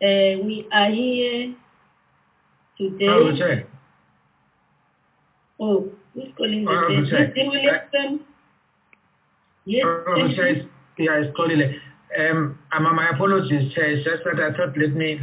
We are here today. Oh, who's calling the chair? Yes, yeah, it's calling. My apologies, Chair. It's just that I thought let me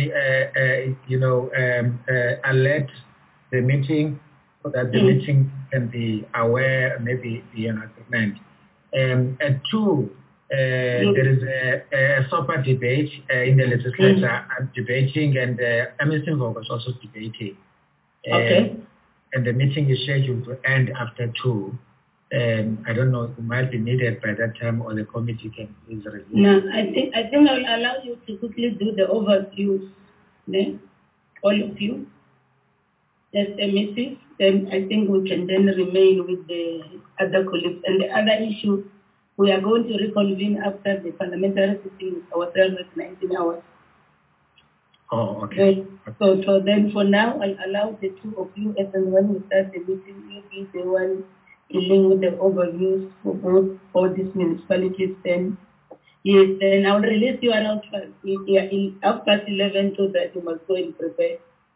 alert the meeting so that the meeting can be aware, maybe be an agreement. At 2, there is a SOPA debate in the legislature. I'm debating, and MEC is also debating. Okay. And the meeting is scheduled to end after 2. I don't know, it might be needed by that time, or the committee can please review. No, I think I'll allow you to quickly do the overview, all of you, as MECs. Then I think we can then remain with the other colleagues. And the other issue, we are going to reconvene after the parliamentary sitting ourselves at 19 hours. Oh, okay. So then for now, I'll allow the two of you, as and when we start the meeting, you'll be the one dealing with the overviews for both all these municipalities. Then, yes, then I'll release you around 11 so that you must go and prepare.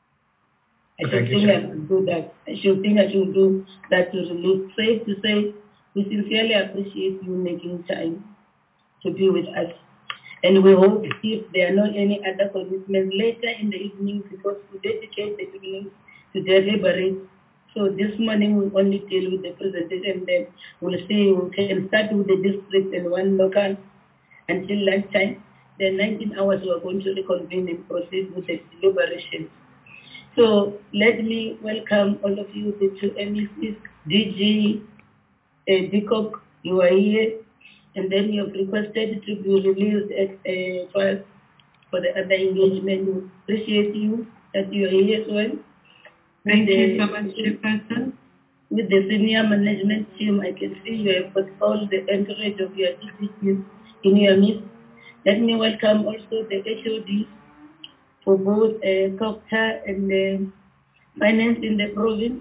I should think I should do that. I should do that to release. Safe to say, we sincerely appreciate you making time to be with us. And we hope if there are not any other commitments later in the evening, because we dedicate the evening to deliberate. So this morning we only deal with the presentation, then we'll see, we can start with the district and one local until lunchtime. Then 19 hours we are going to reconvene and proceed with the deliberations. So let me welcome all of you, the two MECs, DG, Deacock, you are here. And then you have requested to be released at first for the other engagement. We appreciate you that you are here as well. Thank you so much, Chairperson. With the senior management team, I can see you have got all the encourage of your activities in your midst. Let me welcome also the HODs for both COPTA and finance in the province.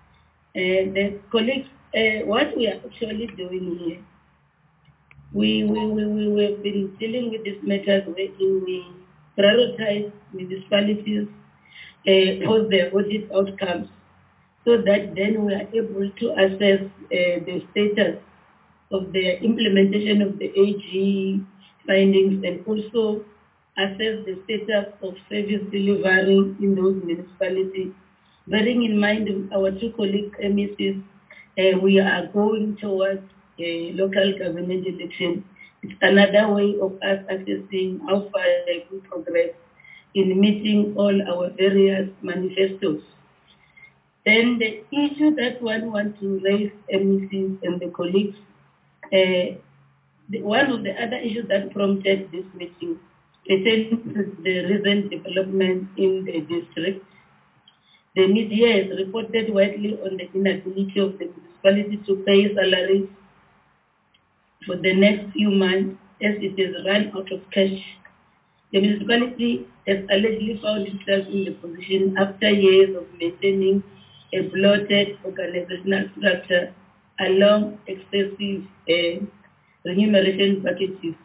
The colleagues, what we are actually doing here, we have been dealing with these matters wherein we prioritize municipalities for their audit outcomes so that then we are able to assess the status of the implementation of the AG findings and also assess the status of service delivery in those municipalities. Bearing in mind our two colleagues, MECs, we are going towards a local government election. It's another way of us assessing how far we progress in meeting all our various manifestos. Then the issue that one wants to raise, MECs and the colleagues, one of the other issues that prompted this meeting is the recent development in the district. The media has reported widely on the inability of the municipality to pay salaries for the next few months as it has run out of cash. The municipality has allegedly found itself in the position after years of maintaining a bloated organizational structure along excessive remuneration packages.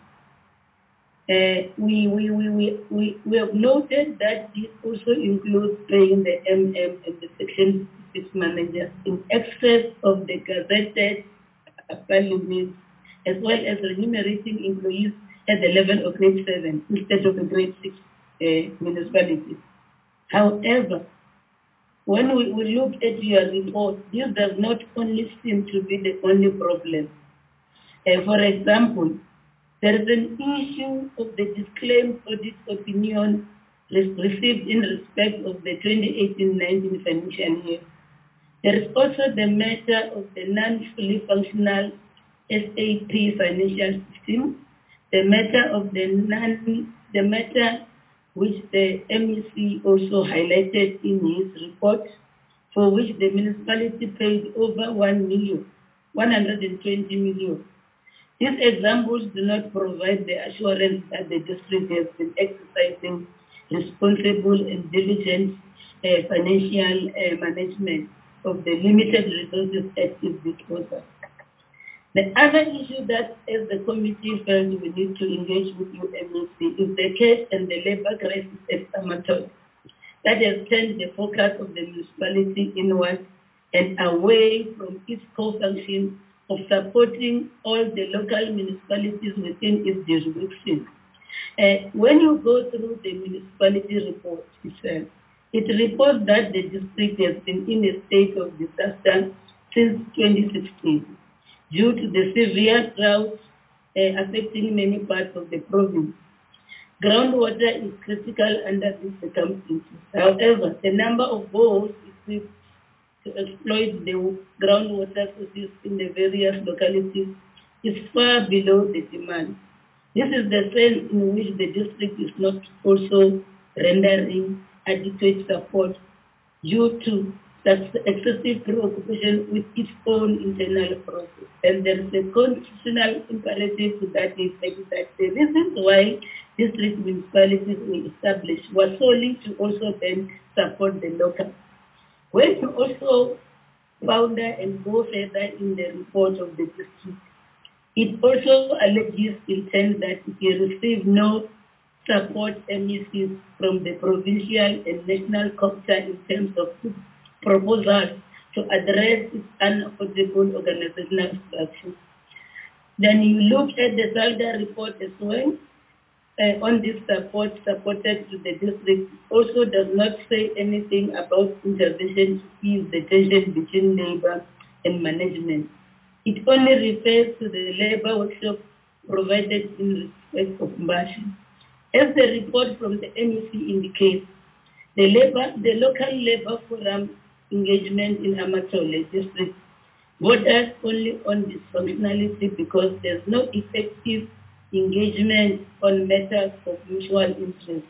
We have noted that this also includes paying the MM and the Section 6 managers in excess of the gazetted upper limits, as well as remunerating employees at the level of grade 7 instead of the grade 6 municipalities. However, when we look at your report, this does not only seem to be the only problem. For example, there is an issue of the disclaimed audit opinion received in respect of the 2018-19 financial year. There is also the matter of the non-fully functional SAP financial system, the matter which the MEC also highlighted in his report, for which the municipality paid over 120 million. These examples do not provide the assurance that the district has been exercising responsible and diligent financial management of the limited resources at its disposal. The other issue that as the committee felt we need to engage with UMEC is the case and the labor crisis at Amateur that has turned the focus of the municipality inward and away from its core function of supporting all the local municipalities within its jurisdiction. When you go through the municipality report itself, it reports that the district has been in a state of disaster since 2016 due to the severe drought affecting many parts of the province. Groundwater is critical under these circumstances. However, the number of boreholes equipped to exploit the groundwater sources in the various localities is far below the demand. This is the sense in which the district is not also rendering adequate support due to excessive preoccupation with its own internal process. And there is a constitutional imperative to that effect that the reasons why district municipalities were established was solely to also then support the local. When you also founder and go further in the report of the district, it also alleges intent that it received no support MECs from the provincial and national COPTA in terms of proposals to address its unaffordable organizational structure. Then you look at the SALDA report as well on this support supported to the district. Also does not say anything about intervention to ease the tension between labor and management. It only refers to the labor workshop provided in respect of Mbashi. As the report from the MEC indicates, the local labor forum engagement in Amatole district borders only on dysfunctionality because there's no effective engagement on matters of mutual interest.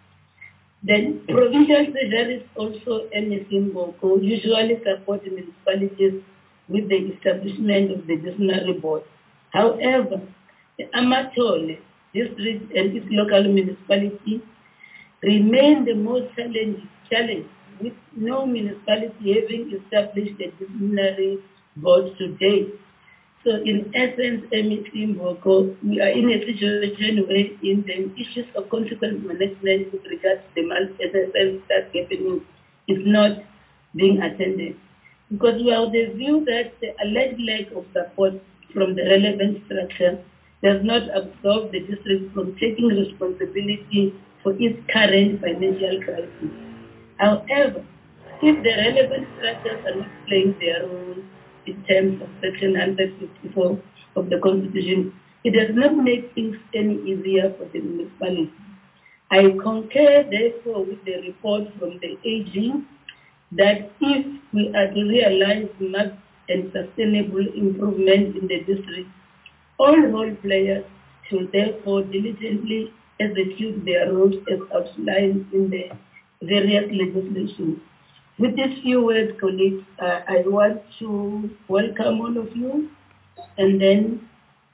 Then provincial treasuries also MEC Mboko usually support municipalities with the establishment of the disciplinary board. However, the Amatole district and its local municipality remain the most challenged with no municipality having established a disciplinary board today. So in essence, MEC Mboko, we are in a situation where in the issues of consequence management with regards to the SSS that's happening is not being attended. Because we are of the view that the alleged lack of support from the relevant structure does not absolve the district from taking responsibility for its current financial crisis. However, if the relevant structures are not playing their role in terms of Section 154 of the Constitution, it does not make things any easier for the municipality. I concur, therefore, with the report from the AG that if we are to realize marked and sustainable improvement in the district, all role players should therefore diligently execute their roles as outlined in the various legislation. With these few words, colleagues, I want to welcome all of you and then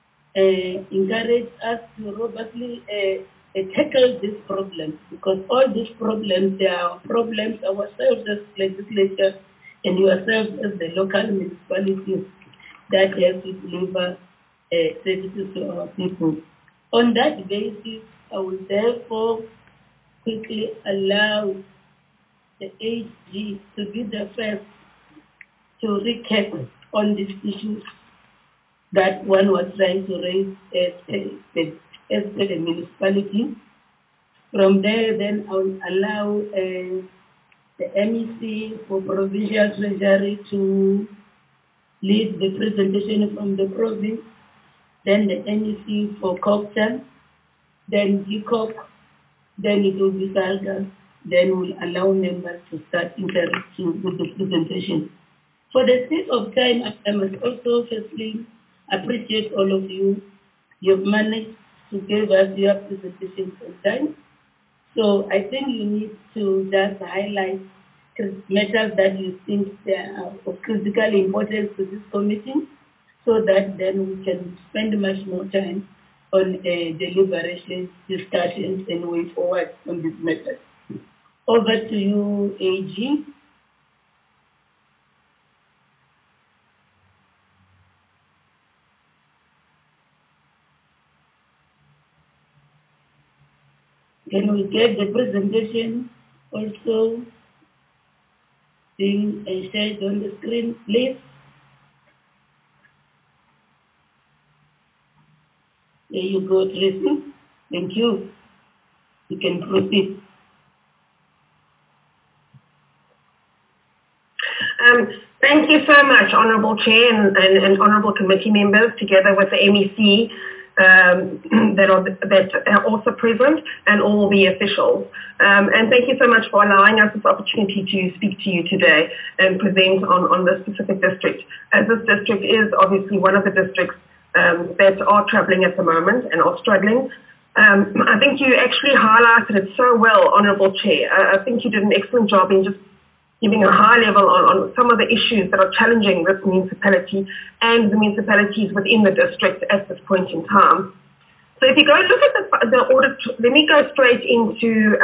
encourage us to robustly tackle this problem, because all these problems, they are problems ourselves as legislature and yourselves as the local municipalities that have to deliver services to our people. On that basis, I will therefore quickly allow the AG to be the first to recap on these issues that one was trying to raise as the municipality. From there, then I will allow the MEC for Provincial Treasury to lead the presentation from the province, then the MEC for COPTA, then GCOP, then it will be SALGA, then we'll allow members to start interacting with the presentation. For the sake of time, I must also firstly appreciate all of you. You've managed to give us your presentation on time. So I think you need to just highlight matters that you think are of critical importance to this committee, so that then we can spend much more time on deliberations, discussions, and way forward on this matter. Over to you, AG. Can we get the presentation also being shared on the screen, please? There you go, Tracy. Thank you. You can proceed. Thank you so much, Honourable Chair and Honourable Committee members, together with the MEC that are also present, and all the officials. And thank you so much for allowing us this opportunity to speak to you today and present on this specific district. As this district is obviously one of the districts that are travelling at the moment and are struggling. I think you actually highlighted it so well, Honourable Chair. I think you did an excellent job in just giving a high level on some of the issues that are challenging this municipality and the municipalities within the district at this point in time. So if you go look at the audit, let me go straight into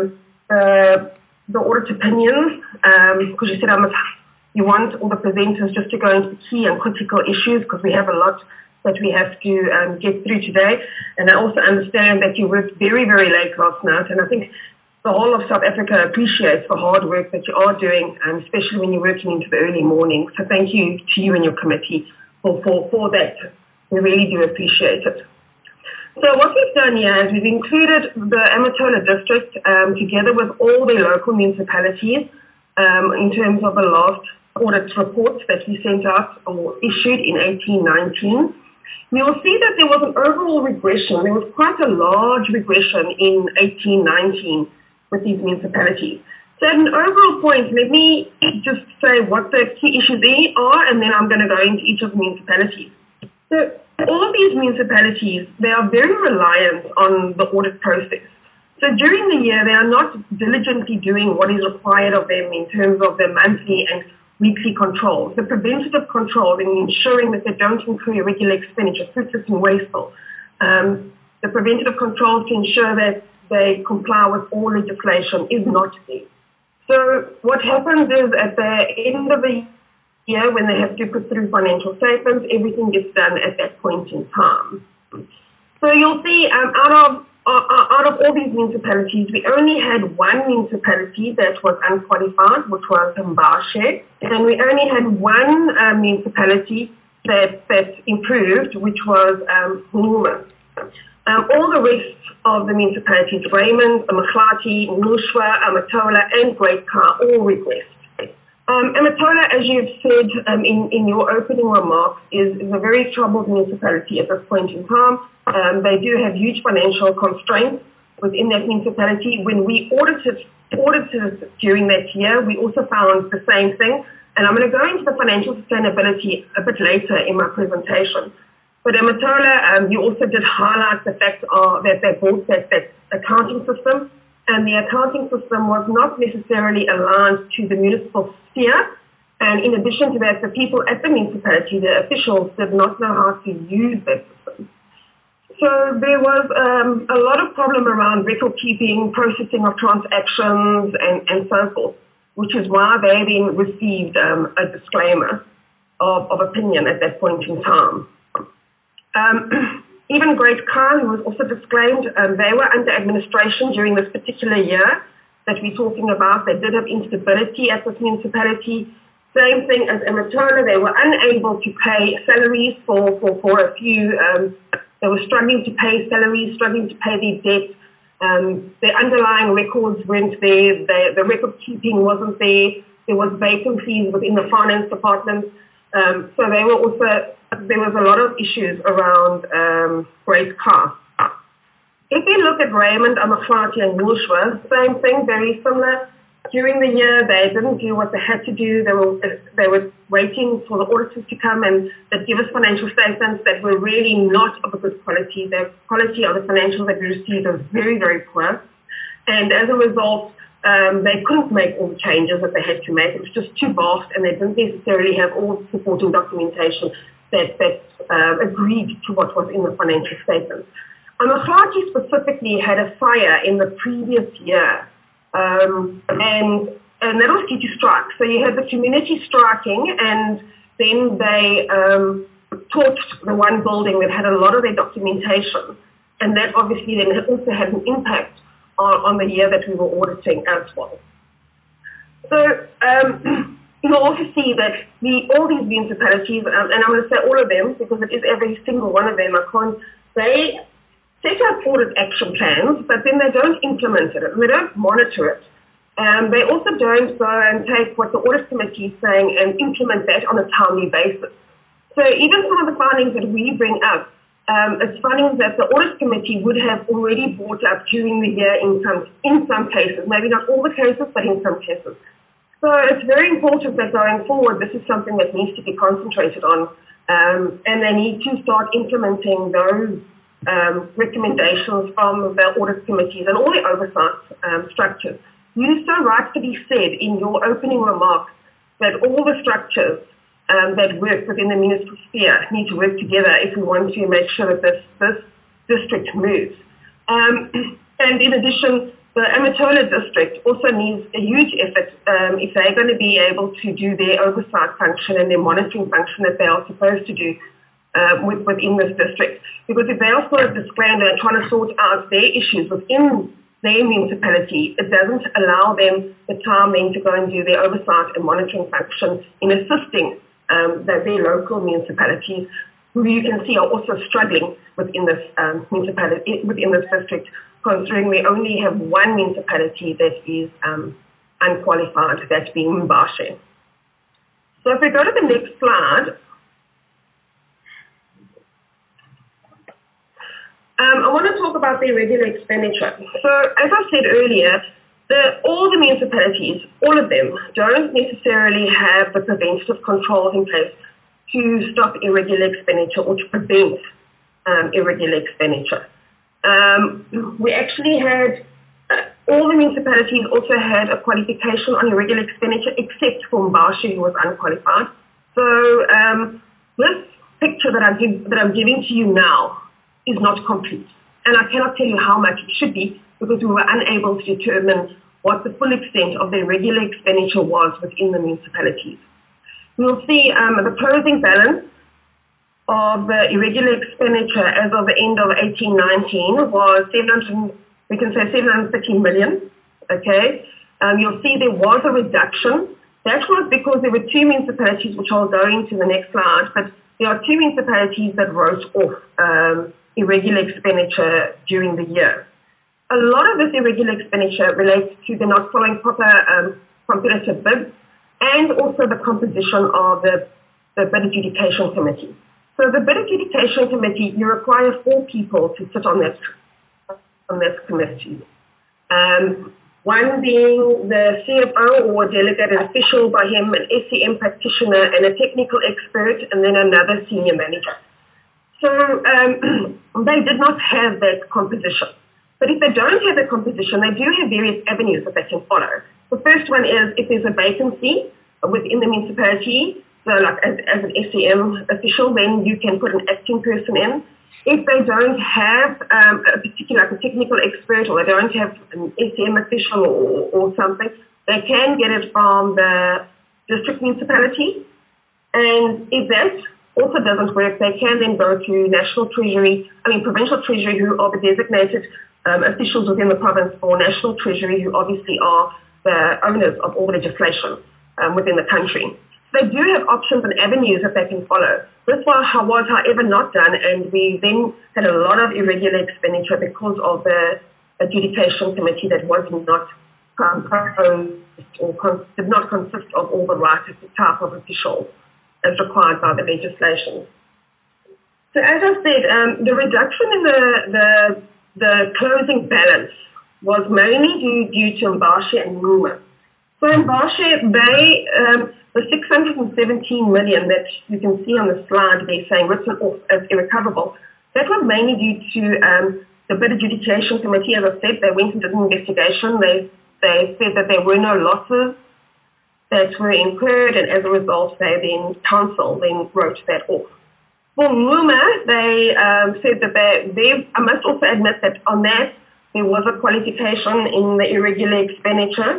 the audit opinions, because you said you want all the presenters just to go into the key and critical issues, because we have a lot that we have to get through today. And I also understand that you worked very, very late last night, and I think the whole of South Africa appreciates the hard work that you are doing, especially when you're working into the early morning. So thank you to you and your committee for that. We really do appreciate it. So what we've done here is we've included the Amatola district together with all the local municipalities in terms of the last audit reports that we sent out or issued in 1819. We will see that there was an overall regression. There was quite a large regression in 1819 with these municipalities. So at an overall point, let me just say what the key issues are, and then I'm going to go into each of the municipalities. So all of these municipalities, they are very reliant on the audit process. So during the year, they are not diligently doing what is required of them in terms of their monthly and weekly controls, the preventative control in ensuring that they don't incur irregular expenditure, fruitless and wasteful, the preventative controls to ensure that they comply with all legislation is not there. So what happens is at the end of the year, when they have to put through financial statements, everything gets done at that point in time. So you'll see out of all these municipalities, we only had one municipality that was unqualified, which was Mbashe, and we only had one municipality that improved, which was Huma. All the rest of the municipalities, Raymond, Amahlati, Ngqushwa, Amatola, and Great Car, all regressed. Amatola, as you've said in your opening remarks, is a very troubled municipality at this point in time. They do have huge financial constraints within that municipality. When we audited during that year, we also found the same thing. And I'm going to go into the financial sustainability a bit later in my presentation. But Amatola, you also did highlight the fact that they bought that accounting system, and the accounting system was not necessarily aligned to the municipal sphere. And in addition to that, the people at the municipality, the officials, did not know how to use that system. So there was a lot of problem around record keeping, processing of transactions, and so forth, which is why they then received a disclaimer of opinion at that point in time. Even Great Car, who was also disclaimed, they were under administration during this particular year that we're talking about. They did have instability at this municipality. Same thing as Amatola, they were unable to pay salaries for a few. They were struggling to pay salaries, struggling to pay their debt. Their underlying records weren't there. The record keeping wasn't there. There was vacancies within the finance department. So they were also, there was a lot of issues around Great Car. If we look at Raymond, Amahlati, and Ngqushwa, same thing, very similar. During the year, they didn't do what they had to do. They were waiting for the auditors to come and that give us financial statements that were really not of a good quality. The quality of the financials that we received was very, very poor. And as a result, they couldn't make all the changes that they had to make. It was just too vast, and they didn't necessarily have all the supporting documentation that agreed to what was in the financial statements. Amahlati specifically had a fire in the previous year, and that was due to strike. So you had the community striking, and then they torched the one building that had a lot of their documentation, and that obviously then also had an impact on the year that we were auditing as well. So you'll also see that all these municipalities, and I'm going to say all of them because it is every single one of them, they set up audit action plans, but then they don't implement it, they don't monitor it. They also don't go and take what the audit committee is saying and implement that on a timely basis. So even some of the findings that we bring up, it's findings that the audit committee would have already brought up during the year in some cases, maybe not all the cases, but in some cases. So it's very important that going forward, this is something that needs to be concentrated on, and they need to start implementing those recommendations from the audit committees and all the oversight structures. You so rightfully said in your opening remarks that all the structures that work within the municipal sphere need to work together if we want to make sure that this district moves. And in addition, the Amatola district also needs a huge effort if they're going to be able to do their oversight function and their monitoring function that they are supposed to do within this district. Because if they are sort of disgruntled and trying to sort out their issues within their municipality, it doesn't allow them the time then to go and do their oversight and monitoring function in assisting their local municipalities, who you can see are also struggling within this municipality, within this district, considering we only have one municipality that is unqualified, that being Mbashe. So if we go to the next slide, I want to talk about the irregular expenditure. So as I said earlier, all the municipalities, all of them, don't necessarily have the preventative controls in place to stop irregular expenditure or to prevent irregular expenditure. We actually had, all the municipalities also had a qualification on irregular expenditure except for Mbashe, who was unqualified. So this picture that I'm giving to you now is not complete. And I cannot tell you how much it should be because we were unable to determine what the full extent of the irregular expenditure was within the municipalities. You'll see the closing balance of the irregular expenditure as of the end of 18-19 was 730 million, okay? You'll see there was a reduction. That was because there were two municipalities, which I'll go into the next slide, but there are two municipalities that wrote off irregular expenditure during the year. A lot of this irregular expenditure relates to the not following proper competitive bids and also the composition of the bid adjudication committee. So the bid adjudication committee, you require 4 people to sit on this committee. One being the CFO or delegated official, by him an SCM practitioner and a technical expert, and then another senior manager. So they did not have that composition. But if they don't have that composition, they do have various avenues that they can follow. The first one is if there's a vacancy within the municipality, so like as an SCM official, then you can put an acting person in. If they don't have a particular, like a technical expert, or they don't have an SCM official or something, they can get it from the district municipality. And if that also doesn't work, they can then go to provincial treasury, who are the designated officials within the province, or national treasury, who obviously are the owners of all legislation within the country. So they do have options and avenues that they can follow. This was, however, not done, and we then had a lot of irregular expenditure because of the adjudication committee that was not composed or did not consist of all the right type of officials as required by the legislation. So as I said, the reduction in the closing balance was mainly due to Mbashe and Ngquma. So Mbashe, the 617 million that you can see on the slide, they're saying written off as irrecoverable, that was mainly due to the bid adjudication committee. As I said, they went and did an investigation. They said that there were no losses that were incurred, and as a result, council then wrote that off. For Ngquma, they said that I must also admit that on that, there was a qualification in the irregular expenditure.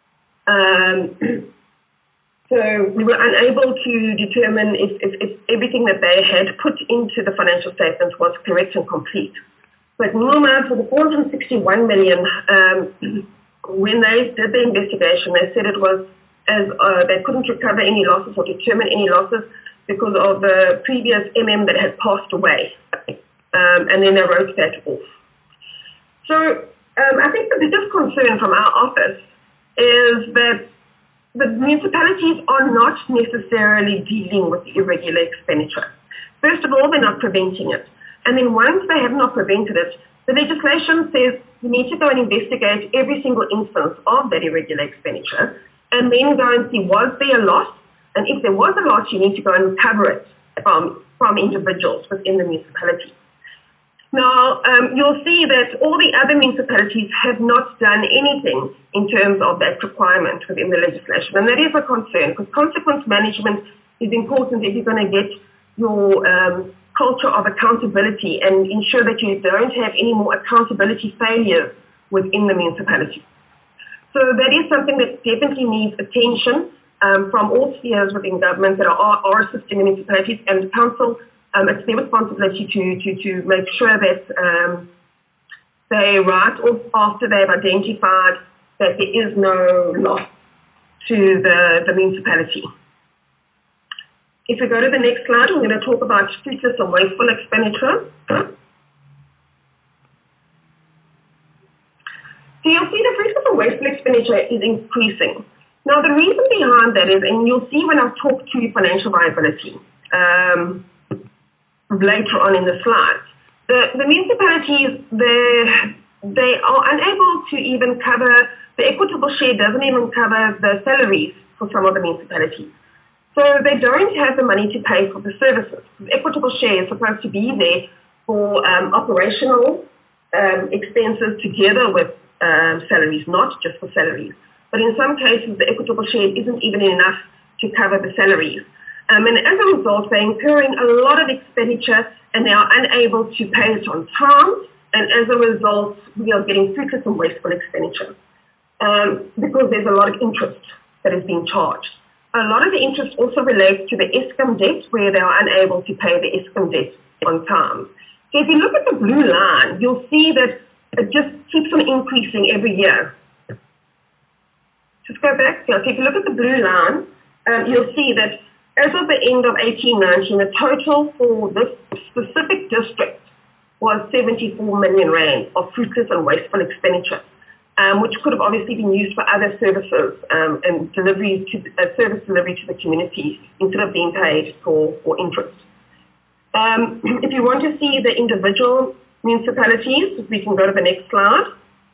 So we were unable to determine if everything that they had put into the financial statements was correct and complete. But Ngquma, for the 461 million, when they did the investigation, they said it was as they couldn't recover any losses or determine any losses because of the previous that had passed away. And then they wrote that off. So I think the biggest concern from our office is that the municipalities are not necessarily dealing with irregular expenditure. First of all, they're not preventing it. And then once they have not prevented it, the legislation says you need to go and investigate every single instance of that irregular expenditure and then go and see was there a loss? And if there was a loss, you need to go and recover it from individuals within the municipality. Now, you'll see that all the other municipalities have not done anything in terms of that requirement within the legislation. And that is a concern because consequence management is important if you're going to get your culture of accountability and ensure that you don't have any more accountability failures within the municipality. So that is something that definitely needs attention from all spheres within government that are assisting the municipalities and the council. It's their responsibility to make sure that they write off after they've identified that there is no loss to the municipality. If we go to the next slide, we're going to talk about fruitless and wasteful expenditure. So you'll see the fruitless and wasteful expenditure is increasing. Now the reason behind that is, and you'll see when I talk to financial viability later on in the slides, the municipalities, they are unable to even cover, the equitable share doesn't even cover the salaries for some of the municipalities. So they don't have the money to pay for the services. The equitable share is supposed to be there for operational expenses together with salaries, not just for salaries. But in some cases, the equitable share isn't even enough to cover the salaries. And as a result, they're incurring a lot of expenditure and they are unable to pay it on time. And as a result, we are getting fruitless and wasteful expenditure because there's a lot of interest that is being charged. A lot of the interest also relates to the Eskom debt where they are unable to pay the Eskom debt on time. So if you look at the blue line, you'll see that it just keeps on increasing every year. Just go back. So if you look at the blue line, you'll see that as of the end of 1819, the total for this specific district was 74 million rand of fruitless and wasteful expenditure, which could have obviously been used for other services and service delivery to the community instead of being paid for interest. If you want to see the individual municipalities, we can go to the next slide.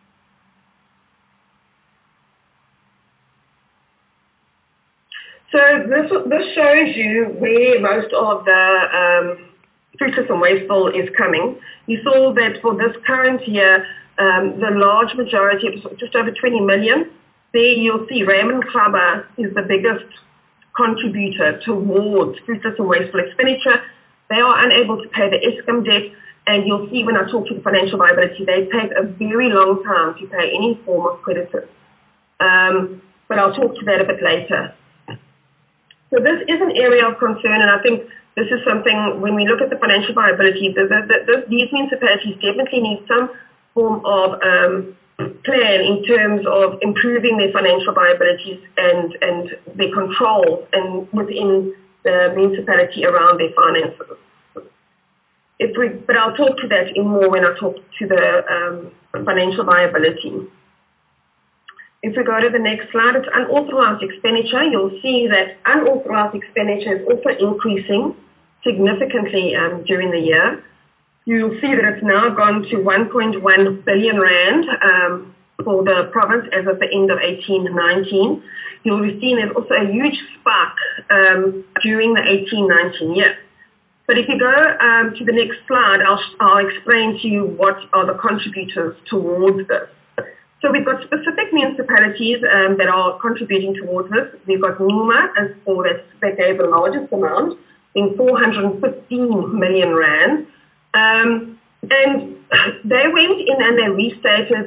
So this shows you where most of the fruitless and wasteful is coming. You saw that for this current year, the large majority, just over 20 million, there you'll see Raymond Clubber is the biggest contributor towards fruitless and wasteful expenditure. They are unable to pay the Eskom debt, and you'll see when I talk to the financial viability, they take a very long time to pay any form of creditors. But I'll talk to that a bit later. So this is an area of concern, and I think this is something, when we look at the financial viability, these municipalities definitely need some form of plan in terms of improving their financial viabilities and their control and within the municipality around their finances. But I'll talk to that in more when I talk to the financial viability. If we go to the next slide, it's unauthorized expenditure. You'll see that unauthorized expenditure is also increasing significantly during the year. You'll see that it's now gone to 1.1 billion rand for the province as of the end of 1819. You'll be seeing there's also a huge spike during the 1819 year. But if you go to the next slide, I'll explain to you what are the contributors towards this. So we've got specific municipalities that are contributing towards this. We've got Numa as for that gave the largest amount, in 415 million rand. And they went in and they restated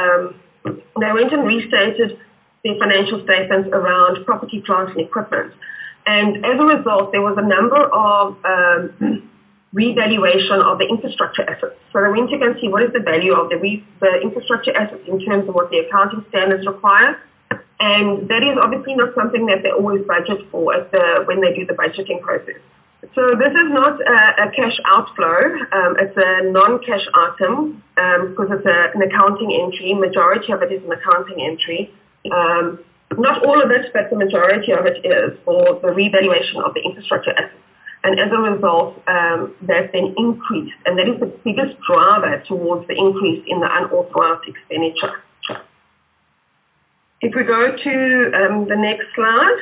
their financial statements around property, plant and equipment. And as a result, there was a number of revaluation of the infrastructure assets. So they went to go and see what is the value of the infrastructure assets in terms of what the accounting standards require. And that is obviously not something that they always budget for when they do the budgeting process. So this is not a cash outflow. It's a non-cash item because it's an accounting entry. Majority of it is an accounting entry. Not all of it, but the majority of it is for the revaluation of the infrastructure assets. And as a result, that's then increased. And that is the biggest driver towards the increase in the unauthorized expenditure. If we go to the next slide.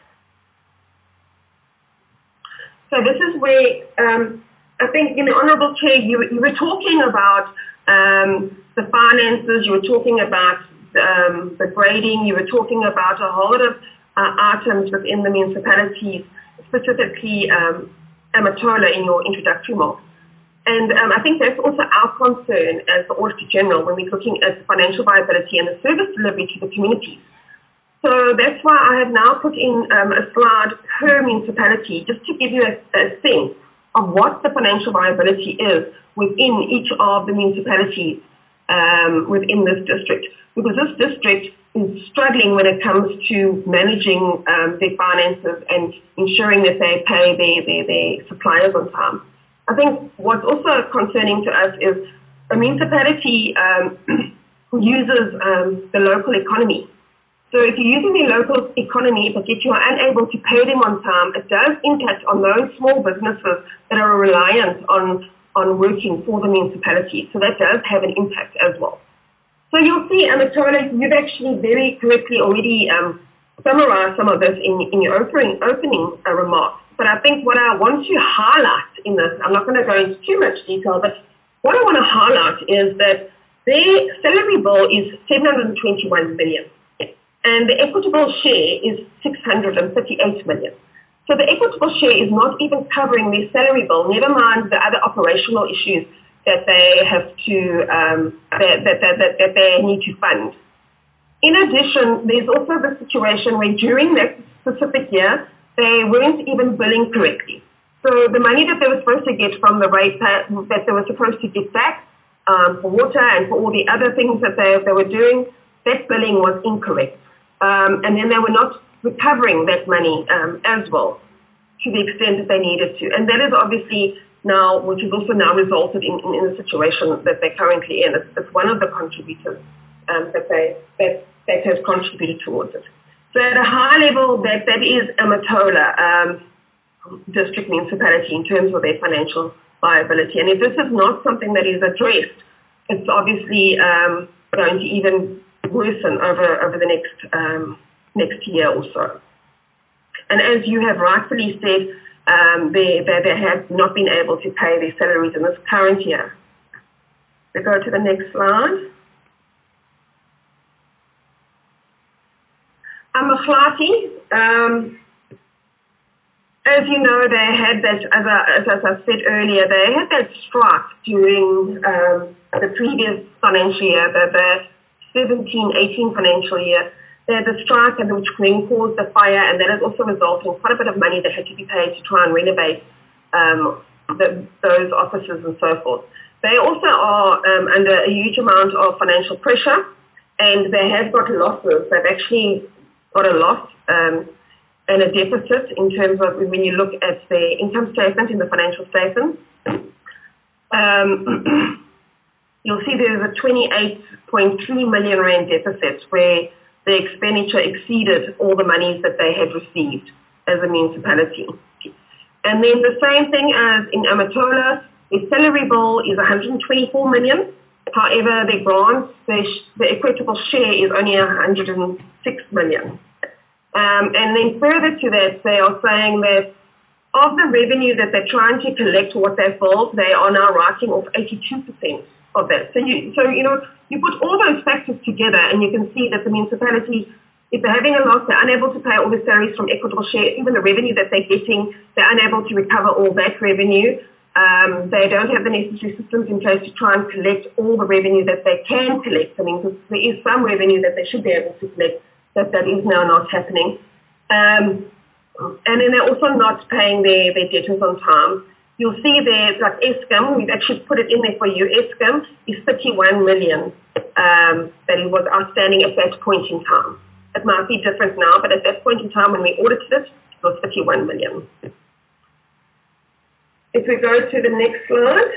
So this is where I think, Honourable Chair, you were talking about the finances, you were talking about the grading, you were talking about a whole lot of items within the municipalities, specifically Amatola in your introductory remarks. And I think that's also our concern as the Auditor General when we're looking at financial viability and the service delivery to the communities. So that's why I have now put in a slide per municipality just to give you a sense of what the financial viability is within each of the municipalities within this district. Because this district is struggling when it comes to managing their finances and ensuring that they pay their suppliers on time. I think what's also concerning to us is a municipality uses the local economy. So if you're using the local economy but yet you are unable to pay them on time, it does impact on those small businesses that are reliant on working for the municipality. So that does have an impact as well. So you'll see, Amatola, you've actually very correctly already summarized some of this in your opening remarks. But I think what I want to highlight in this, I'm not going to go into too much detail, but what I want to highlight is that their salary bill is 721 million. And the equitable share is 638 million. So the equitable share is not even covering their salary bill, never mind the other operational issues that they have to, that they need to fund. In addition, there's also the situation where during that specific year, they weren't even billing correctly. So the money that they were supposed to get from the rate that they were supposed to get back for water and for all the other things that they were doing, that billing was incorrect. And then they were not recovering that money as well to the extent that they needed to. And that is obviously now, which has also now resulted in the situation that they're currently in. It's one of the contributors that has contributed towards it. So at a high level, that is Amatola district municipality in terms of their financial viability. And if this is not something that is addressed, it's obviously going to even worsen over the next year or so. And as you have rightfully said, they have not been able to pay their salaries in this current year. We go to the next slide. Amaghlati, as you know, they had that, as I said earlier, they had that strike during the previous financial year, the 17-18 financial year. They had the strike which then caused the fire, and that has also resulted in quite a bit of money that had to be paid to try and renovate those offices and so forth. They also are under a huge amount of financial pressure, and they have got losses. They've actually got a loss and a deficit in terms of when you look at the income statement in the financial statement. You'll see there's a 28.3 million rand deficit where the expenditure exceeded all the monies that they had received as a municipality. And then the same thing as in Amatola, the salary bill is 124 million. However, their grants, the equitable share is only 106 million. And then further to that, they are saying that of the revenue that they're trying to collect, what they've billed, they are now writing off 82% of that. So you put all those factors together and you can see that the municipality, if they're having a loss, they're unable to pay all the salaries from equitable share, even the revenue that they're getting, they're unable to recover all that revenue. They don't have the necessary systems in place to try and collect all the revenue that they can collect. I mean, there is some revenue that they should be able to collect that is now not happening. And then they're also not paying their debtors on time. you'll see there, like Eskom, we've actually put it in there for you. Eskom is 31 million that it was outstanding at that point in time. It might be different now, but at that point in time when we audited it, it was 31 million. If we go to the next slide.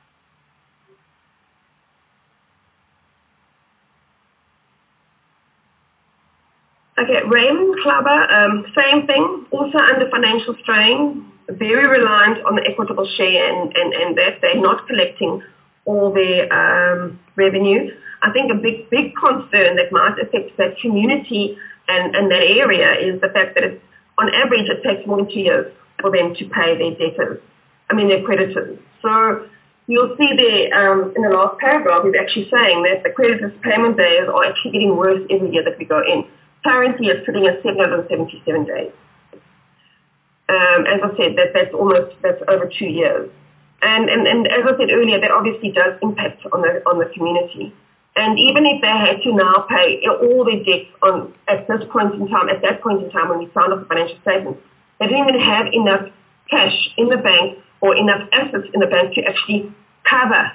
Okay, Raymond Clubber, same thing, also under financial strain, very reliant on the equitable share and that they're not collecting all their revenue. I think a big concern that might affect that community and that area is the fact that on average it takes more than 2 years for them to pay their debtors, their creditors. So you'll see there in the last paragraph, he's actually saying that the creditors' payment days are actually getting worse every year that we go in. Currently it's sitting at 777 days. As I said, that's over 2 years. And as I said earlier, that obviously does impact on the community. And even if they had to now pay all their debts at that point in time when we signed off the financial statements, they didn't even have enough cash in the bank or enough assets in the bank to actually cover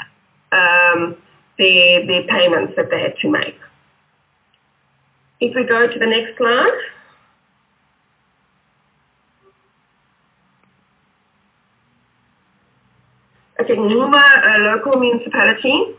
their payments that they had to make. If we go to the next slide. Okay, Ngquma, a local municipality.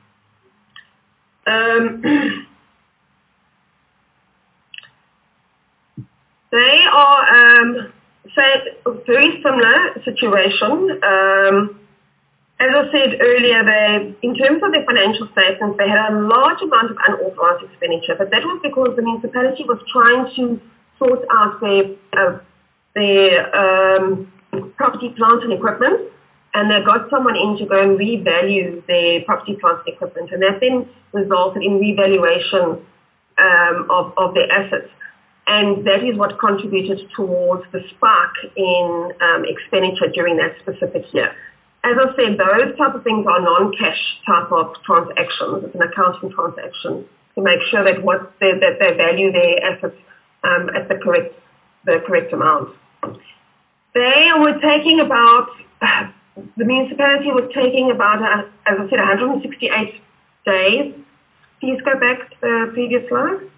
They are a very similar situation. As I said earlier, in terms of their financial statements, they had a large amount of unauthorized expenditure, but that was because the municipality was trying to sort out their property, plant and equipment, and they got someone in to go and revalue their property, plant and equipment, and that then resulted in revaluation of their assets. And that is what contributed towards the spike in expenditure during that specific year. As I said, those type of things are non-cash type of transactions. It's an accounting transaction to make sure that they value their assets at the correct amount. They were taking the municipality was taking about, as I said, 168 days. Please go back to the previous slide.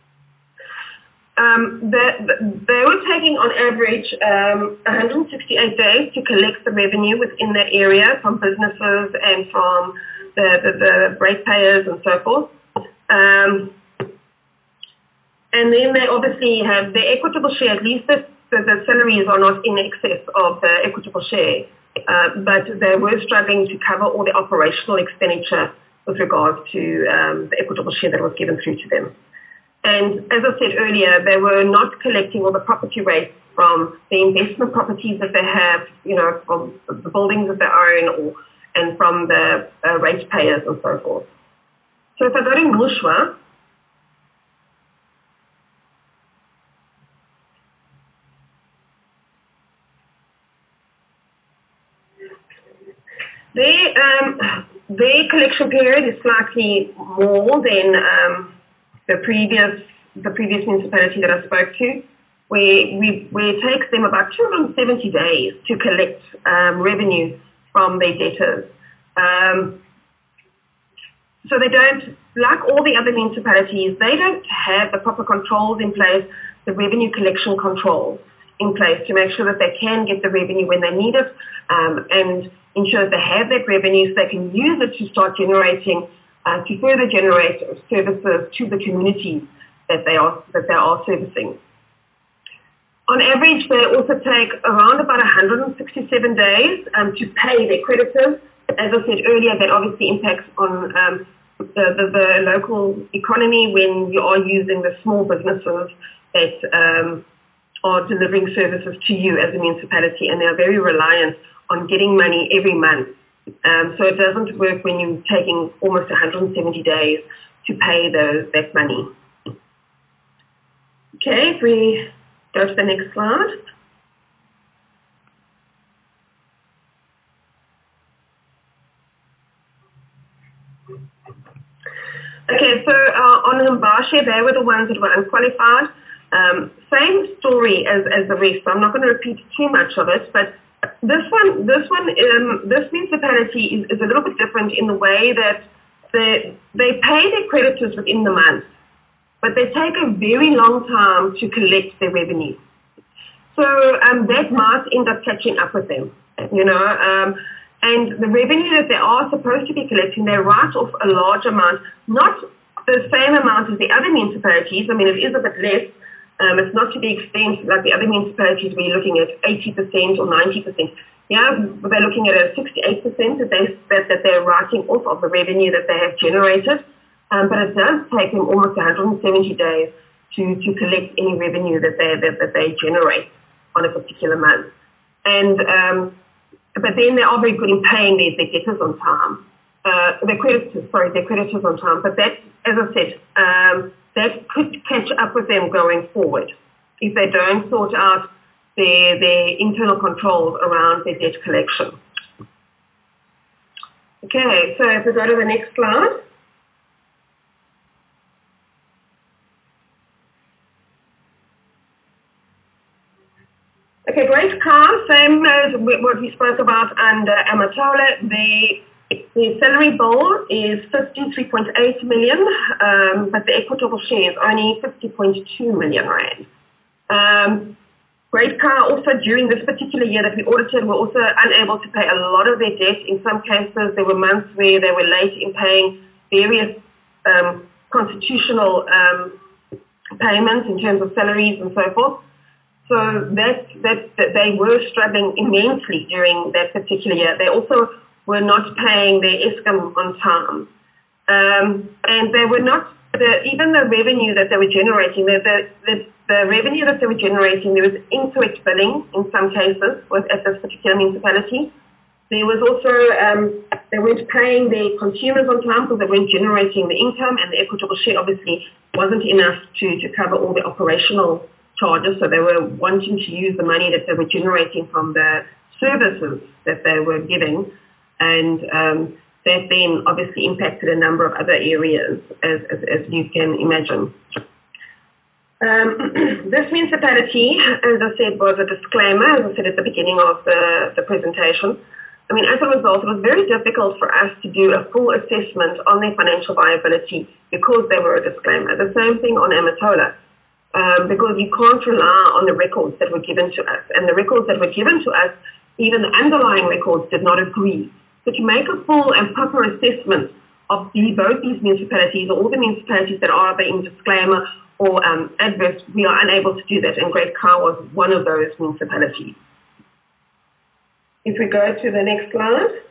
They were taking on average 168 days to collect the revenue within that area from businesses and from the ratepayers and so forth. And then they obviously have the equitable share, at least the salaries are not in excess of the equitable share, but they were struggling to cover all the operational expenditure with regards to the equitable share that was given through to them. And as I said earlier, they were not collecting all the property rates from the investment properties that they have, from the buildings that they own and from the ratepayers and so forth. So if I go to Mushwa, their collection period is slightly more than the previous municipality that I spoke to, where it takes them about 270 days to collect revenue from their debtors. So they don't, like all the other municipalities, they don't have the proper controls in place, the revenue collection controls in place to make sure that they can get the revenue when they need it and ensure that they have that revenue so they can use it to start generating to further generate services to the communities that they are servicing. On average, they also take around about 167 days to pay their creditors. As I said earlier, that obviously impacts on the local economy when you are using the small businesses that are delivering services to you as a municipality, and they are very reliant on getting money every month. So it doesn't work when you're taking almost 170 days to pay that money. Okay, if we go to the next slide. Okay, so on Mbashe, they were the ones that were unqualified. Same story as the rest, so I'm not going to repeat too much of it, but This municipality is a little bit different in the way that they pay their creditors within the month, but they take a very long time to collect their revenue. So that might end up catching up with them, and the revenue that they are supposed to be collecting, they write off a large amount, not the same amount as the other municipalities. I mean, it is a bit less. It's not to the extent like the other municipalities where you're looking at 80% or 90%. Yeah, but they're looking at a 68% that they're writing off of the revenue that they have generated. But it does take them almost 170 days to collect any revenue that they generate on a particular month. And but then they are very good in paying their debtors on time. Their creditors on time. But that, as I said, that could catch up with them going forward if they don't sort out their internal controls around their debt collection. Okay, so if we go to the next slide. Okay, Great Car, same as what we spoke about under Amatola. The salary bill is 53.8 million, but the equitable share is only 50.2 million rand. Great Car also during this particular year that we audited were also unable to pay a lot of their debt. In some cases, there were months where they were late in paying various constitutional payments in terms of salaries and so forth. So that they were struggling immensely during that particular year. They also were not paying their Eskom on time. And they were not, even the revenue that they were generating, the revenue that they were generating, there was incorrect billing in some cases at this particular municipality. There was also, they weren't paying their consumers on time because they weren't generating the income, and the equitable share obviously wasn't enough to cover all the operational charges, so they were wanting to use the money that they were generating from the services that they were giving, and that then obviously impacted a number of other areas, as you can imagine. This municipality, as I said, was a disclaimer, as I said at the beginning of the presentation. I mean, as a result, it was very difficult for us to do a full assessment on their financial viability because they were a disclaimer. The same thing on Amatola. Because you can't rely on the records that were given to us. And the records that were given to us, even the underlying records did not agree. So to make a full and proper assessment of both these municipalities, or all the municipalities that are either in disclaimer or adverse, we are unable to do that. And Great Car was one of those municipalities. If we go to the next slide.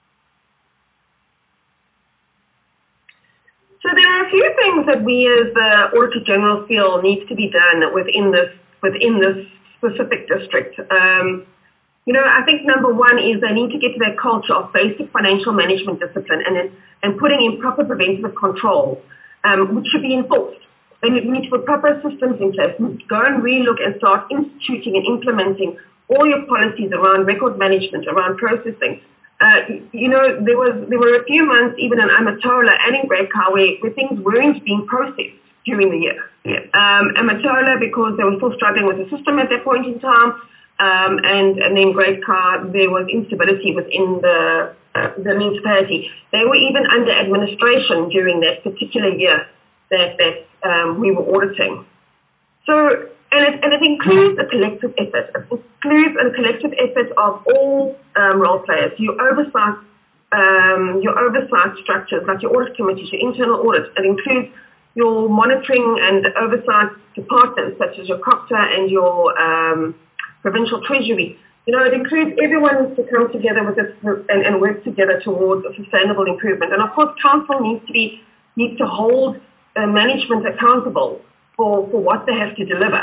So there are a few things that we as the Auditor General feel needs to be done within this specific district. I think number one is they need to get to their culture of basic financial management discipline and putting in proper preventative controls, which should be enforced. They need to put proper systems in place. Go and relook and start instituting and implementing all your policies around record management, around processing. There were a few months even in Amatola and in Great Car where things weren't being processed during the year. Yeah. Amatola because they were still struggling with the system at that point in time, and then Great Car there was instability within the municipality. They were even under administration during that particular year that we were auditing. So. And it includes a collective effort. It includes a collective effort of all role players. Your oversight structures, like your audit committees, your internal audit. It includes your monitoring and oversight departments, such as your COPTA and your provincial treasury. It includes everyone to come together with this and work together towards a sustainable improvement. And of course, council needs to hold management accountable for what they have to deliver.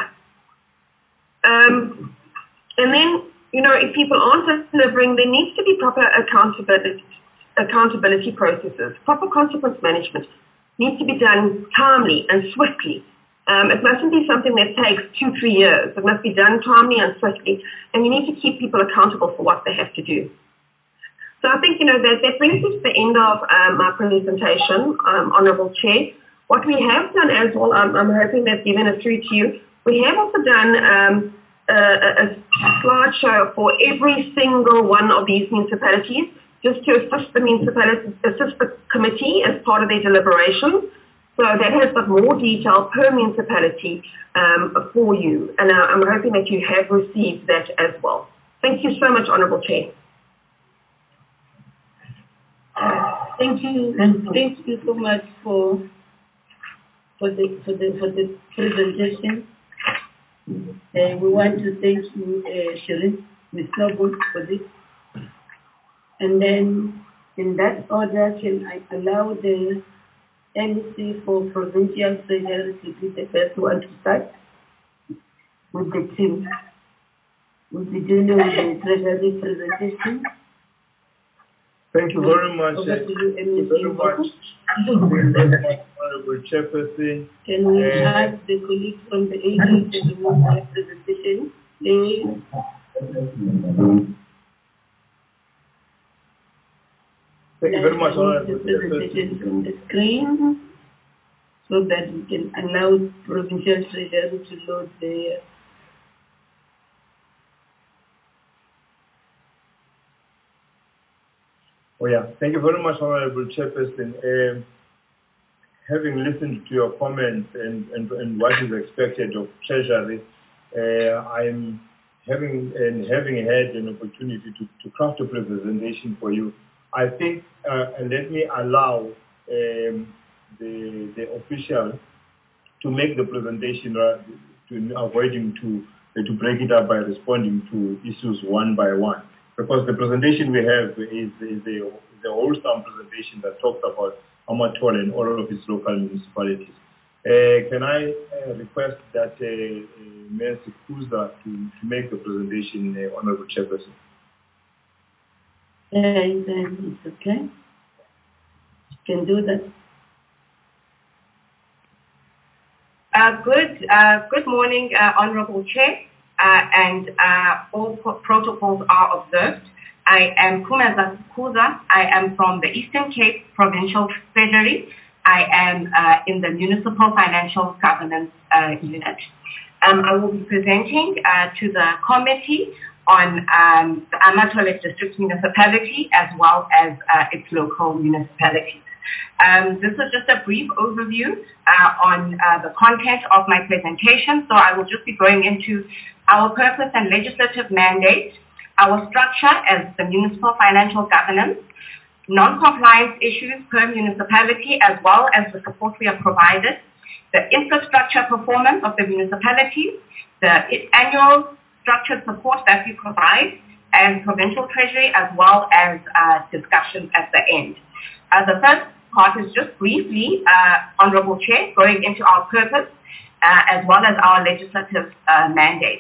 And then, if people aren't delivering, there needs to be proper accountability processes. Proper consequence management needs to be done calmly and swiftly. It mustn't be something that takes 2-3 years. It must be done calmly and swiftly, and you need to keep people accountable for what they have to do. So I think, that brings us to the end of my presentation, Honourable Chair. What we have done as well, I'm hoping that's given it through to you. We have also done a slideshow for every single one of these municipalities, just to assist the committee as part of their deliberations. So that has got more detail per municipality for you. And I'm hoping that you have received that as well. Thank you so much, Honourable Chair. Thank you, and thank you so much for the presentation. We want to thank you, Shirin, Ms. Noble, for this. And then, in that order, can I allow the MEC for Provincial Treasury to be the first one to start with the team? We'll be dealing with the Treasury presentation. Thank you very much. Thank you very much, Honourable Chairperson. Can we ask the colleagues from the AG to remove their presentation, please? Thank you very much, Honourable Chairperson. From the screen, so that we can allow Provincial Treasury to load their. Oh yeah, thank you very much, Honourable Chairperson. Having listened to your comments and what is expected of Treasury, I'm having had an opportunity to craft a presentation for you. I think, and let me allow the official to make the presentation to avoiding to break it up by responding to issues one by one. Because the presentation we have is a wholesome presentation that talks about Amathole and all of its local municipalities. Can I request that Mayor Sikhuza to make the presentation, Honourable Chairperson? It's okay. You can do that. Good morning, Honourable Chair. And all protocols are observed. I am Kumeza Sikhuza. I am from the Eastern Cape Provincial Treasury. I am in the Municipal Financial Governance Unit. I will be presenting to the committee on the Amathole District Municipality as well as its local municipalities. This is just a brief overview on the content of my presentation. So I will just be going into our purpose and legislative mandate, our structure as the municipal financial governance, non-compliance issues per municipality, as well as the support we have provided, the infrastructure performance of the municipality, the annual structured support that we provide, and provincial treasury, as well as discussions at the end. The first part is just briefly, Honourable Chair, going into our purpose as well as our legislative mandate.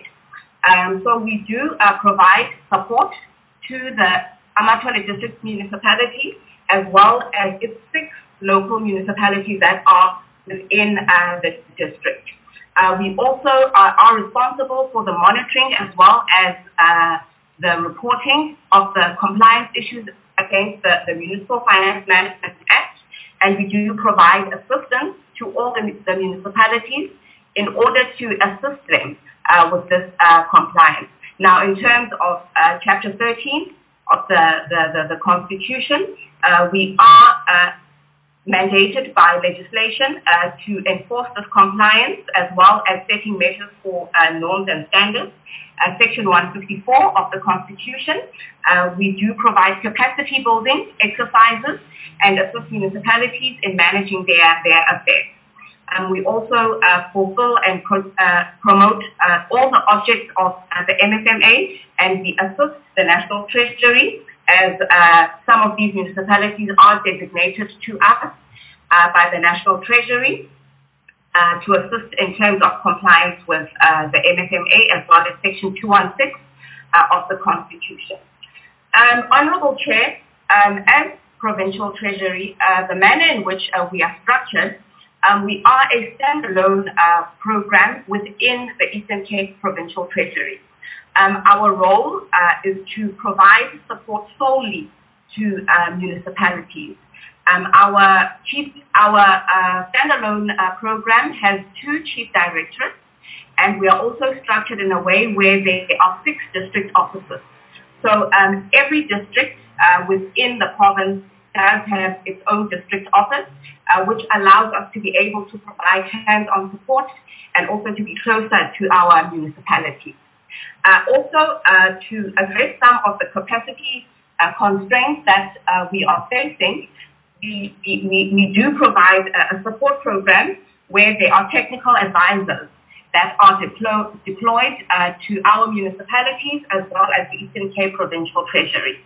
So we do provide support to the Amathole District Municipality as well as its 6 local municipalities that are within the district. We also are responsible for the monitoring as well as the reporting of the compliance issues against the Municipal Finance Management Act, and we do provide assistance to all the municipalities in order to assist them with this compliance. Now, in terms of Chapter 13 of the Constitution, we are mandated by legislation to enforce this compliance as well as setting measures for norms and standards. Section 154 of the Constitution, we do provide capacity building exercises and assist municipalities in managing their affairs. We also fulfill and promote all the objects of the MFMA, and we assist the National Treasury as some of these municipalities are designated to us by the National Treasury to assist in terms of compliance with the MFMA as well as Section 216 of the Constitution. Honourable Chair, as Provincial Treasury, the manner in which we are structured, we are a standalone program within the Eastern Cape Provincial Treasury. Our role is to provide support solely to municipalities. Our standalone program has 2 chief directorates. And we are also structured in a way where there are 6 district offices. So every district within the province does have its own district office, which allows us to be able to provide hands-on support and also to be closer to our municipalities. Also, to address some of the capacity constraints that we are facing, we do provide a support program where there are technical advisors that are deployed to our municipalities as well as the Eastern Cape Provincial Treasury.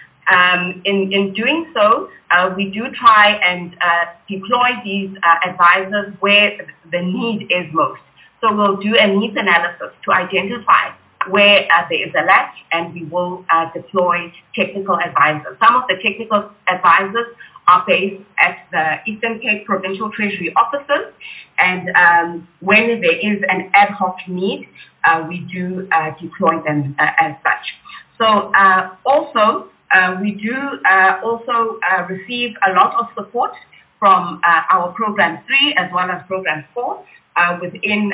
In doing so, we do try and deploy these advisors where the need is most. So we'll do a needs analysis to identify where there is a lack, and we will deploy technical advisors. Some of the technical advisors are based at the Eastern Cape Provincial Treasury offices, and when there is an ad hoc need, we do deploy them as such. So also, we do also receive a lot of support from our Program 3 as well as Program 4 within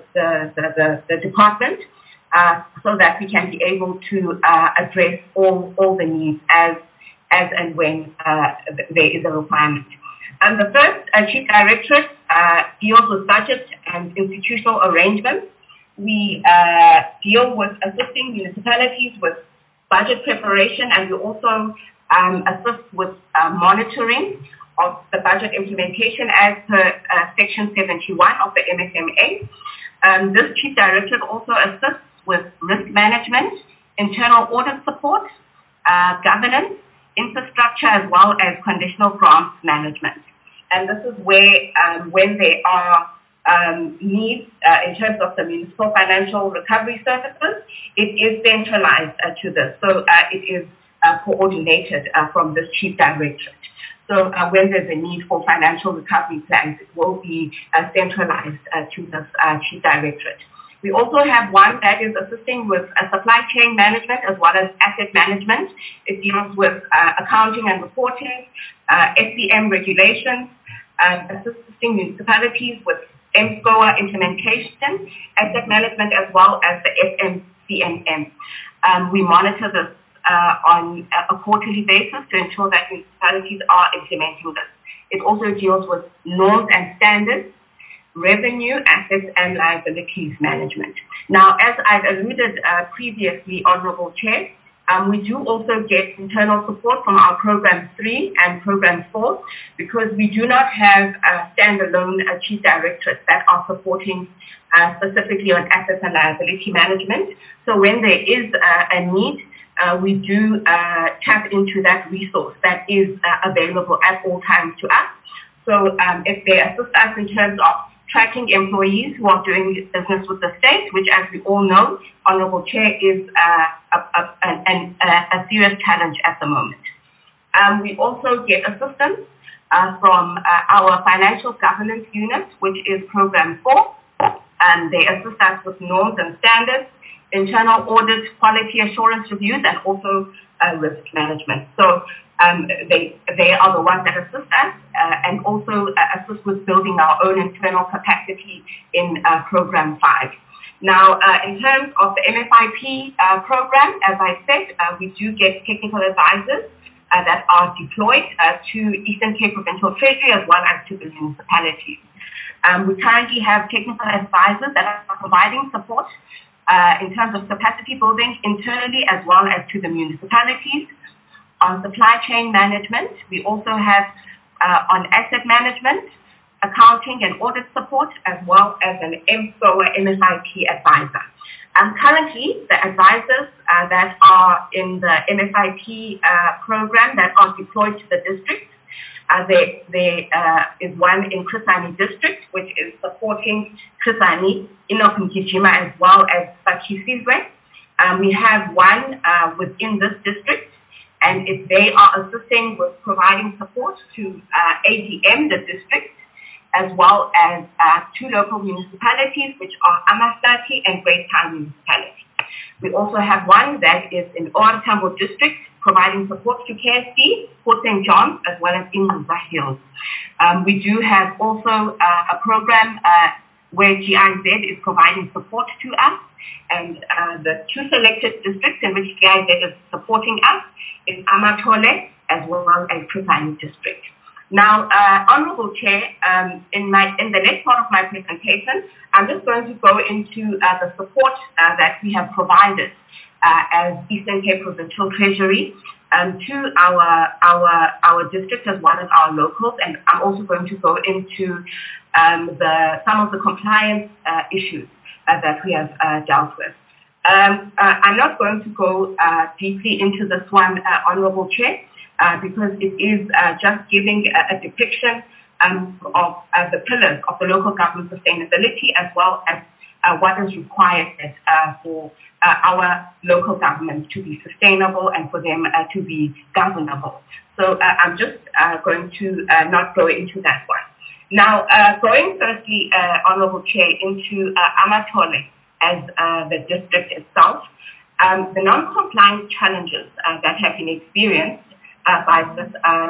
the department, so that we can be able to address all the needs as and when there is a requirement. And the first Chief Directorate deals with budget and institutional arrangements. We deal with assisting municipalities with budget preparation, and we also assist with monitoring of the budget implementation as per Section 71 of the MFMA. This Chief Directorate also assists with risk management, internal audit support, governance, infrastructure, as well as conditional grants management. And this is where, when there are needs in terms of the municipal financial recovery services, it is centralized to this. So it is coordinated from this Chief Directorate. So when there's a need for financial recovery plans, it will be centralized to this Chief Directorate. We also have one that is assisting with supply chain management as well as asset management. It deals with accounting and reporting, SCM regulations, assisting municipalities with MSCOA implementation, asset management, as well as the FMCNM. We monitor this on a quarterly basis to ensure that municipalities are implementing this. It also deals with norms and standards, revenue, assets, and liabilities management. Now, as I've alluded previously, Honorable Chair, we do also get internal support from our Program 3 and Program 4 because we do not have standalone Chief Directorates that are supporting specifically on assets and liability management. So when there is a need, we do tap into that resource that is available at all times to us. So if they assist us in terms of tracking employees who are doing business with the state, which, as we all know, Honorable Chair, is a serious challenge at the moment. We also get assistance from our financial governance unit, which is Program 4. They assist us with norms and standards, internal audit, quality assurance reviews, and also risk management. So they are the ones that assist us and also assist with building our own internal capacity in Program 5. Now, in terms of the MFIP program, as I said, we do get technical advisors that are deployed to Eastern Cape Provincial Treasury as well as to the municipalities. We currently have technical advisors that are providing support in terms of capacity building internally as well as to the municipalities. On supply chain management, we also have on asset management, accounting and audit support, as well as an MSCOA MFIP advisor. Currently, the advisors that are in the MFIP program that are deployed to the district, there is one in Chris Hani district, which is supporting Chris Hani, Enoch Mgijima, as well as Sakisizwe. We have one within this district, and if they are assisting with providing support to ADM, the district, as well as 2 local municipalities, which are Amasaki and Great Town municipality. We also have one that is in OR Tambo district, providing support to KSD, Port St. John, as well as in Musa Hills. We do have also a program where GIZ is providing support to us. And the two selected districts in which GIZ is supporting us is Amatole as well as Tripani district. Now, Honorable Chair, in the next part of my presentation, I'm just going to go into the support that we have provided as Eastern Cape Provincial Treasury to our district as well as our locals, and I'm also going to go into some of the compliance issues that we have dealt with. I'm not going to go deeply into this one, Honorable Chair, because it is just giving a depiction of the pillars of the local government sustainability as well as what is required for our local government to be sustainable and for them to be governable. So I'm just going to not go into that one. Now, going firstly, Honorable Chair, into Amatole as the district itself, the non-compliance challenges that have been experienced by this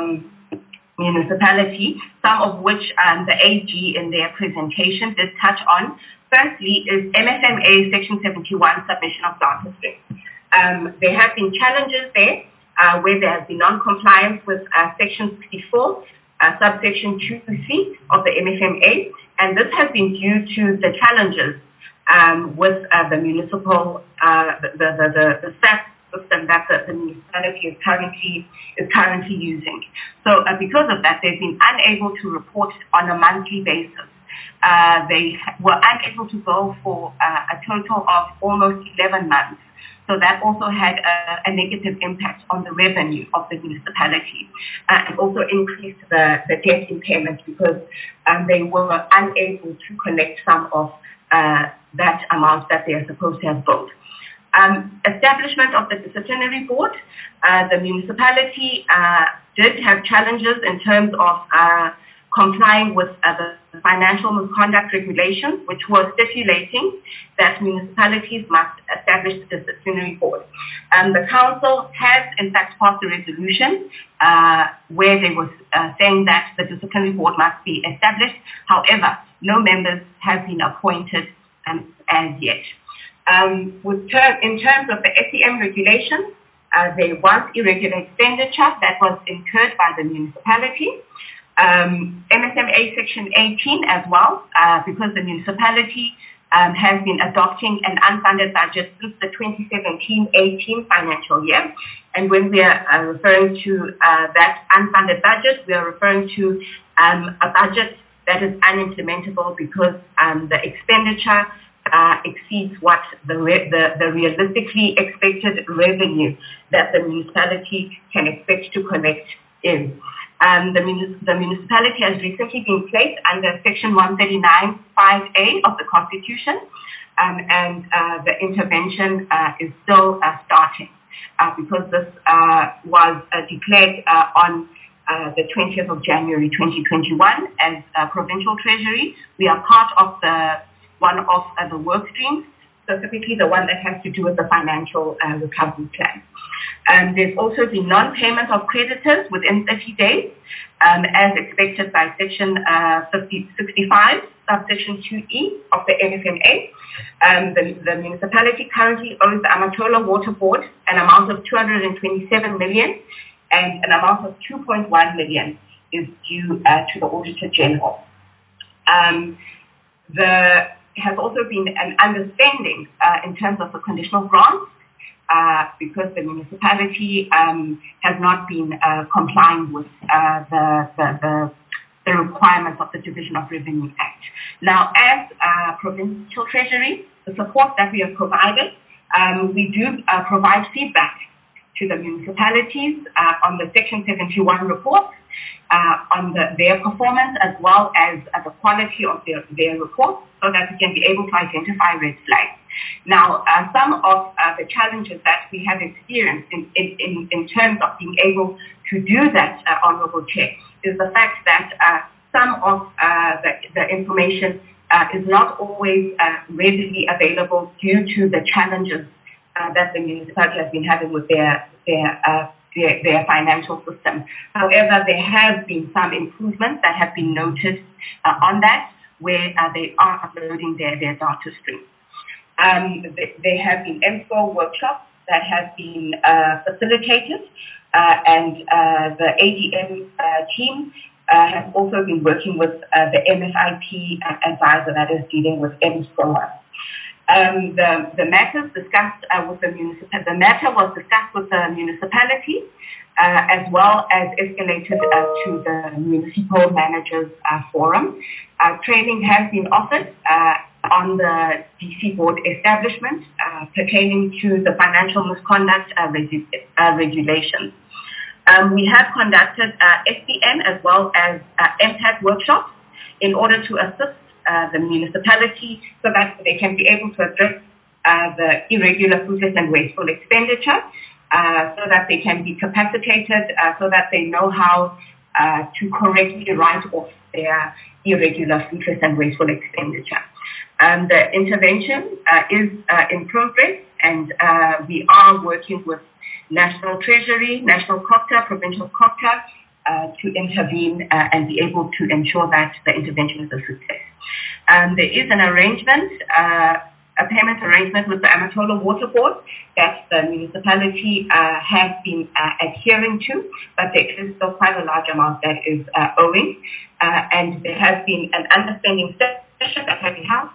municipality, some of which the AG in their presentation did touch on. Firstly is MFMA Section 71 submission of data streams. There have been challenges there where there has been non-compliance with Section 64, subsection 2C of the MFMA, and this has been due to the challenges with the municipal, the SAP system that the municipality is currently using. So because of that, they've been unable to report on a monthly basis. They were unable to go for a total of almost 11 months. So that also had a negative impact on the revenue of the municipality and also increased the debt impairment because they were unable to collect some of that amount that they are supposed to have billed. Establishment of the disciplinary board, the municipality did have challenges in terms of complying with the financial misconduct regulations, which were stipulating that municipalities must establish the disciplinary board. The council has in fact passed a resolution where they were saying that the disciplinary board must be established. However, no members have been appointed as yet. In terms of the SEM regulations, there was irregular expenditure that was incurred by the municipality. MSMA Section 18 as well, because the municipality has been adopting an unfunded budget since the 2017-18 financial year. And when we are referring to that unfunded budget, we are referring to a budget that is unimplementable because the expenditure exceeds what the realistically expected revenue that the municipality can expect to collect is. The municipality has recently been placed under Section 139(5)(a) of the Constitution, and the intervention is still starting because this was declared on the 20th of January 2021 as Provincial Treasury. We are part of one of the work streams, specifically the one that has to do with the financial recovery plan. There's also the non-payment of creditors within 30 days, as expected by Section 65, subsection 2E of the MFMA. The municipality currently owes the Amatola Water Board an amount of 227 million, and an amount of 2.1 million is due to the Auditor General. There has also been an understanding in terms of the conditional grants, because the municipality has not been complying with the requirements of the Division of Revenue Act. Now, as Provincial Treasury, the support that we have provided, we do provide feedback to the municipalities on the Section 71 report, on their performance as well as the quality of their reports, so that we can be able to identify red flags. Now, some of the challenges that we have experienced in terms of being able to do that, Honourable Chair, is the fact that some of the information is not always readily available due to the challenges that the municipality has been having with their financial system. However, there have been some improvements that have been noted on that. where they are uploading their data stream. There have been MSCOR workshops that have been facilitated, and the ADM team has also been working with the MFIP advisor that is dealing with MSCOR. The matters discussed with the matter was discussed with the municipality, as well as escalated to the Municipal Managers Forum. Training has been offered on the DC board establishment pertaining to the financial misconduct regulations. We have conducted SPM as well as MPAC workshops in order to assist the municipality so that they can be able to address the irregular, fruitless and wasteful expenditure, so that they can be capacitated, so that they know how to correctly write off their irregular, fruitless and wasteful expenditure. The intervention is in progress, and we are working with National Treasury, National COGTA, Provincial COGTA to intervene and be able to ensure that the intervention is a success. There is an arrangement, a payment arrangement with the Amatola Water Board that the municipality has been adhering to, but there is still quite a large amount that is owing, and there has been an understanding session that has been held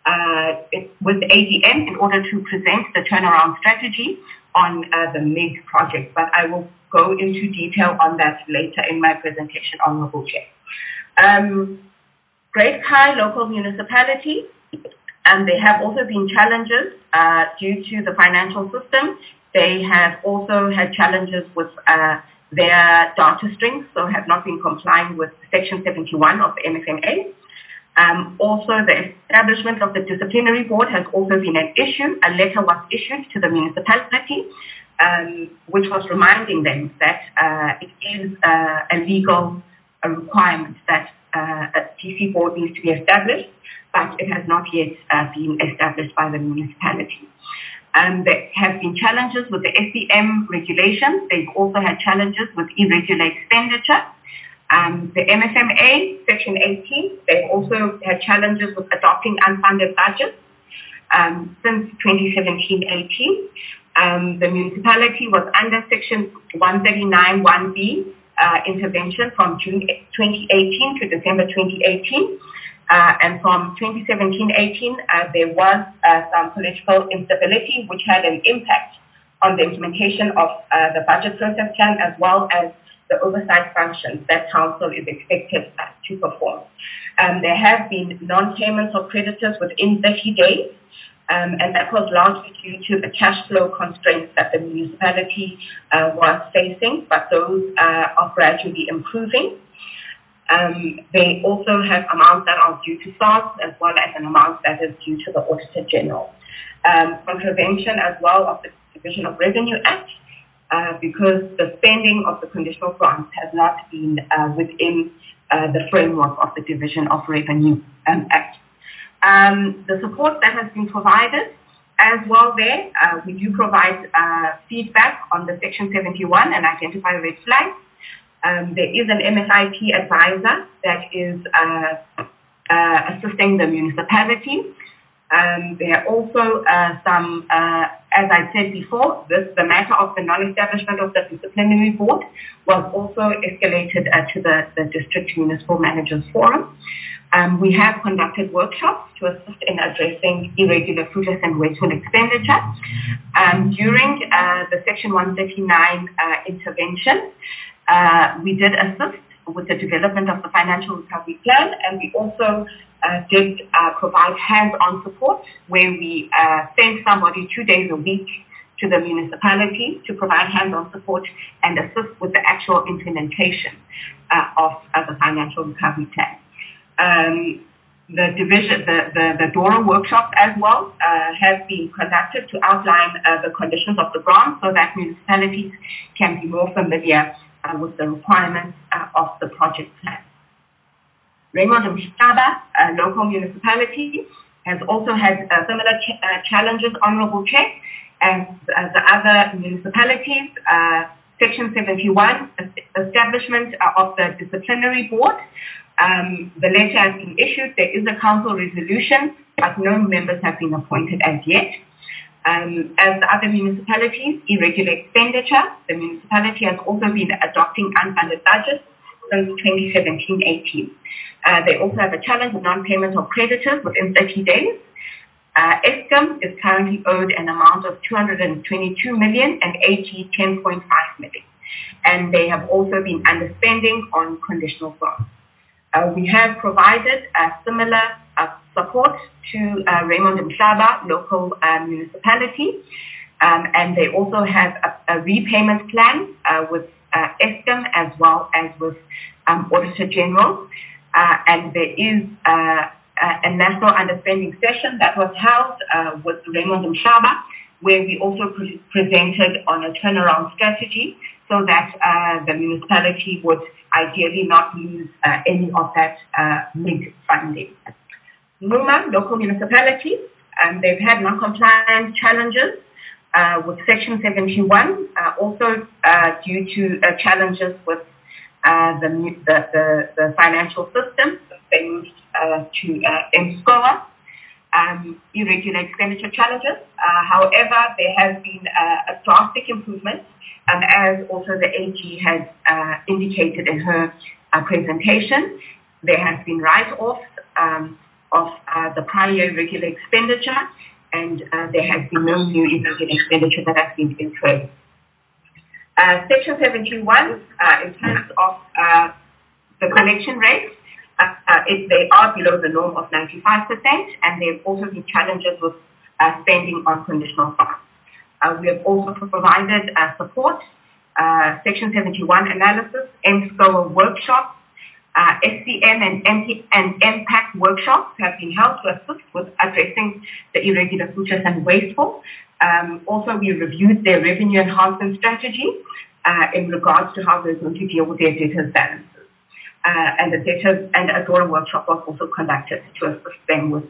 with the ADM in order to present the turnaround strategy on the MIG project, but I will go into detail on that later in my presentation, Honourable Chair. Great Kai local municipality, there have also been challenges due to the financial system. They have also had challenges with their data strings, so have not been complying with Section 71 of the MFMA. Also, the establishment of the disciplinary board has also been an issue. A letter was issued to the municipality, which was reminding them that it is a legal requirement that a DC board needs to be established, but it has not yet been established by the municipality. There have been challenges with the SPM regulations. They've also had challenges with irregular expenditure. The MFMA, Section 18, they've also had challenges with adopting unfunded budgets since 2017-18. The municipality was under Section 139(1)B intervention from June 2018 to December 2018. And from 2017-18, there was some political instability which had an impact on the implementation of the budget process plan as well as the oversight functions that council is expected to perform. There have been non-payments of creditors within 30 days, and that was largely due to the cash flow constraints that the municipality was facing, but those are gradually improving. They also have amounts that are due to SARS as well as an amount that is due to the Auditor General. Contravention as well of the Division of Revenue Act, because the spending of the conditional grants has not been within the framework of the Division of Revenue Act. The support that has been provided as well there, we do provide feedback on the Section 71 and identify red flags. There is an MFIP advisor that is assisting the municipality. There are also some, as I said before, the matter of the non-establishment of the disciplinary board was also escalated to the District Municipal Managers Forum. We have conducted workshops to assist in addressing irregular, fruitless and wasteful expenditure. During the Section 139 intervention, we did assist with the development of the financial recovery plan, and we also did provide hands-on support where we sent somebody 2 days a week to the municipality to provide hands-on support and assist with the actual implementation of the financial recovery plan. The DORA workshops as well have been conducted to outline the conditions of the grant so that municipalities can be more familiar with the requirements of the project plan. Raymond Mhlaba, a local municipality, has also had similar challenges, Honourable Chair, as the other municipalities. Section 71, establishment of the disciplinary board The letter has been issued. There is a council resolution, but no members have been appointed as yet. As the other municipalities, irregular expenditure, the municipality has also been adopting unfunded budgets since 2017-18. They also have a challenge of non-payment of creditors within 30 days. Eskom is currently owed an amount of 222 million and AG 10.5 million. And they have also been underspending on conditional grants. We have provided similar support to Raymond Mhlaba local municipality, and they also have a repayment plan with Eskom as well as with Auditor General, and there is a national understanding session that was held with Raymond Mhlaba, where we also presented on a turnaround strategy so that the municipality would ideally not lose any of that MIG funding. Numa, local municipalities, they've had non-compliant challenges with Section 71, also due to challenges with the financial system. They moved to MSCOA, irregular expenditure challenges. However, there has been a drastic improvement, as also the AG has indicated in her presentation. There has been write-offs of the prior year irregular expenditure, and there has been no new irregular expenditure that has been incurred. Section 71, in terms of the collection rates, they are below the norm of 95%, and there have also been challenges with spending on conditional funds. We have also provided support, Section 71 analysis, MSCOA workshops, SCM and MPAC workshops have been held to assist with addressing the irregular, fruitless and wasteful. Also, we reviewed their revenue enhancement strategy in regards to how they're going to deal with their debtors balances. And a DORA workshop was also conducted to assist them with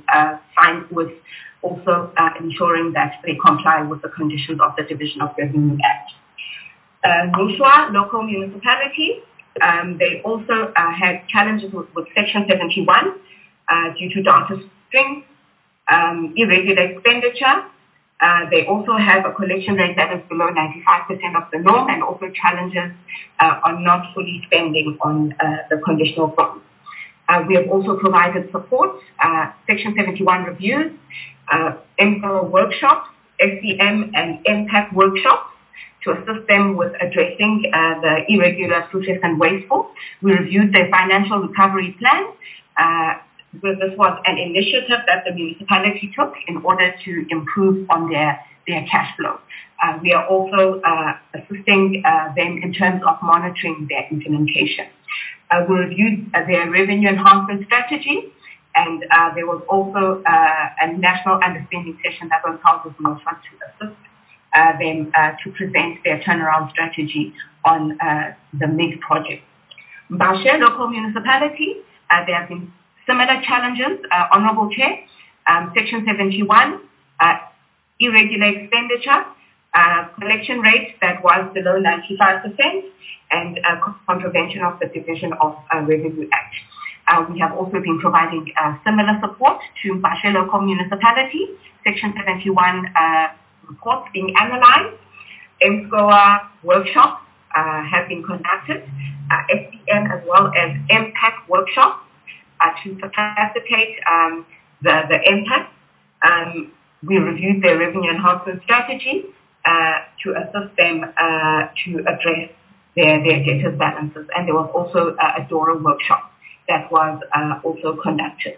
also ensuring that they comply with the conditions of the Division of Revenue Act. Mushwa, local municipality, they also had challenges with Section 71 due to data strings, irregular expenditure. They also have a collection rate that is below 95% of the norm, and also challenges on not fully spending on the conditional grants. We have also provided support, Section 71 reviews, MSCOA workshops, SCM and MPAC workshops to assist them with addressing the irregular, fruitless and wasteful. We reviewed their financial recovery plan. This was an initiative that the municipality took in order to improve on their cash flow. We are also assisting them in terms of monitoring their implementation. We reviewed their revenue enhancement strategy, and there was also a national understanding session that was held with NOFA to assist them to present their turnaround strategy on the MIG project. Bashe, local municipality, there have been similar challenges, Honorable Chair. Section 71, irregular expenditure, collection rate that was below 95%, and contravention of the Division of Revenue Act. We have also been providing similar support to Bashe local municipality. Section 71 reports being analyzed. MSCOA workshops have been conducted, SCM as well as MPAC workshops to facilitate the impact. We reviewed their revenue enhancement strategy to assist them to address their debtors balances, and there was also a DORA workshop that was also conducted.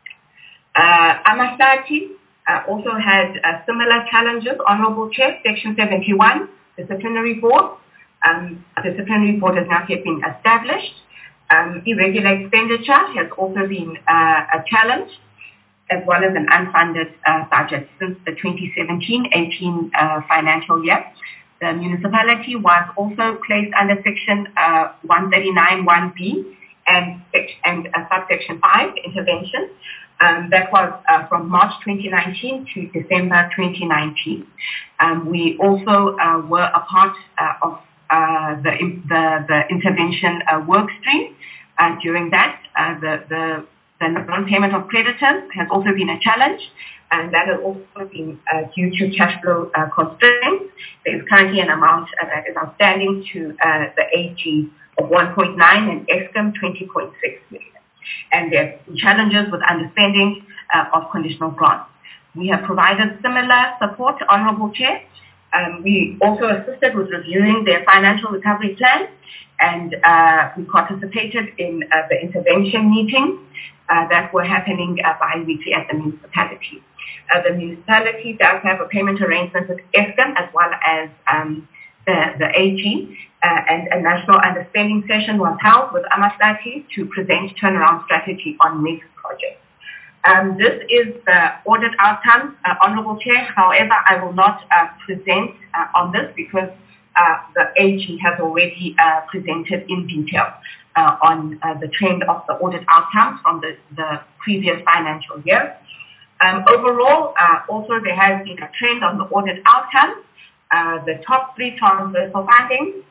Amasati also had similar challenges. Honorable Chair, Section 71, disciplinary board. Disciplinary board has not yet been established. Irregular expenditure has also been a challenge, as well as an unfunded budget since the 2017-18 financial year. The municipality was also placed under Section 139(1)(b) and subsection 5 intervention. That was from March 2019 to December 2019. We also were a part of the intervention work stream During that, the non-payment of creditors has also been a challenge, and that has also been due to cash flow constraints. There is currently an amount that is outstanding to the AG of 1.9 and Eskom 20.6 million. And there are challenges with underspending of conditional grants. We have provided similar support, Honourable Chair. We also assisted with reviewing their financial recovery plan, and we participated in the intervention meetings that were happening bi-weekly at the municipality. The municipality does have a payment arrangement with Eskom as well as the AG, and a national understanding session was held with Amahlati to present turnaround strategy on next projects. This is the audit outcome, Honourable Chair. However, I will not present on this because the AG has already presented in detail on the trend of the audit outcomes from the previous financial year. Overall, also there has been a trend on the audit outcomes. The top three transversal findings,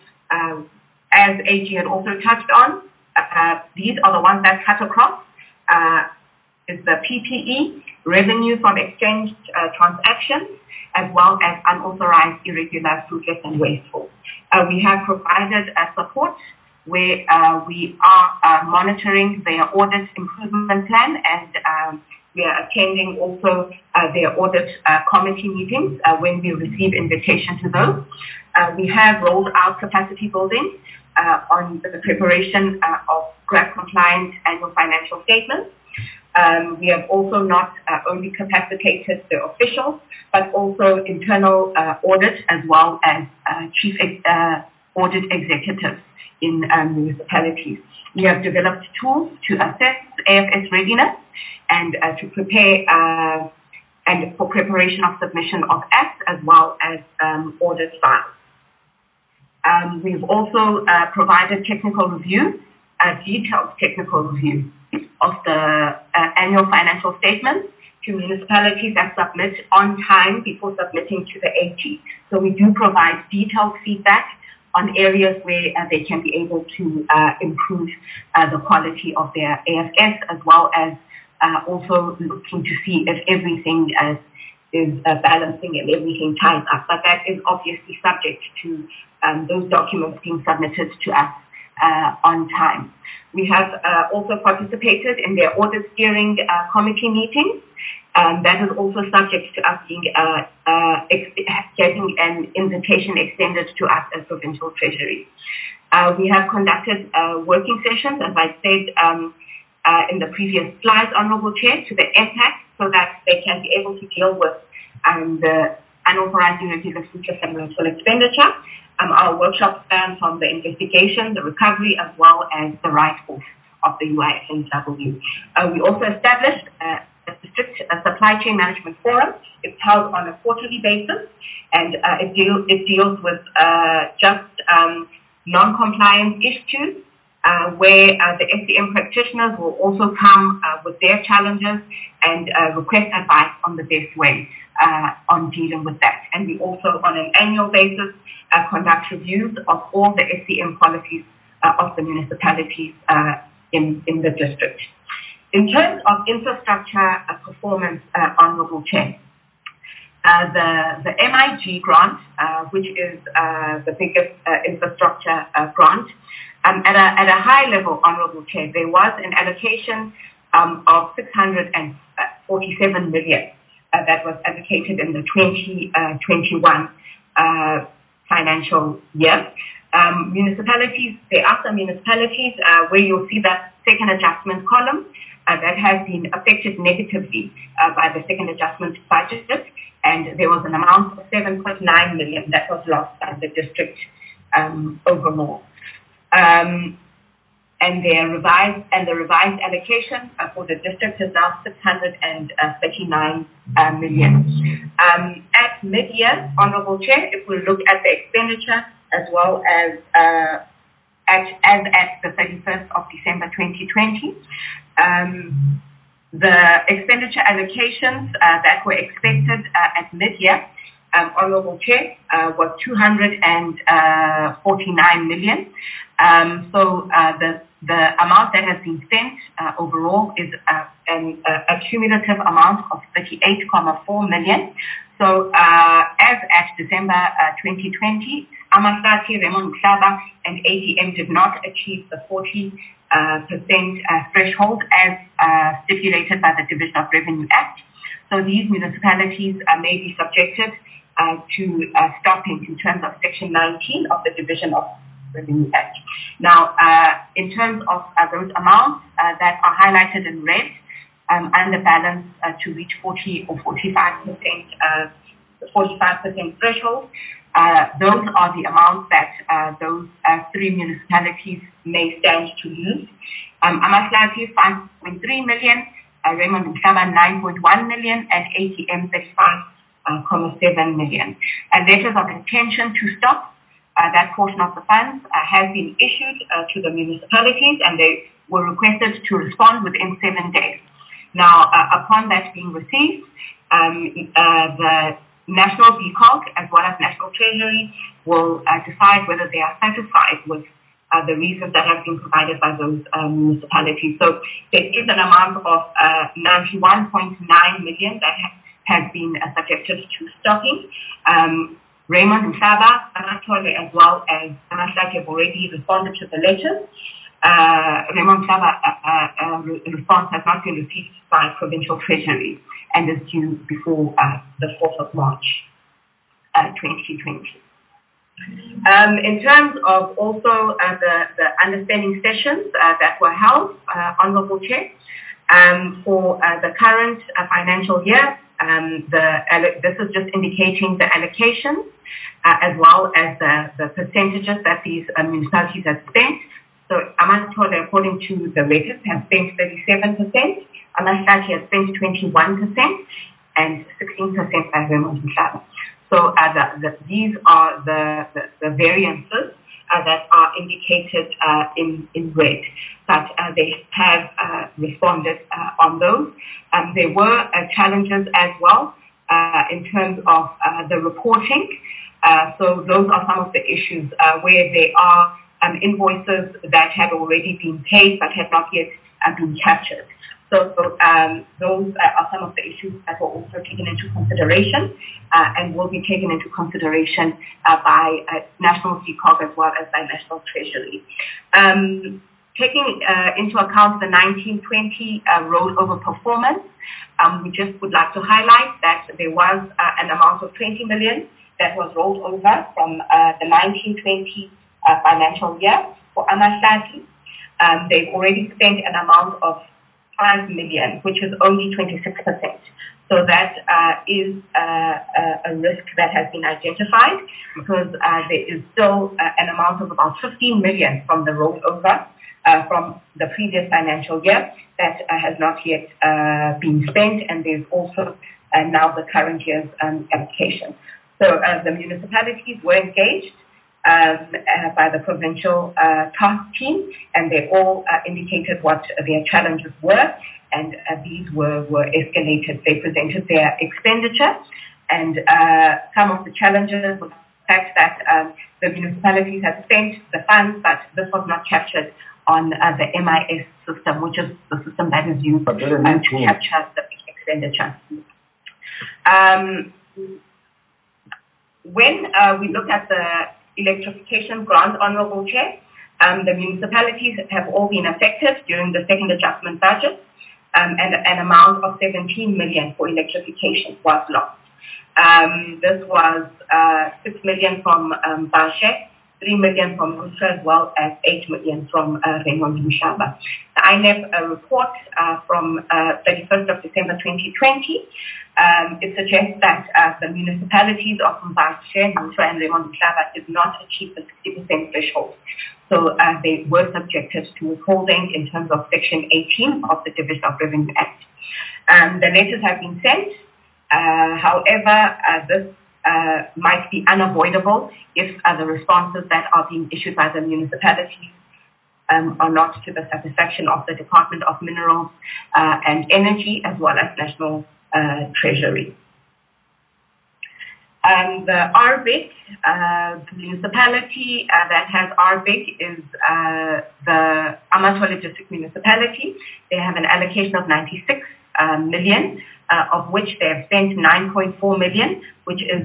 as AG had also touched on, these are the ones that cut across. Is the PPE, revenue from exchange transactions, as well as unauthorized, irregular, fruitless, and wasteful. We have provided support where we are monitoring their audit improvement plan, and we are attending also their audit committee meetings when we receive invitation to those. We have rolled out capacity building on the preparation of GRAP-compliant annual financial statements. We have also not only capacitated the officials, but also internal audit as well as chief audit executives in municipalities. We have developed tools to assess AFS readiness and to prepare and for preparation of submission of acts as well as audit files. We've also provided technical review, detailed technical review of the annual financial statements to municipalities that submit on time before submitting to the AG. So we do provide detailed feedback on areas where they can be able to improve the quality of their AFS, as well as also looking to see if everything is balancing and everything ties up. But that is obviously subject to those documents being submitted to us on time. We have also participated in their audit steering committee meetings. That is also subject to us being getting an invitation extended to us as Provincial Treasury. We have conducted working sessions, as I said in the previous slides, Honourable Chair, to the impact so that they can be able to deal with the unauthorized, irregular, fruitless, and wasteful expenditure. Our workshop spans from the investigation, the recovery, as well as the write-off of the UIFNW. We also established a district supply chain management forum. It's held on a quarterly basis, and it deals with just non-compliance issues, where the SCM practitioners will also come with their challenges and request advice on the best way on dealing with that. And we also, on an annual basis, conduct reviews of all the SCM policies of the municipalities in the district. In terms of infrastructure performance, Honourable Chair, the MIG grant, which is the biggest infrastructure grant, at a high level, Honourable Chair, there was an allocation of 647 million that was allocated in the 2021 financial year. Municipalities, there are some municipalities where you'll see that second adjustment column that has been affected negatively by the second adjustment budget, and there was an amount of 7.9 million that was lost by the district overall. And the revised allocation for the district is now 639 million. At mid-year, Honourable Chair, if we look at the expenditure as well as at the 31st of December 2020, the expenditure allocations that were expected at mid-year Honorable Chair, was 249 million. So the amount that has been spent overall is a cumulative amount of 38.4 million. So as at December 2020, Amahlati, Raymond Mhlaba, and ATM did not achieve the 40% threshold as stipulated by the Division of Revenue Act. So these municipalities may be subjected to stopping in terms of Section 19 of the Division of Revenue Act. Now, in terms of those amounts that are highlighted in red, under balance to reach 40 or 45%, 45% threshold, those are the amounts that those three municipalities may stand to lose. Amahlati 5.3 million, Raymond Mhlaba 9.1 million, and ATM 35.7 million. And letters of intention to stop that portion of the funds has been issued to the municipalities, and they were requested to respond within 7 days. Now, upon that being received, the National DCOG as well as National Treasury will decide whether they are satisfied with the reasons that have been provided by those municipalities. So there is an amount of 91.9 million that has been subjected to stopping. Raymond Mhlaba, Anatole, as well as Amahlati have already responded to the letters. Raymond Mhlaba response has not been received by Provincial Treasury and is due before the 4th of March 2020. In terms of also the understanding sessions that were held, Honorable Chair, for the current financial year, this is just indicating the allocations as well as the percentages that these municipalities have spent. So Amanatole, according to the records, has spent 37%, Amahlati has spent 21%, and 16% by Raymond Mhlaba. So these are the variances that are indicated in red, but they have responded on those. There were challenges as well in terms of the reporting. So those are some of the issues where there are invoices that had already been paid but had not yet been captured. So those are some of the issues that were also taken into consideration and will be taken into consideration by National DCOG as well as by National Treasury. Taking into account the 1920 rollover performance, we just would like to highlight that there was an amount of 20 million that was rolled over from the 1920 financial year for Amahlati. They've already spent an amount of 5 million, which is only 26%. So that is a risk that has been identified because there is still an amount of about 15 million from the rollover from the previous financial year that has not yet been spent, and there's also now the current year's allocation. So the municipalities were engaged by the provincial task team, and they all indicated what their challenges were, and these were escalated. They presented their expenditure, and some of the challenges were the fact that the municipalities had spent the funds, but this was not captured on the MIS system, which is the system that is used to capture the expenditure. When we look at the electrification grant, Honorable Chair, the municipalities have all been affected during the second adjustment budget, and an amount of 17 million for electrification was lost. This was 6 million from Bashe, 3 million from Lustra, as well as 8 million from Raymond Mhlaba. The INEP report from 31st of December 2020, it suggests that the municipalities of Bashe, Lustra, and Raymond Mhlaba did not achieve the 60% threshold. So they were subjected to withholding in terms of Section 18 of the Division of Revenue Act. The letters have been sent. However, this might be unavoidable if the responses that are being issued by the municipalities are not to the satisfaction of the Department of Minerals and Energy as well as National Treasury. The RBIC, the municipality that has RBIC is the Amathole District Municipality. They have an allocation of 96 million, of which they have spent 9.4 million, which is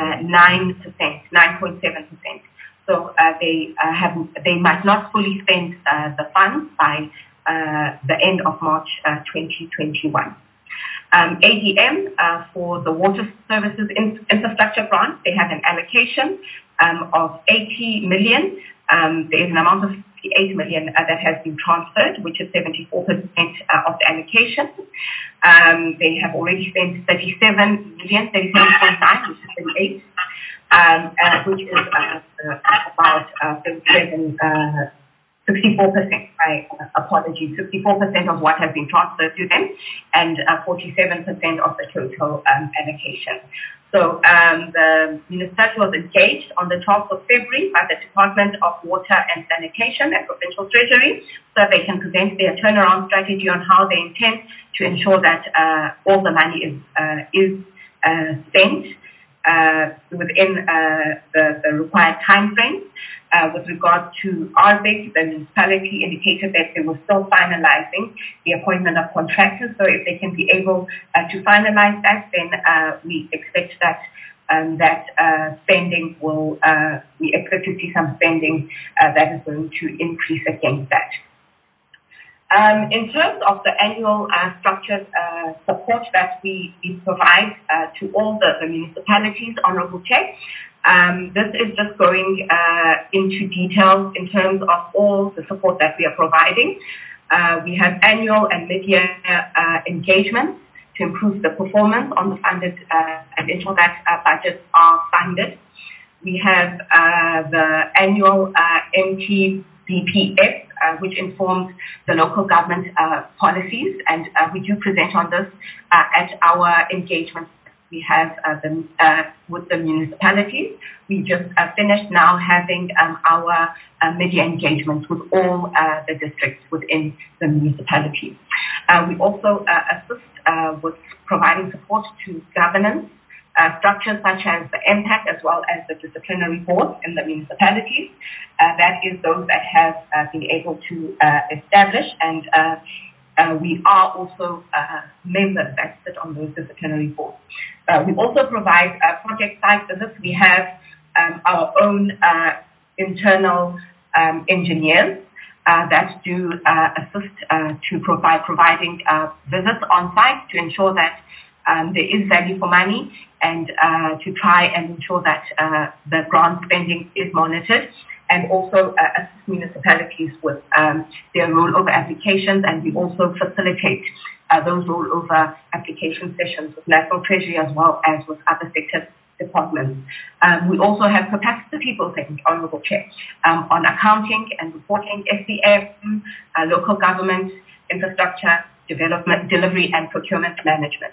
9.7%. So they might not fully spend the funds by the end of March 2021. ADM, for the water services infrastructure grant, they have an allocation of 80 million. There is an amount of 8 million that has been transferred, which is 74% of the allocation. They have already spent 37.9, which is 38, which is about 64%, 64% of what has been transferred to them, and 47% of the total allocation. So the municipality was engaged on the 12th of February by the Department of Water and Sanitation and Provincial Treasury, so they can present their turnaround strategy on how they intend to ensure that all the money is spent within the required time frame. With regard to RBIC, the municipality indicated that they were still finalizing the appointment of contractors. So if they can be able to finalize that, then we expect that spending will, we expect to see some spending that is going to increase against that. In terms of the annual structured support that we provide to all the municipalities, Honorable Chair, this is just going into details in terms of all the support that we are providing. We have annual and mid-year engagements to improve the performance on the funded and ensure that budgets are funded. We have the annual MTBPF, which informs the local government policies, and we do present on this at our engagements we have with the municipalities. We just finished now having our media engagements with all the districts within the municipalities. We also assist with providing support to governance structures such as the MPAC as well as the disciplinary boards in the municipalities. That is those that have been able to establish, and we are also members that sit on those disciplinary boards. We also provide project site visits. We have our own internal engineers that do assist to providing visits on site to ensure that there is value for money, and to try and ensure that the grant spending is monitored, and also assist municipalities with their rollover applications, and we also facilitate those rollover application sessions with National Treasury as well as with other sector departments. We also have capacity building, Honourable Chair, on accounting and reporting, SDF, local government, infrastructure, development, delivery, and procurement management.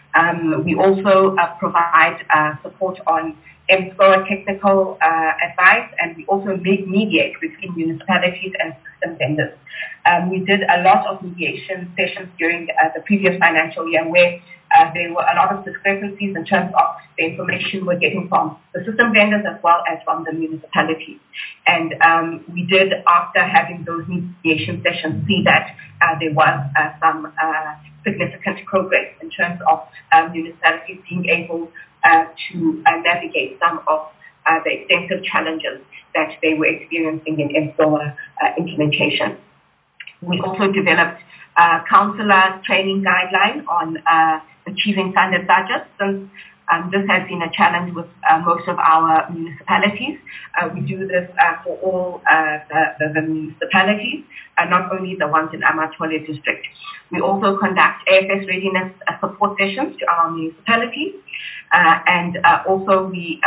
We also provide support on MSCOA technical advice, and we also mediate between municipalities and system vendors. We did a lot of mediation sessions during the previous financial year where there were a lot of discrepancies in terms of the information we're getting from the system vendors as well as from the municipalities. And we did, after having those mediation sessions, see that there was some significant progress in terms of municipalities being able to navigate some of the extensive challenges that they were experiencing in MSCOA implementation. We also developed a councillor training guideline on achieving funded budgets, since this has been a challenge with most of our municipalities. We do this for all the municipalities, not only the ones in Amathole district. We also conduct AFS readiness support sessions to our municipalities, and also we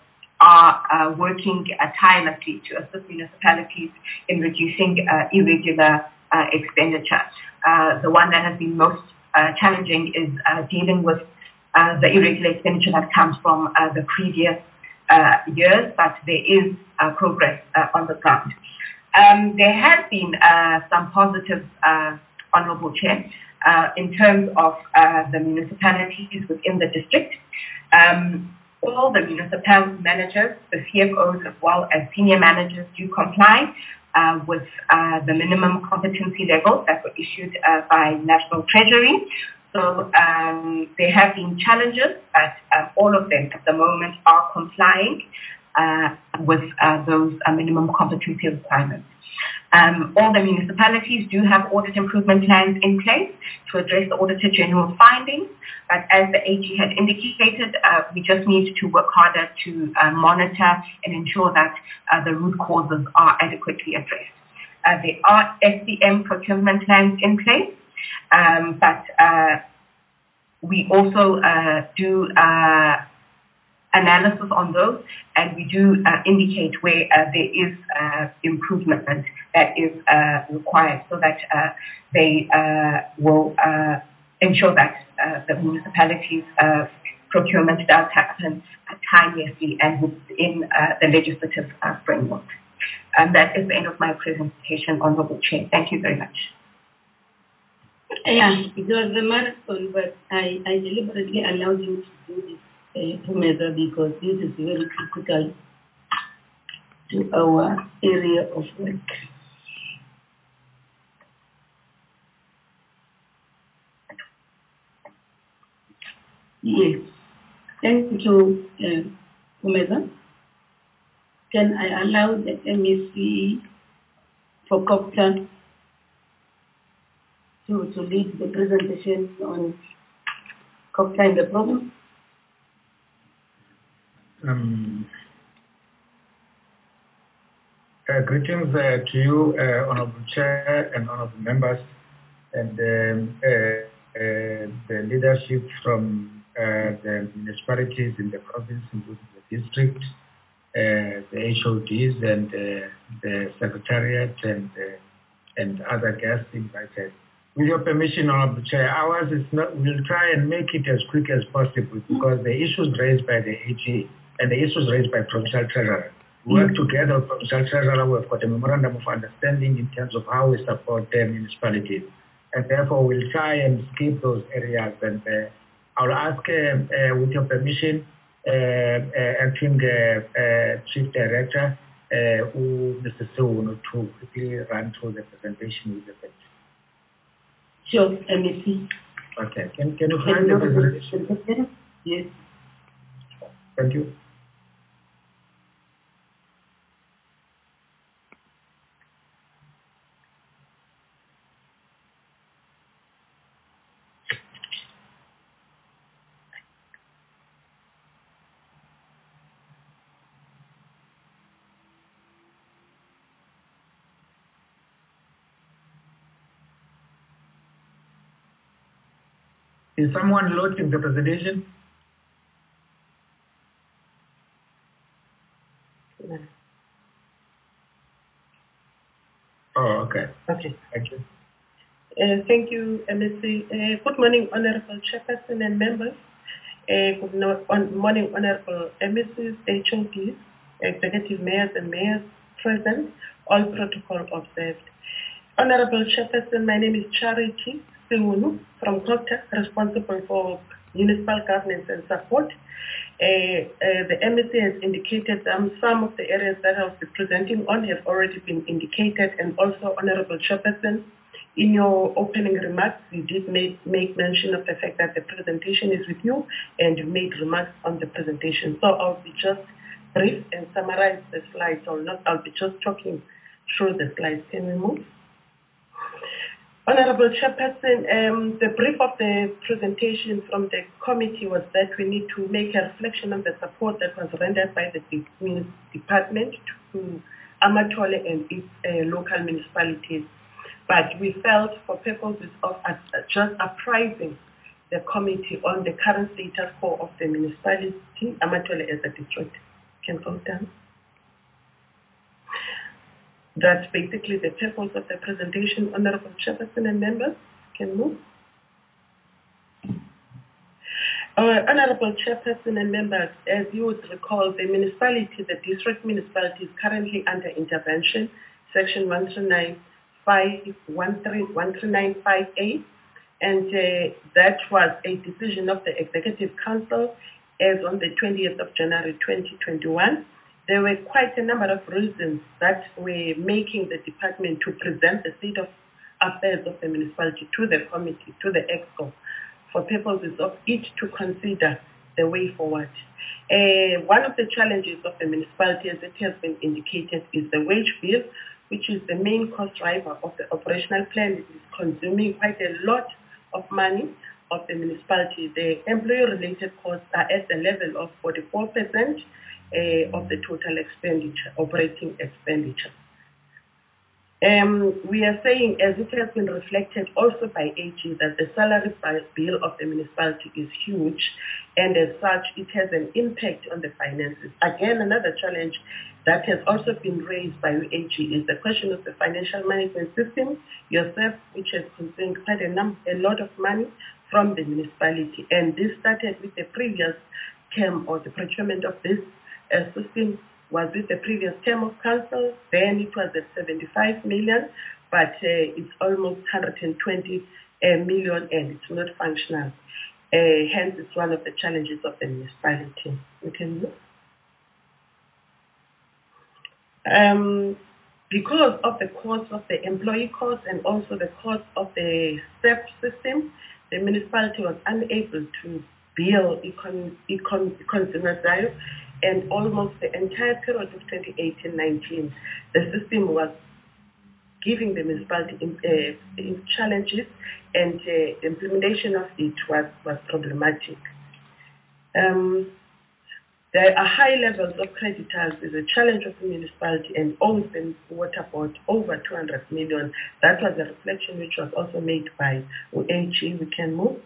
are working tirelessly to assist municipalities in reducing irregular expenditure. The one that has been most challenging is dealing with the irregular expenditure that comes from the previous years, but there is progress on the ground. There has been some positives, Honourable Chair, in terms of the municipalities within the district. all the municipal managers, the CFOs, as well as senior managers do comply with the minimum competency levels that were issued by National Treasury. So there have been challenges, but all of them at the moment are complying with those minimum competency requirements. All the municipalities do have audit improvement plans in place to address the Auditor General's findings, but as the AG had indicated, we just need to work harder to monitor and ensure that the root causes are adequately addressed. There are SCM procurement plans in place, but we also do analysis on those, and we do indicate where there is improvement that is required, so that they will ensure that the municipalities' procurement does happen timelessly and within the legislative framework. And that is the end of my presentation, Honourable Chair. Thank you very much. Yeah, it was a marathon, but I deliberately allowed you to do this. Because this is very critical to our area of work. Yes. Thank you, Umeza. Can I allow the MEC for COPTA to lead the presentation on COPTA in the province? Greetings to you, Honorable Chair and Honorable Members, and the leadership from the municipalities in the province, including the district, the HODs and the Secretariat and other guests invited. With your permission, Honorable Chair, ours is not, we'll try and make it as quick as possible because the issues raised by the AG and the issues raised by Provincial Treasurer. We work together with Provincial Treasurer. We've got a memorandum of understanding in terms of how we support the municipalities. And therefore, we'll try and skip those areas. And I'll ask, with your permission, Acting Chief Director, Mr. Sewuno, to quickly run through the presentation with the page. Sure, MEC. Okay. Can you find the presentation? Yes. Thank you. Is someone loading the presentation? No. Oh, okay. Okay. Thank you. Thank you, MSC. Good morning, Honorable Chairperson and members. Good morning, Honorable MSCs, HODs, Executive Mayors and Mayors present, all protocol observed. Honorable Chairperson, my name is Charity Sewuno from COPTA, responsible for municipal governance and support. The MSC has indicated some of the areas that I'll be presenting on have already been indicated, and also, Honorable Chairperson, in your opening remarks, you did make mention of the fact that the presentation is with you, and you made remarks on the presentation. So I'll be just brief and summarize the slides. I'll be just talking through the slides. Can we move? Honorable Chairperson, the brief of the presentation from the committee was that we need to make a reflection on the support that was rendered by the department to Amathole and its local municipalities. But we felt for purposes of just apprising the committee on the current status quo of the municipality, Amathole as a district. Can go down. That's basically the purpose of the presentation, Honorable Chairperson and members. Can move. Honorable Chairperson and members, as you would recall, the municipality, the district municipality is currently under intervention, Section 139.5A, and that was a decision of the Executive Council as on the 20th of January 2021, there were quite a number of reasons that were making the department to present the state of affairs of the municipality to the committee, to the EXCO, for purposes of each to consider the way forward. One of the challenges of the municipality, as it has been indicated, is the wage bill, which is the main cost driver of the operational plan. It is consuming quite a lot of money of the municipality. The employee-related costs are at the level of 44% of the total expenditure, operating expenditure. We are saying, as it has been reflected also by AG, that the salary bill of the municipality is huge, and as such, it has an impact on the finances. Again, another challenge that has also been raised by AG is the question of the financial management system, yourself, which has consumed quite a lot of money from the municipality. And this started with the previous term, or the procurement of this system was with the previous term of council. Then it was at 75 million, but it's almost 120 million, and it's not functional. Hence, it's one of the challenges of the municipality. We can look. Because of the cost of the employee cost and also the cost of the theft system, the municipality was unable to bill consumer value, and almost the entire period of 2018-19, the system was giving the municipality challenges, and the implementation of it was problematic. There are high levels of creditors is a challenge of the municipality, and owes the water board over 200 million. That was a reflection which was also made by UAG. We can move.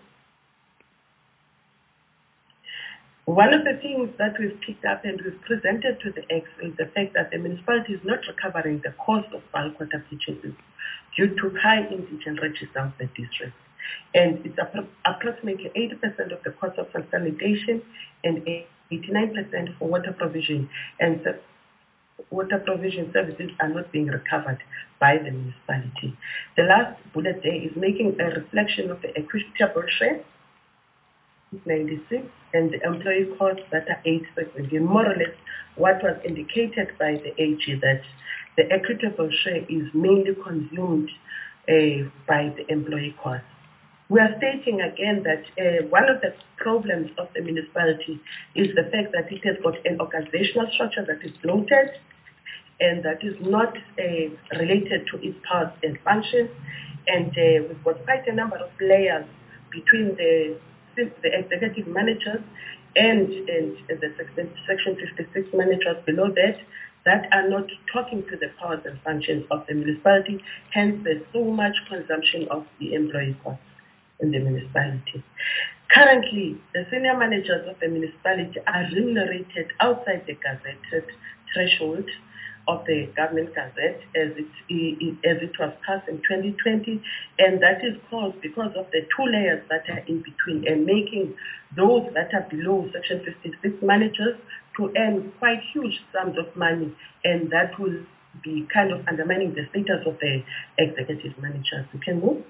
One of the things that we've picked up and we've presented to the X is the fact that the municipality is not recovering the cost of bulk water purchases due to high indigent registers of the district. And it's approximately 80% of the cost of consolidation and 89% for water provision. And water provision services are not being recovered by the municipality. The last bullet there is making a reflection of the equitable share, 96, and the employee costs that are 8%. More or less what was indicated by the AG, that the equitable share is mainly consumed by the employee costs. We are stating again that one of the problems of the municipality is the fact that it has got an organizational structure that is bloated and that is not related to its powers and functions. And we've got quite a number of layers between the executive managers and the Section 56 managers below that are not talking to the powers and functions of the municipality. Hence, there's so much consumption of the employee costs in the municipality. Currently, the senior managers of the municipality are remunerated outside the gazetted threshold of the government gazette as it was passed in 2020, and that is caused because of the two layers that are in between, and making those that are below Section 56 managers to earn quite huge sums of money, and that will be kind of undermining the status of the executive managers. You can move.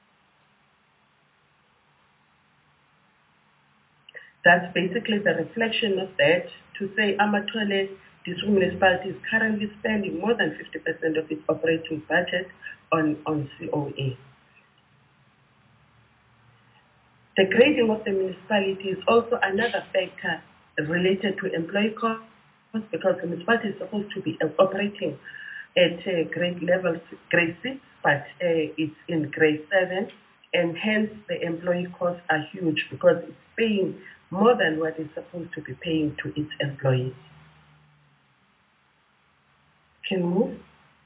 That's basically the reflection of that, to say Amatole, this municipality is currently spending more than 50% of its operating budget on COA. The grading of the municipality is also another factor related to employee costs, because the municipality is supposed to be operating at grade level, grade 6, but it's in grade 7, and hence the employee costs are huge because it's paying more than what it's supposed to be paying to its employees. Can move.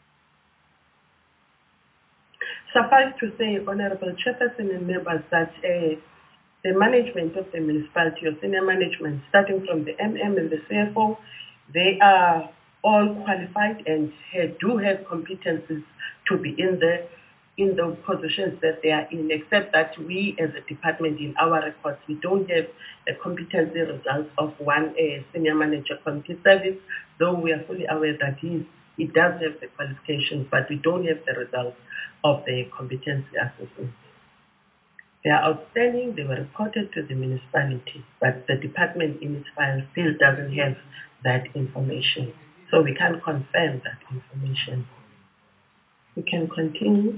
Suffice to say, Honorable Chairperson and members, that the management of the municipality, or senior management, starting from the MM and the CFO, they are all qualified and do have competencies to be in those positions that they are in, except that we as a department in our records, we don't have a competency result of one senior manager committee service, though we are fully aware that he does have the qualifications, but we don't have the results of the competency assessment. They are outstanding, they were reported to the municipality, but the department in its file still doesn't have that information. So we can't confirm that information. We can continue.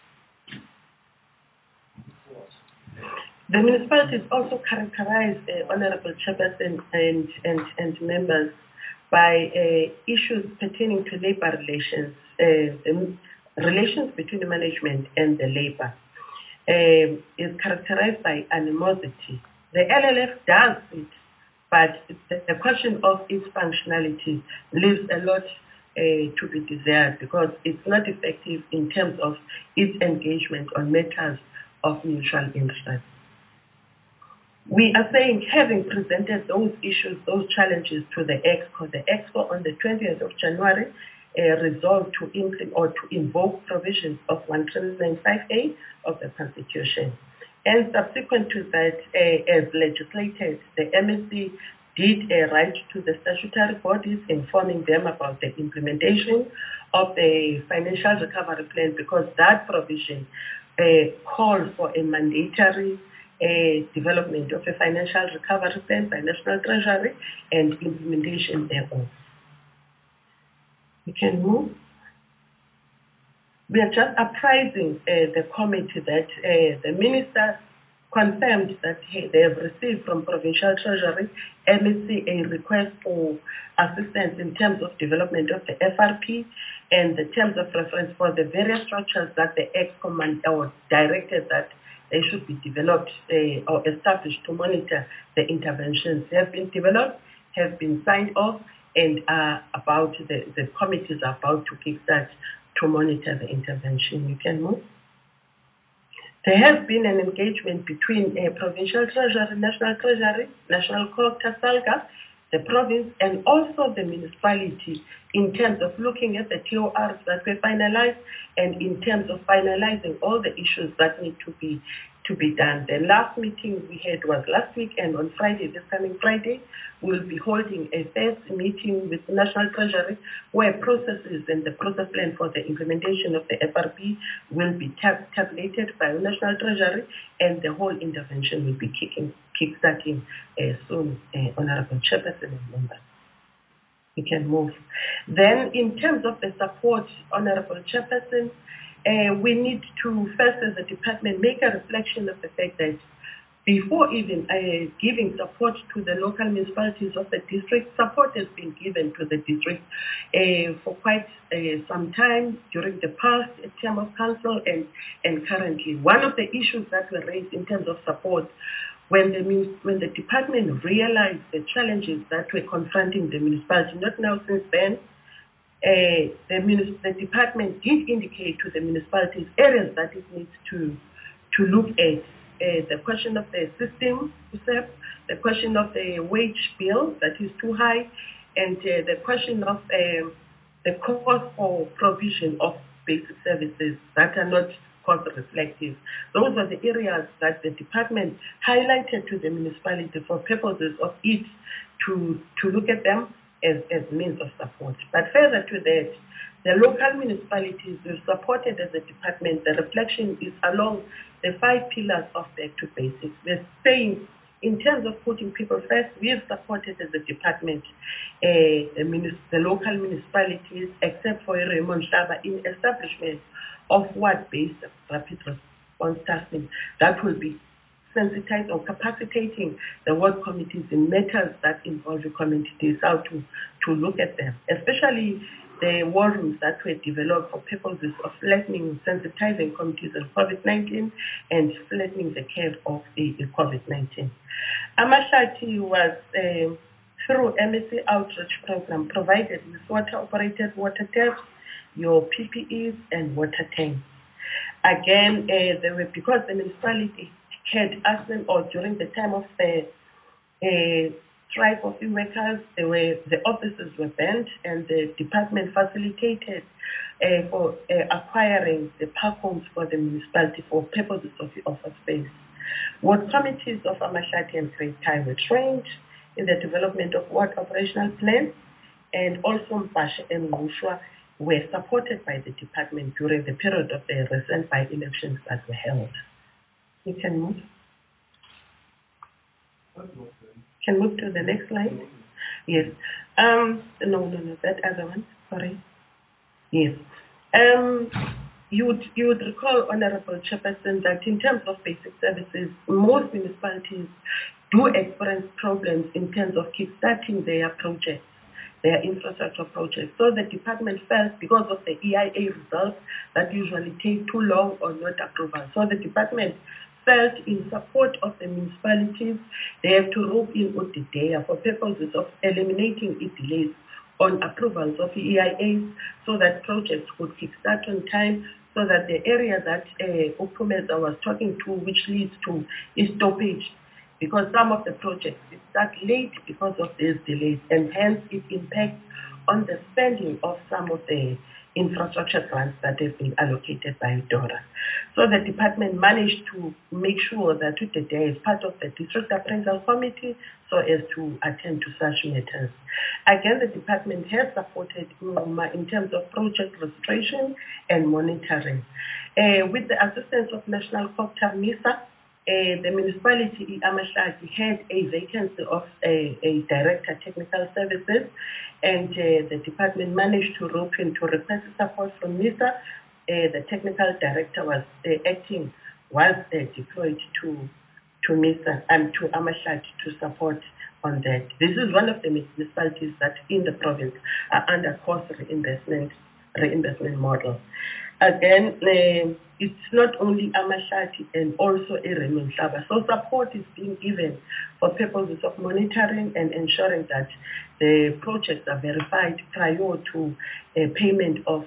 The municipality is also characterized, Honorable Chairperson and members, by issues pertaining to labor relations, the relations between the management and the labor. Is characterized by animosity. The LLF does it, but the question of its functionality leaves a lot to be desired because it's not effective in terms of its engagement on matters of mutual interest. We are saying, having presented those issues, those challenges to the EXCO on the 20th of January, resolved to implement or to invoke provisions of 1395A of the Constitution. And subsequent to that, as legislated, the MSC did write to the statutory bodies informing them about the implementation of the financial recovery plan because that provision called for a mandatory development of a financial recovery plan by National Treasury and implementation thereof. We can move. We are just apprising the committee that the minister confirmed that they have received from Provincial Treasury, MSC, a request for assistance in terms of development of the FRP and the terms of reference for the various structures that the ex-command or directed that they should be developed or established to monitor the interventions. They have been developed, have been signed off, and about the committees are about to kickstart to monitor the intervention. You can move. There has been an engagement between Provincial Treasury, National Collector Salga, the province, and also the municipality in terms of looking at the TORs that were finalized and in terms of finalizing all the issues that need to be done. The last meeting we had was last week, and on Friday, this coming Friday, we'll be holding a first meeting with National Treasury where processes and the process plan for the implementation of the FRP will be tabulated by National Treasury, and the whole intervention will be kickstarting soon, Honorable Chairperson and members. We can move. Then in terms of the support, Honorable Chairperson, we need to first as a department make a reflection of the fact that before even giving support to the local municipalities of the district, support has been given to the district for quite some time during the past term of council and currently. One of the issues that were raised in terms of support when the department realized the challenges that were confronting the municipality, not now since then, the department did indicate to the municipalities areas that it needs to look at. The question of the system, the question of the wage bill that is too high, and the question of the cost for provision of basic services that are not cost reflective. Those are the areas that the department highlighted to the municipality for purposes of it to look at them as means of support. But further to that, the local municipalities we've supported as a department. The reflection is along the 5 pillars of Back to Basics. We're saying in terms of putting people first, we have supported as a department the local municipalities, except for Raymond Shaba, in establishment of ward-based rapid response testing that will be sensitized or capacitating the ward committees in matters that involve the communities, how to look at them, especially the war rooms that were developed for purposes of flattening, sensitizing communities on COVID-19 and flattening the curve of the COVID-19. Amashati was, through MSC outreach program, provided with water-operated water taps, your PPEs, and water tanks. Again, they were, because the municipality had asked them, or during the time of the strike of the workers, the offices were banned, and the department facilitated for acquiring the park homes for the municipality for purposes of the office space. Ward committees of Amashati and Great Thai were trained in the development of ward operational plans, and also Mpashe and Ngushwa were supported by the department during the period of the recent by-elections that were held. You can move. Can move to the next slide. Yes. No, that other one. Sorry. Yes. You would recall, Honorable Chairperson, that in terms of basic services, most municipalities do experience problems in terms of kickstarting their projects, their infrastructure projects. So the department felt, because of the EIA results that usually take too long or not approval, so the department felt in support of the municipalities, they have to rope in UDIDEA for purposes of eliminating delays on approvals of EIAs so that projects could kickstart on time, so that the area that Upumeza was talking to, which leads to a stoppage, because some of the projects start late because of these delays, and hence it impacts on the spending of some of the infrastructure grants that have been allocated by DORA. So the department managed to make sure that UDIDEA is part of the district appraisal committee so as to attend to such matters. Again, the department has supported in terms of project registration and monitoring. With the assistance of National Copter MISA, the municipality Amahlati had a vacancy of a director technical services, and the department managed to rope in to request support from MISA. The technical director was deployed to MISA and to Amahlati to support on that. This is one of the municipalities that in the province are under cost reinvestment model. Again, it's not only Amahlati and also Raymond Mhlaba. So support is being given for purposes of monitoring and ensuring that the projects are verified prior to payment of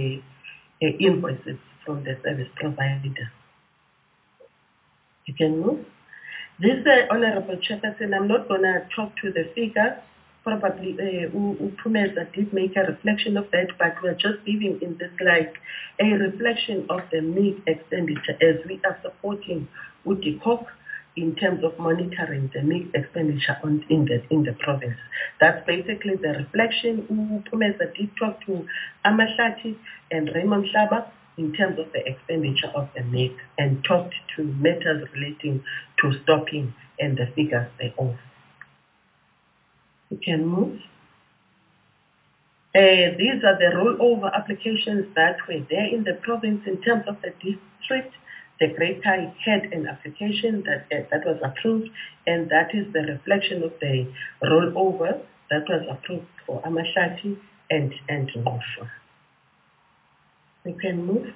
invoices from the service provider. You can move. This Honorable Chairperson, I'm not going to talk to the figures. Probably Upumeza did make a reflection of that, but we're just giving in this slide a reflection of the MIG expenditure as we are supporting UDICOC in terms of monitoring the MIG expenditure in the province. That's basically the reflection. Upumeza did talk to Amahlati and Raymond Mhlaba in terms of the expenditure of the MIG and talked to matters relating to stopping and the figures thereof. You can move. These are the rollover applications that were there in the province in terms of the district. The Great Kai had an application that was approved, and that is the reflection of the rollover that was approved for Amahlati and Ngqosha. You can move.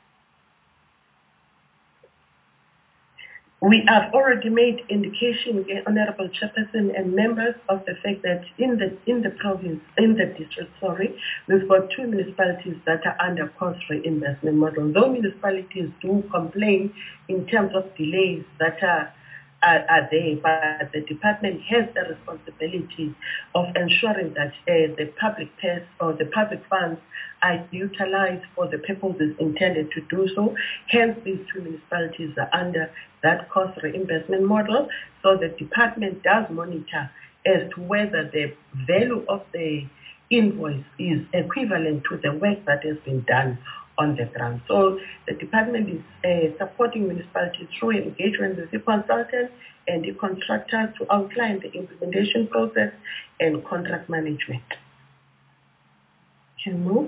We have already made indication, Honorable Chairperson and members, of the fact that in the province, in the district, we've got two municipalities that are under cost reinvestment model. Though municipalities do complain in terms of delays that are there, but the department has the responsibility of ensuring that the public purse or the public funds are utilized for the purposes intended to do so. Hence, these two municipalities are under that cost reinvestment model. So the department does monitor as to whether the value of the invoice is equivalent to the work that has been done on the ground. So the department is supporting municipalities through engagement with the consultant and the contractor to outline the implementation process and contract management. Can move.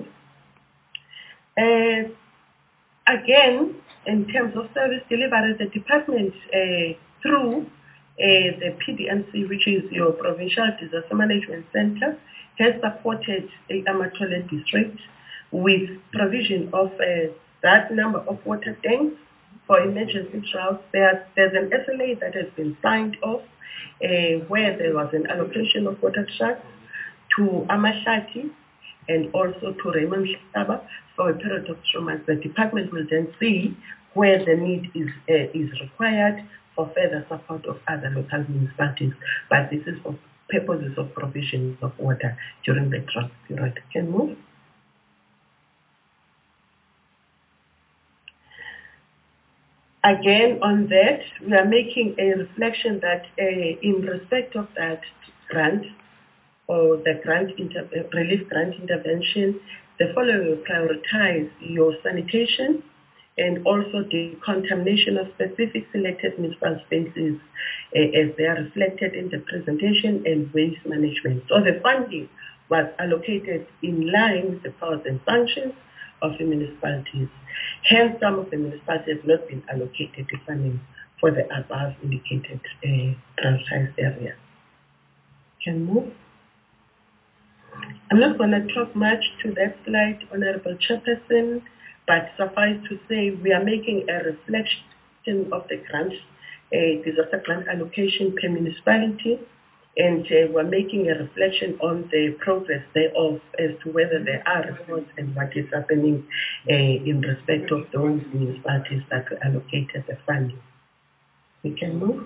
Again, in terms of service delivery, the department through the PDMC, which is your Provincial Disaster Management Center, has supported the Amatole district with provision of that number of water tanks for emergency droughts. There's an SLA that has been signed off where there was an allocation of water trucks to Amahlati and also to Raymond Mhlaba for a period of 3 months. The department will then see where the need is required for further support of other local municipalities. But this is for purposes of provision of water during the drought period. Can move. Again, on that, we are making a reflection that in respect of that grant or the relief grant intervention, the following will prioritize your sanitation and also the contamination of specific selected municipal spaces as they are reflected in the presentation, and waste management. So the funding was allocated in line with the powers and functions of the municipalities. Hence, some of the municipalities have not been allocated the funding for the above indicated prioritized areas. Can move. I'm not going to talk much to that slide, Honorable Chairperson, but suffice to say we are making a reflection of the grant, disaster grant allocation per municipality, and we're making a reflection on the progress thereof as to whether there are reports and what is happening in respect of those municipalities that were allocated the funding. We can move.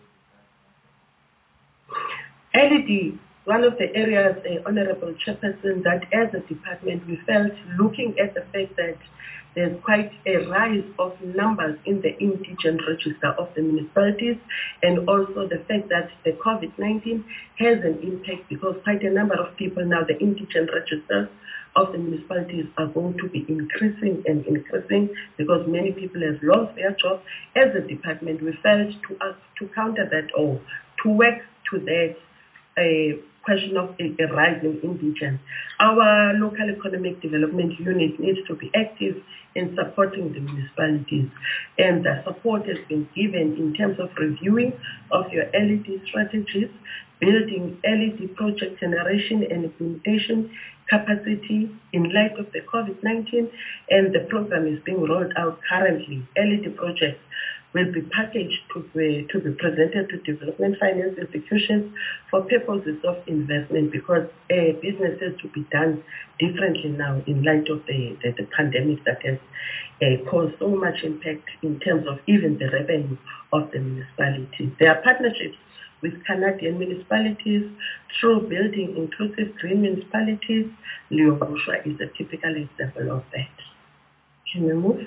LED, one of the areas, Honorable Chairperson, that as a department we felt, looking at the fact that there's quite a rise of numbers in the indigent register of the municipalities, and also the fact that the COVID-19 has an impact because quite a number of people now, the indigent registers of the municipalities are going to be increasing and increasing because many people have lost their jobs. As a department, we felt to counter that or to work to that question of a rise in indigence. Our local economic development unit needs to be active in supporting the municipalities, and the support has been given in terms of reviewing of your LED strategies, building LED project generation and implementation capacity in light of the COVID-19, and the program is being rolled out currently. LED projects will be packaged to be presented to development finance institutions for purposes of investment because business has to be done differently now in light of the pandemic that has caused so much impact in terms of even the revenue of the municipalities. There are partnerships with Canadian municipalities through building inclusive green municipalities. Leo Bushra is a typical example of that. Can we move?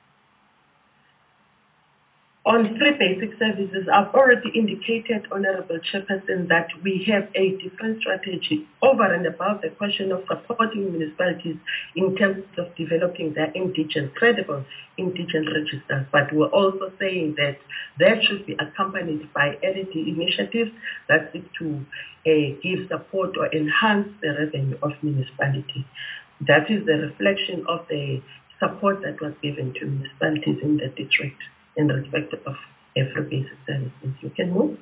On free basic services, I've already indicated, Honorable Chairperson, that we have a different strategy over and above the question of supporting municipalities in terms of developing their credible indigent registers. But we're also saying that that should be accompanied by LED initiatives that seek to give support or enhance the revenue of municipality. That is the reflection of the support that was given to municipalities in the district in respect of free basic services. You can move.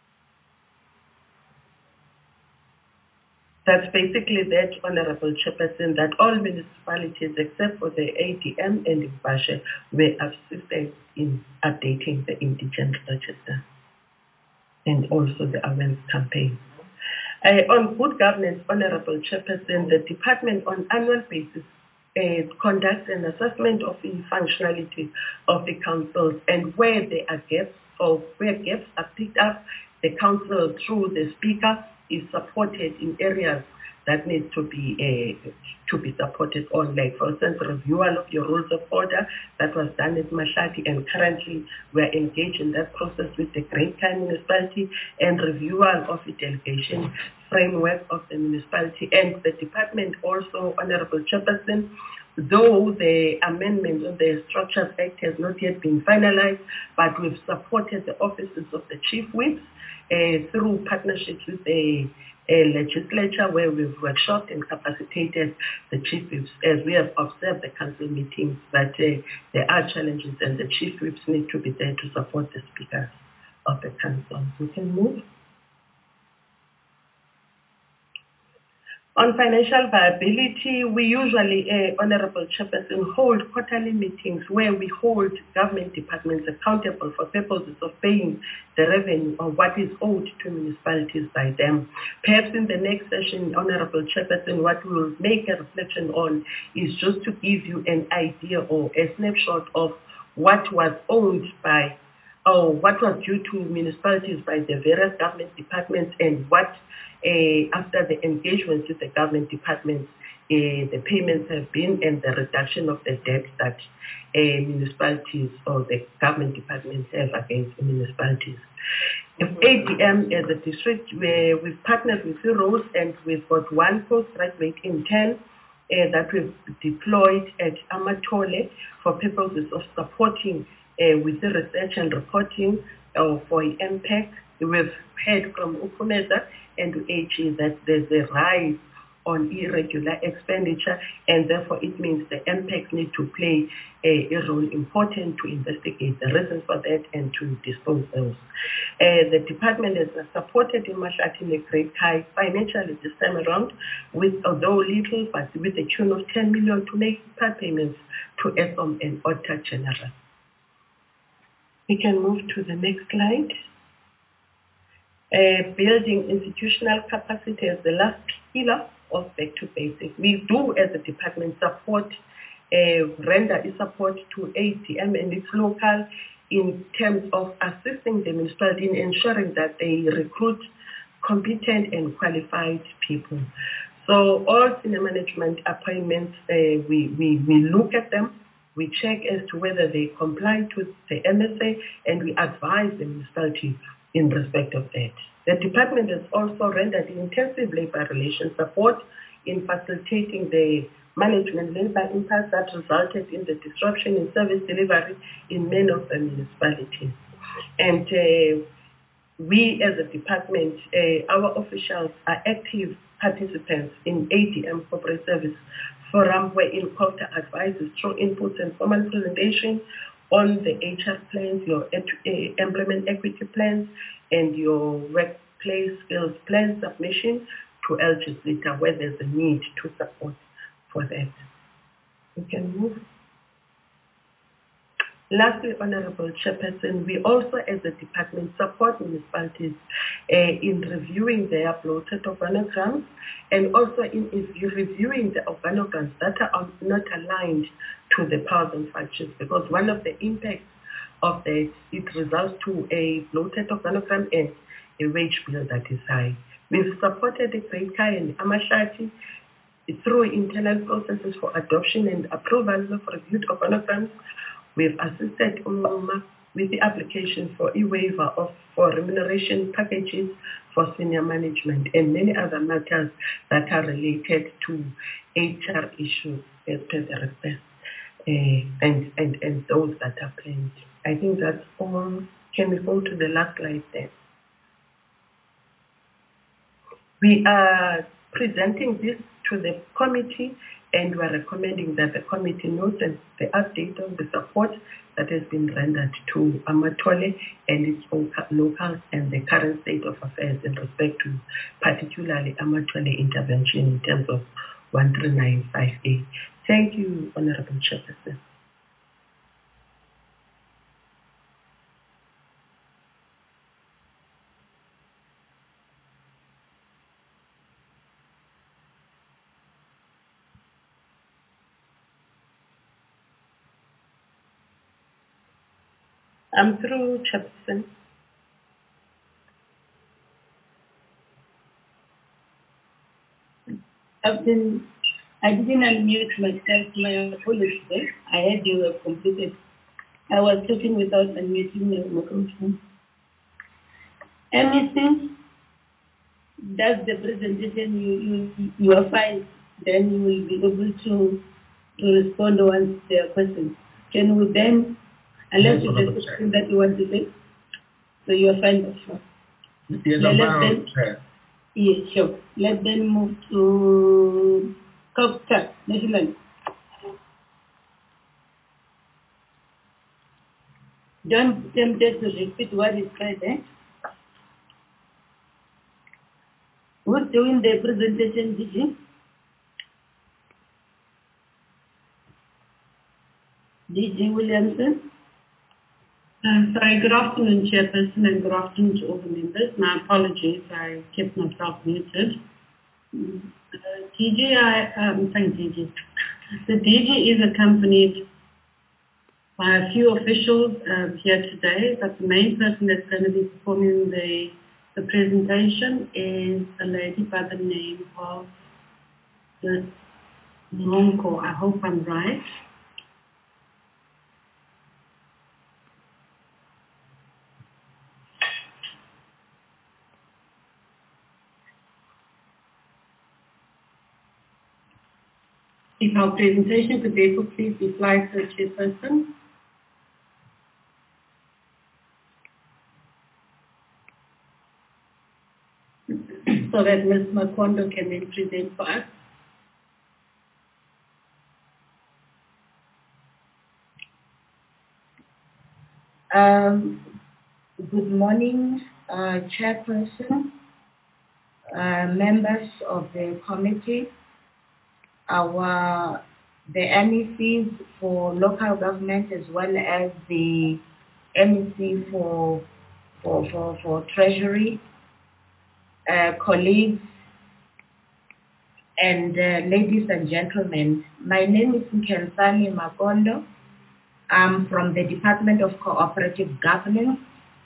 That's basically that, Honorable Chairperson, that all municipalities except for the ADM and Bashe were assisted in updating the indigent register and also the awareness campaign. On good governance, Honorable Chairperson, the department on annual basis conducts an assessment of the functionality of the councils, and where there are gaps or where gaps are picked up, the council through the speaker is supported in areas that need to be supported on, like for instance, reviewal of your rules of order that was done at Mashati, and currently we're engaged in that process with the Great Kai municipality, and reviewal of the delegation framework of the municipality. And the department also, Honorable Chairperson, though the amendment of the Structures Act has not yet been finalized, but we've supported the offices of the chief whips through partnerships with the legislature, where we've workshopped and capacitated the chief whips, as we have observed the council meetings that there are challenges and the chief whips need to be there to support the speakers of the council. We can move. On financial viability, we usually, Honorable Chairperson, hold quarterly meetings where we hold government departments accountable for purposes of paying the revenue or what is owed to municipalities by them. Perhaps in the next session, Honorable Chairperson, what we will make a reflection on is just to give you an idea or a snapshot of what was owed by or what was due to municipalities by the various government departments, and what after the engagements with the government departments, the payments have been, and the reduction of the debt that municipalities or the government departments have against the municipalities. If ADM as a district, where we've partnered with Heroes, and we've got one postgraduate intern that we've deployed at Amatole for purposes of supporting with the research and reporting for MPEC. We've heard from Ukumeza and UAG that there's a rise on irregular expenditure, and therefore it means the MPEC need to play a role important to investigate the reasons for that and to dispose those. The department has supported Imahlati in a great high financially this time around, with although little, but with a tune of 10 million to make part payments to ESOM and Auditor General. We can move to the next slide. Building institutional capacity as the last pillar of back to basics. We do, as a department, render support to ATM and its local in terms of assisting the municipality in ensuring that they recruit competent and qualified people. So all senior management appointments, we look at them, we check as to whether they comply to the MSA, and we advise the municipality in respect of that. The department has also rendered intensive labor relations support in facilitating the management labor impact that resulted in the disruption in service delivery in many of the municipalities. And we as a department, our officials are active participants in ATM Corporate Service Forum, where INCOTA advises through inputs and formal presentation on the HR plans, your employment equity plans, and your workplace skills plan submission to LGSLITA where there's a need to support for that. We can move. Lastly, Honorable Chairperson, we also as a department support municipalities in reviewing their bloated organograms and also in reviewing the organograms that are not aligned to the powers and functions, because one of the impacts of that, it results to a bloated organogram and a wage bill that is high. We've supported the Great Kai and Amahlati through internal processes for adoption and approval of reviewed organograms. We've assisted UMA with the application for e-waiver for remuneration packages for senior management and many other matters that are related to HR issues as per the request and those that are planned. I think that's all. Can we go to the last slide then? We are presenting this to the committee, and we are recommending that the committee note the update on the support that has been rendered to Amatole and its local and the current state of affairs in respect to particularly Amatole intervention in terms of 1395A. Thank you, Honorable Chairperson. I'm through, Chairperson. I didn't unmute myself. My apologies. I heard you were completed. I was talking without unmuting my microphone. Anything? That's the presentation you are fine. Then you will be able to respond once there are questions. Can we then, unless you have something that you want to say, so you are fine. Yes, yes, sure. Let them move to Copter, National. Don't tempt to repeat what is said, eh? Who's doing the presentation, DG? DG Williamson? Sorry, good afternoon, Chairperson, and good afternoon to all the members. My apologies, I kept myself muted. Thank DG. The DG is accompanied by a few officials here today, but the main person that's going to be performing the presentation is a lady by the name of Nonko. I hope I'm right. If our presentation could therefore please be slide to the chairperson. So that Ms. Makondo can then present for us. Good morning, Chairperson, members of the committee, the MECs for local government as well as the MEC for Treasury, colleagues, and ladies and gentlemen. My name is Nkensani Makondo. I'm from the Department of Cooperative Governance.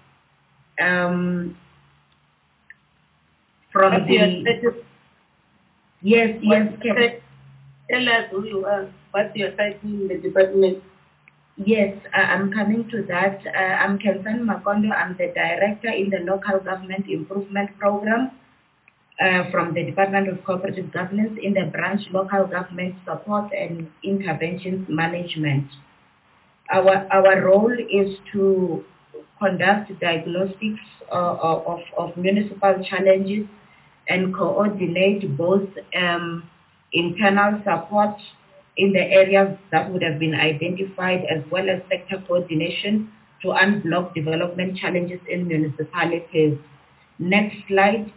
Yes. Tell us who you are. What's your title in the department? Yes, I'm coming to that. I'm Nkensani Makondo. I'm the Director in the Local Government Improvement Program from the Department of Cooperative Governance in the branch Local Government Support and Interventions Management. Our role is to conduct diagnostics of municipal challenges and coordinate both internal support in the areas that would have been identified as well as sector coordination to unblock development challenges in municipalities. Next slide.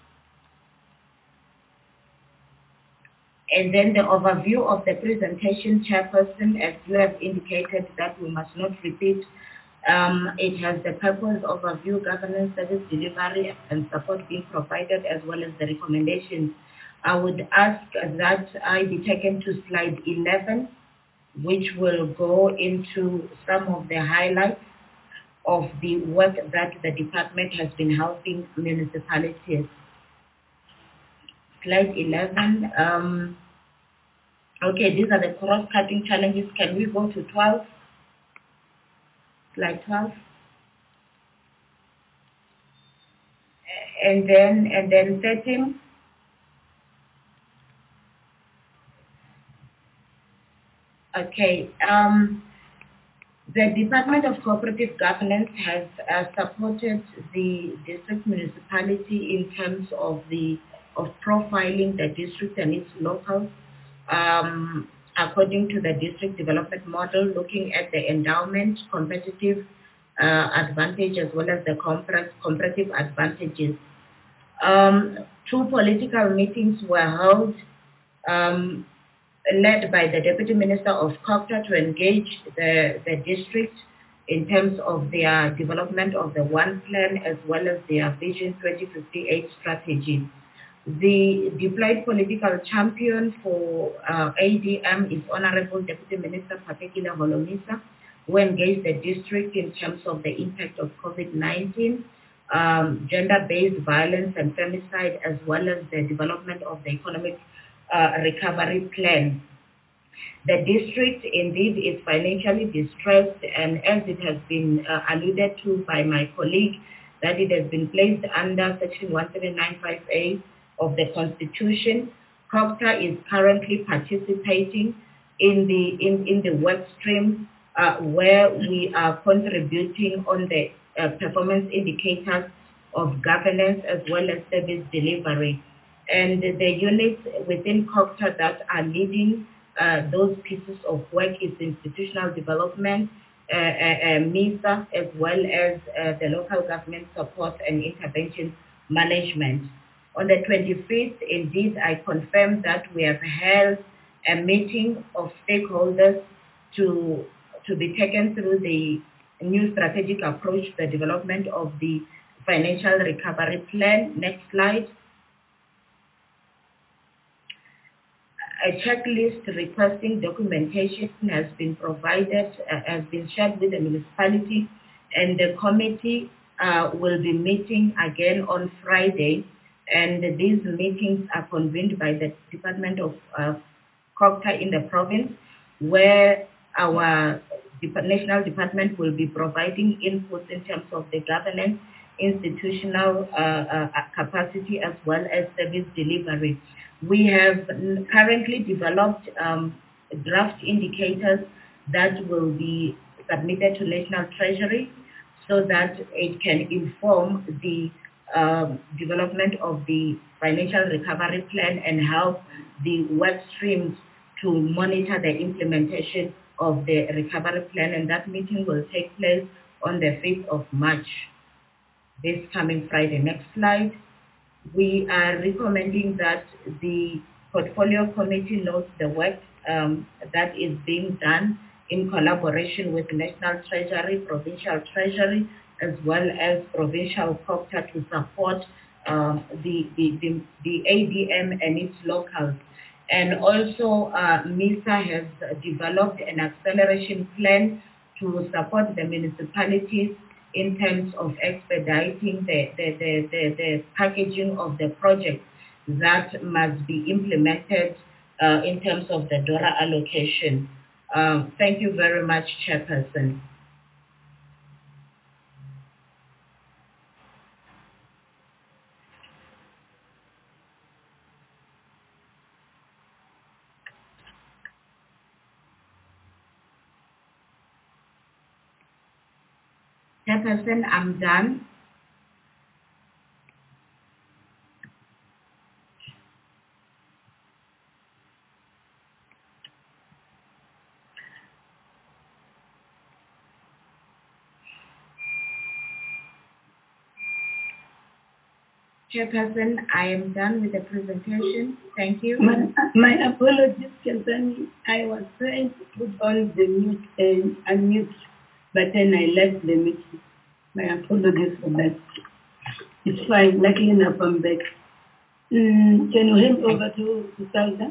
And then the overview of the presentation, Chairperson, as you have indicated that we must not repeat. It has the purpose, overview, governance, service delivery, and support being provided, as well as the recommendations. I would ask that I be taken to slide 11, which will go into some of the highlights of the work that the department has been helping municipalities. Slide 11. Okay, these are the cross-cutting challenges. Can we go to 12? Slide 12. And then 13. Okay. The Department of Cooperative Governance has supported the district municipality in terms of profiling the district and its locals according to the district development model, looking at the endowment, competitive advantage, as well as the comparative advantages. 2 political meetings were held led by the Deputy Minister of COGTA to engage the district in terms of their development of the One Plan as well as their Vision 2058 strategy. The deployed political champion for ADM is Honorable Deputy Minister Patekile Holomisa, who engaged the district in terms of the impact of COVID-19, gender-based violence and femicide, as well as the development of the economic recovery plan. The district indeed is financially distressed, and as it has been alluded to by my colleague, that it has been placed under Section 1795A of the Constitution. COGTA is currently participating in the work stream where we are contributing on the performance indicators of governance as well as service delivery. And the units within COGTA that are leading those pieces of work is institutional development, MISA, as well as the local government support and intervention management. On the 25th, indeed, I confirmed that we have held a meeting of stakeholders to be taken through the new strategic approach to the development of the financial recovery plan. Next slide. A checklist requesting documentation has been provided, has been shared with the municipality, and the committee will be meeting again on Friday. And these meetings are convened by the Department of COGTA in the province, where our national department will be providing input in terms of the governance institutional capacity as well as service delivery. We have currently developed draft indicators that will be submitted to National Treasury so that it can inform the development of the financial recovery plan and help the work streams to monitor the implementation of the recovery plan, and that meeting will take place on the 5th of March, this coming Friday. Next slide. We are recommending that the portfolio committee notes the work that is being done in collaboration with National Treasury, Provincial Treasury, as well as Provincial COGTA to support the ADM and its locals. And also MISA has developed an acceleration plan to support the municipalities in terms of expediting the packaging of the projects that must be implemented in terms of the DORA allocation. Thank you very much, Chairperson. Chairperson, I'm done. Chairperson, I am done with the presentation. Thank you. My apologies, Chairperson. I was trying to put on the mute and unmute, but then I left the meeting. My apologies for that. It's fine. Luckily enough, I'm back. Can you hand over to Salga?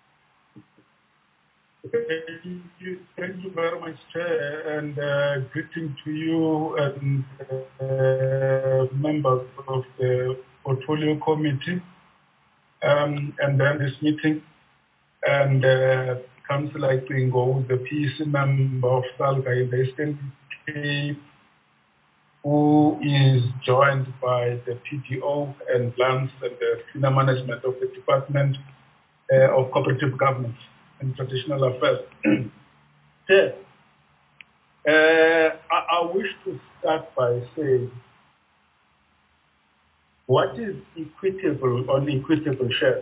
Thank you very much, Chair, and greeting to you and members of the Portfolio Committee and then this meeting. And Councillor Twingo, the PC member of Salga in the Eastern Cape, who is joined by the PDO and Lance and the senior management of the Department of Cooperative Government and Traditional Affairs. Chair, I wish to start by saying, what is equitable or equitable share?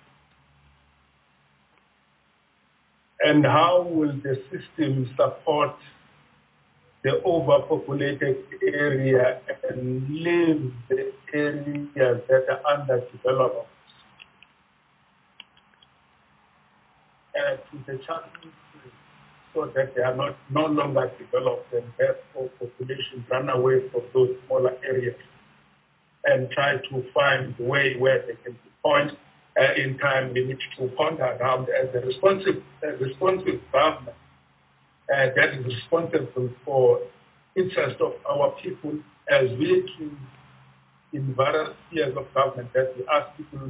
And how will the system support the overpopulated area and leave the areas that are underdeveloped to the challenges so that they are no longer developed and therefore population run away from those smaller areas and try to find a way where they can be point in time limit to point around as a responsive government that is responsible for interest of our people as we do in various spheres of government that we ask people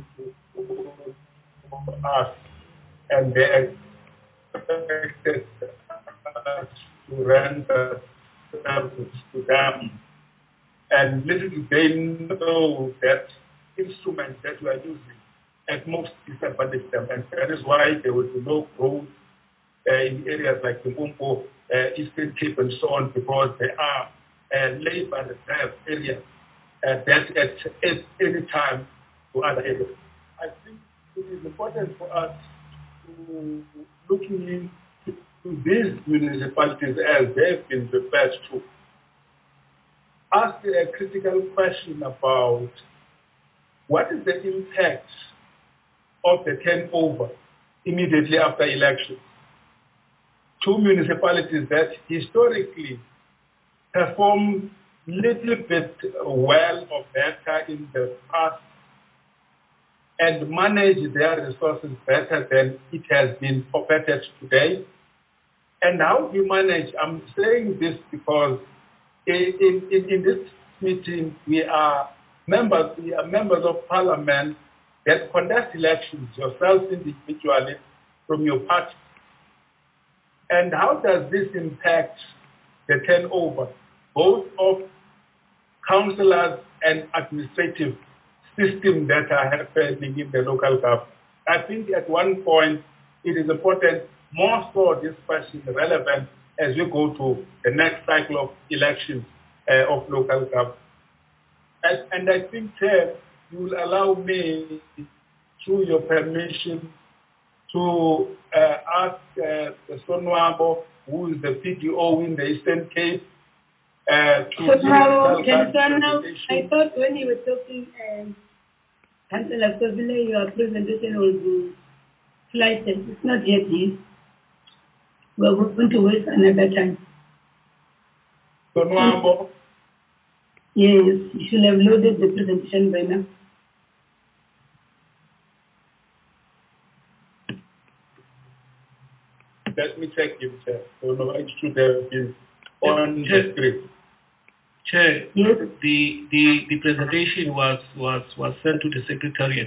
to ask, and they expected us to render service to them. And little do they know that instruments that we are using at most disadvantage them, and that is why there will be no growth in areas like the Limpopo, Eastern Cape, and so on, because there are labor reserve areas that at any time to other areas. I think it is important for us to looking into these municipalities as they've been referred to. Ask a critical question about what is the impact of the turnover immediately after elections. Two municipalities that historically performed little bit well or better in the past and manage their resources better than it has been operated today. And how we manage, I'm saying this because in this meeting we are members of parliament that conduct elections, yourself individually from your party. And how does this impact the turnover, both of councillors and administrative system that are happening in the local government. I think at one point it is important, more so this question relevant as we go to the next cycle of elections of local government. And I think, Chair, you will allow me, through your permission, to ask Sonwabo, who is the PDO in the Eastern Cape, I thought when you were talking, Councillor Kobile, your presentation will be slighted. It's not yet this. We are going to waste another time. Sonwabo? Yes, you should have loaded the presentation by now. Let me check it, Chair. So no, it should have been on the script. Chair, yes? the presentation was sent to the Secretariat.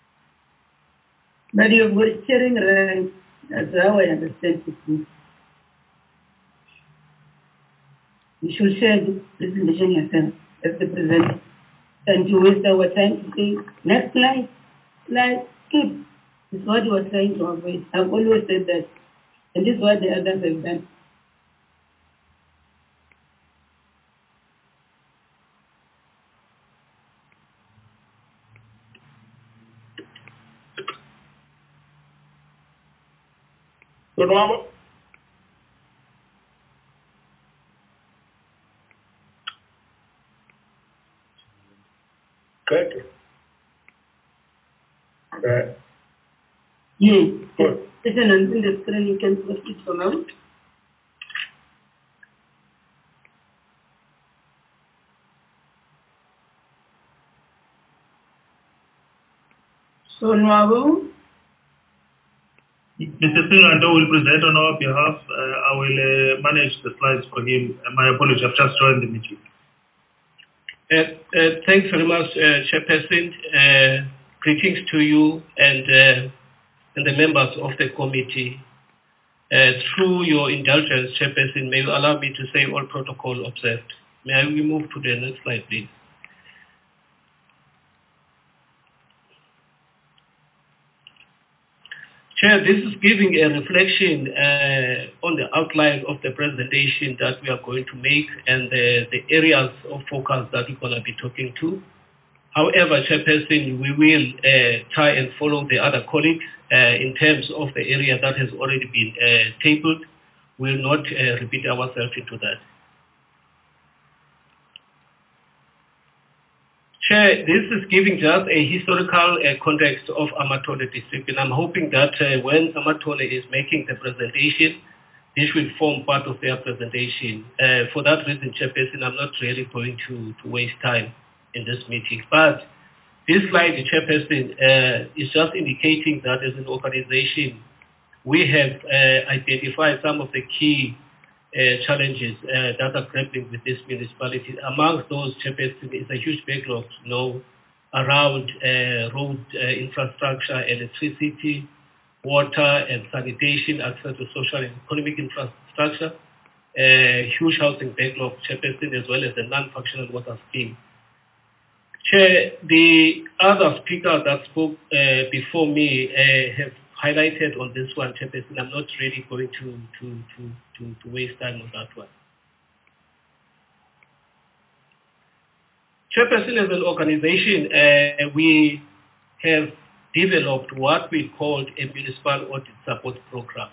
But you were sharing right. That's how I understand it. You should share the presentation yourself as the presenter. And you waste our time to say, next slide, skip. It's what you are trying to avoid. I've always said that. And this is what the others have done. Sonwabo? Okay. Yes. Good. It's an on the screen, you can proceed for now. So now, Mr. Singando will present on our behalf. I will manage the slides for him. My apologies, I've just joined the meeting. Thanks very much, Chairperson. Greetings to you and the members of the committee. Through your indulgence, Chairperson, may you allow me to say all protocol observed. May we move to the next slide, please? Chair, this is giving a reflection on the outline of the presentation that we are going to make and the areas of focus that we're going to be talking to. However, Chairperson, we will try and follow the other colleagues in terms of the area that has already been tabled. We will not repeat ourselves into that. Chair, this is giving just a historical context of Amatole district, and I'm hoping that when Amatole is making the presentation, this will form part of their presentation. For that reason, Chairperson, I'm not really going to waste time in this meeting. But this slide, Chairperson, is just indicating that as an organization, we have identified some of the key challenges that are grappling with this municipality. Amongst those, Chairperson, is a huge backlog, around road infrastructure, electricity, water and sanitation, access to social and economic infrastructure, huge housing backlog, Chairperson, as well as the non-functional water scheme. Chair, the other speaker that spoke before me have highlighted on this one, Chairperson. I'm not really going to waste time on that one. Chairperson, as an organization, we have developed what we called a municipal audit support program.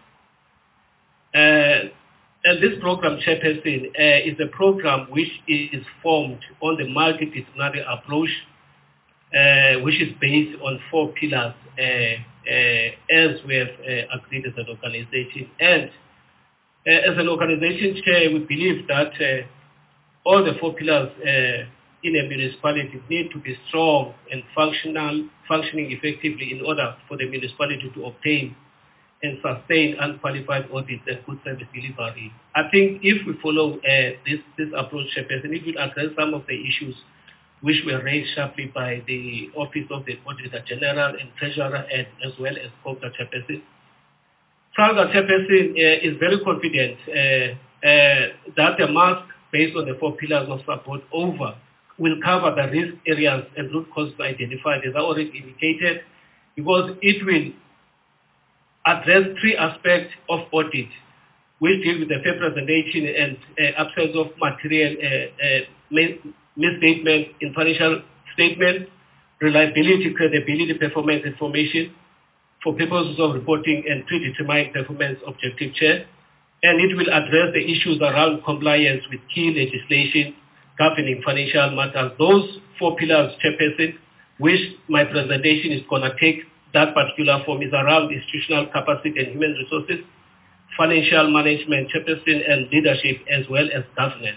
And this program, Chairperson, is a program which is formed on the multidisciplinary approach, which is based on 4 pillars, as we have agreed as an organization. And as an organization, Chair, we believe that all the 4 pillars in a municipality need to be strong and functioning effectively in order for the municipality to obtain and sustain unqualified audits and good service delivery. I think if we follow this approach, Chairperson, it will address some of the issues which were raised sharply by the Office of the Auditor General and Treasurer, and as well as COGTA, Chairperson. COGTA, Chairperson, is very confident that the mask based on the 4 pillars of support over will cover the risk areas and root causes identified, as I already indicated, because it will address 3 aspects of audit, which deal with the fair presentation and absence of material misstatement in financial statements, reliability, credibility, performance information for purposes of reporting and predetermined performance objective chair. And it will address the issues around compliance with key legislation governing financial matters. Those 4 pillars, Chairperson, which my presentation is going to take that particular form, is around institutional capacity and human resources, financial management, Chairperson, and leadership, as well as governance.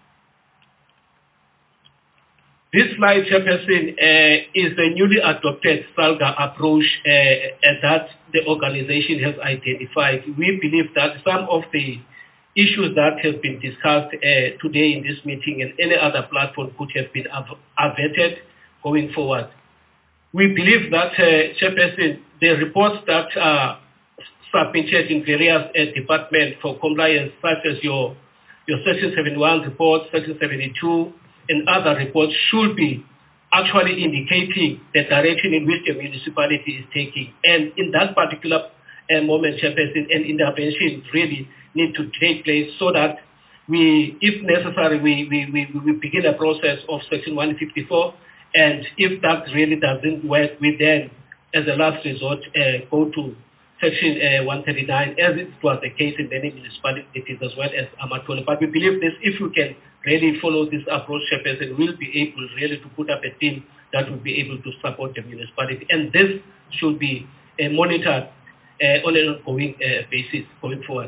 This slide, Chairperson, is the newly adopted SALGA approach that the organization has identified. We believe that some of the issues that have been discussed today in this meeting and any other platform could have been averted going forward. We believe that, Chairperson, the reports that are submitted in various departments for compliance, such as your Section 71 report, Section 72, and other reports, should be actually indicating the direction in which the municipality is taking. And in that particular moment, Chairperson, an intervention really need to take place so that we, if necessary, we begin a process of Section 154, and if that really doesn't work, we then, as a last resort, go to Section 139, as it was the case in many municipalities as well as Amatole. But we believe this, if we can really follow this approach, Chairperson, we'll be able really to put up a team that will be able to support the municipality. And this should be monitored on an ongoing basis going forward.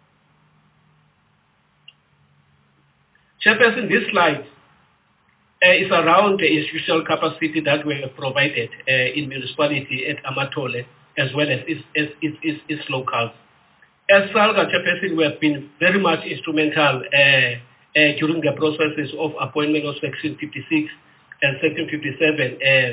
Chairperson, this slide is around the institutional capacity that we have provided in municipality at Amatole, as well as its locals. As SALGA, Chairperson, we have been very much instrumental during the processes of appointment of Section 56 and Section 57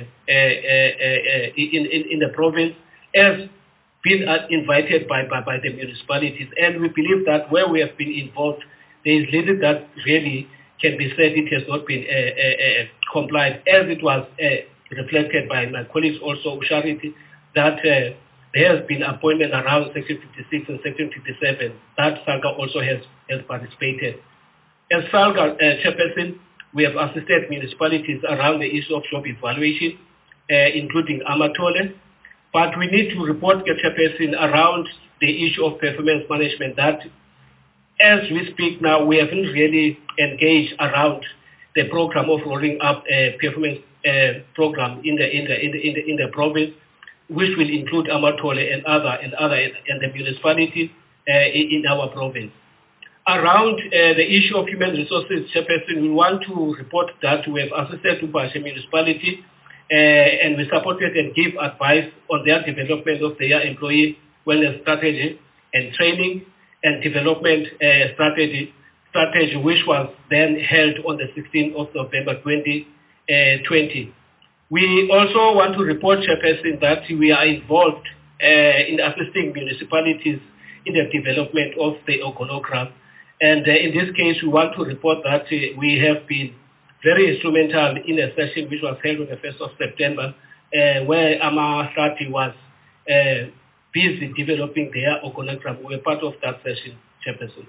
in the province, as been invited by the municipalities. And we believe that where we have been involved, there is little that really can be said it has not been complied, as it was reflected by my colleagues also, Charity, that there has been appointment around Section 56 and Section 57 that SALGA also has participated. As SALGA Chairperson, we have assisted municipalities around the issue of job evaluation, including Amatole, but we need to report, Chairperson, around the issue of performance management that, as we speak now, we haven't really engaged around the program of rolling up a performance program in the province, which will include Amatole and the municipality in our province. Around the issue of human resources, Chairperson, we want to report that we have assisted Upashe municipality and we supported and give advice on their development of their employee wellness strategy and training and development strategy, which was then held on the 16th of November 2020. We also want to report, Chairperson, that we are involved in assisting municipalities in the development of the organogram. And in this case, we want to report that we have been very instrumental in a session which was held on the 1st of September, where Amasati was busy developing their organogram. We were part of that session, Chairperson.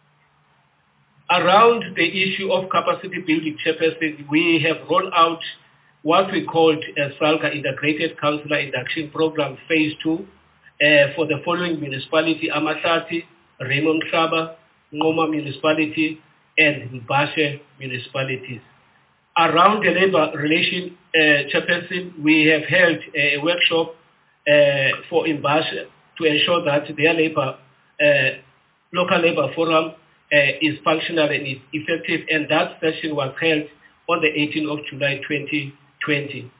Around the issue of capacity building, Chairperson, we have rolled out what we called a SALGA Integrated Councillor Induction Program Phase 2 for the following municipality: Amasati, Raymond Shaba, Ngoma Municipality, and Mbashe municipalities. Around the labor relation, Chairperson, we have held a workshop for Mbashe to ensure that their labor, local labor forum is functional and is effective, and that session was held on the 18th of July 2020.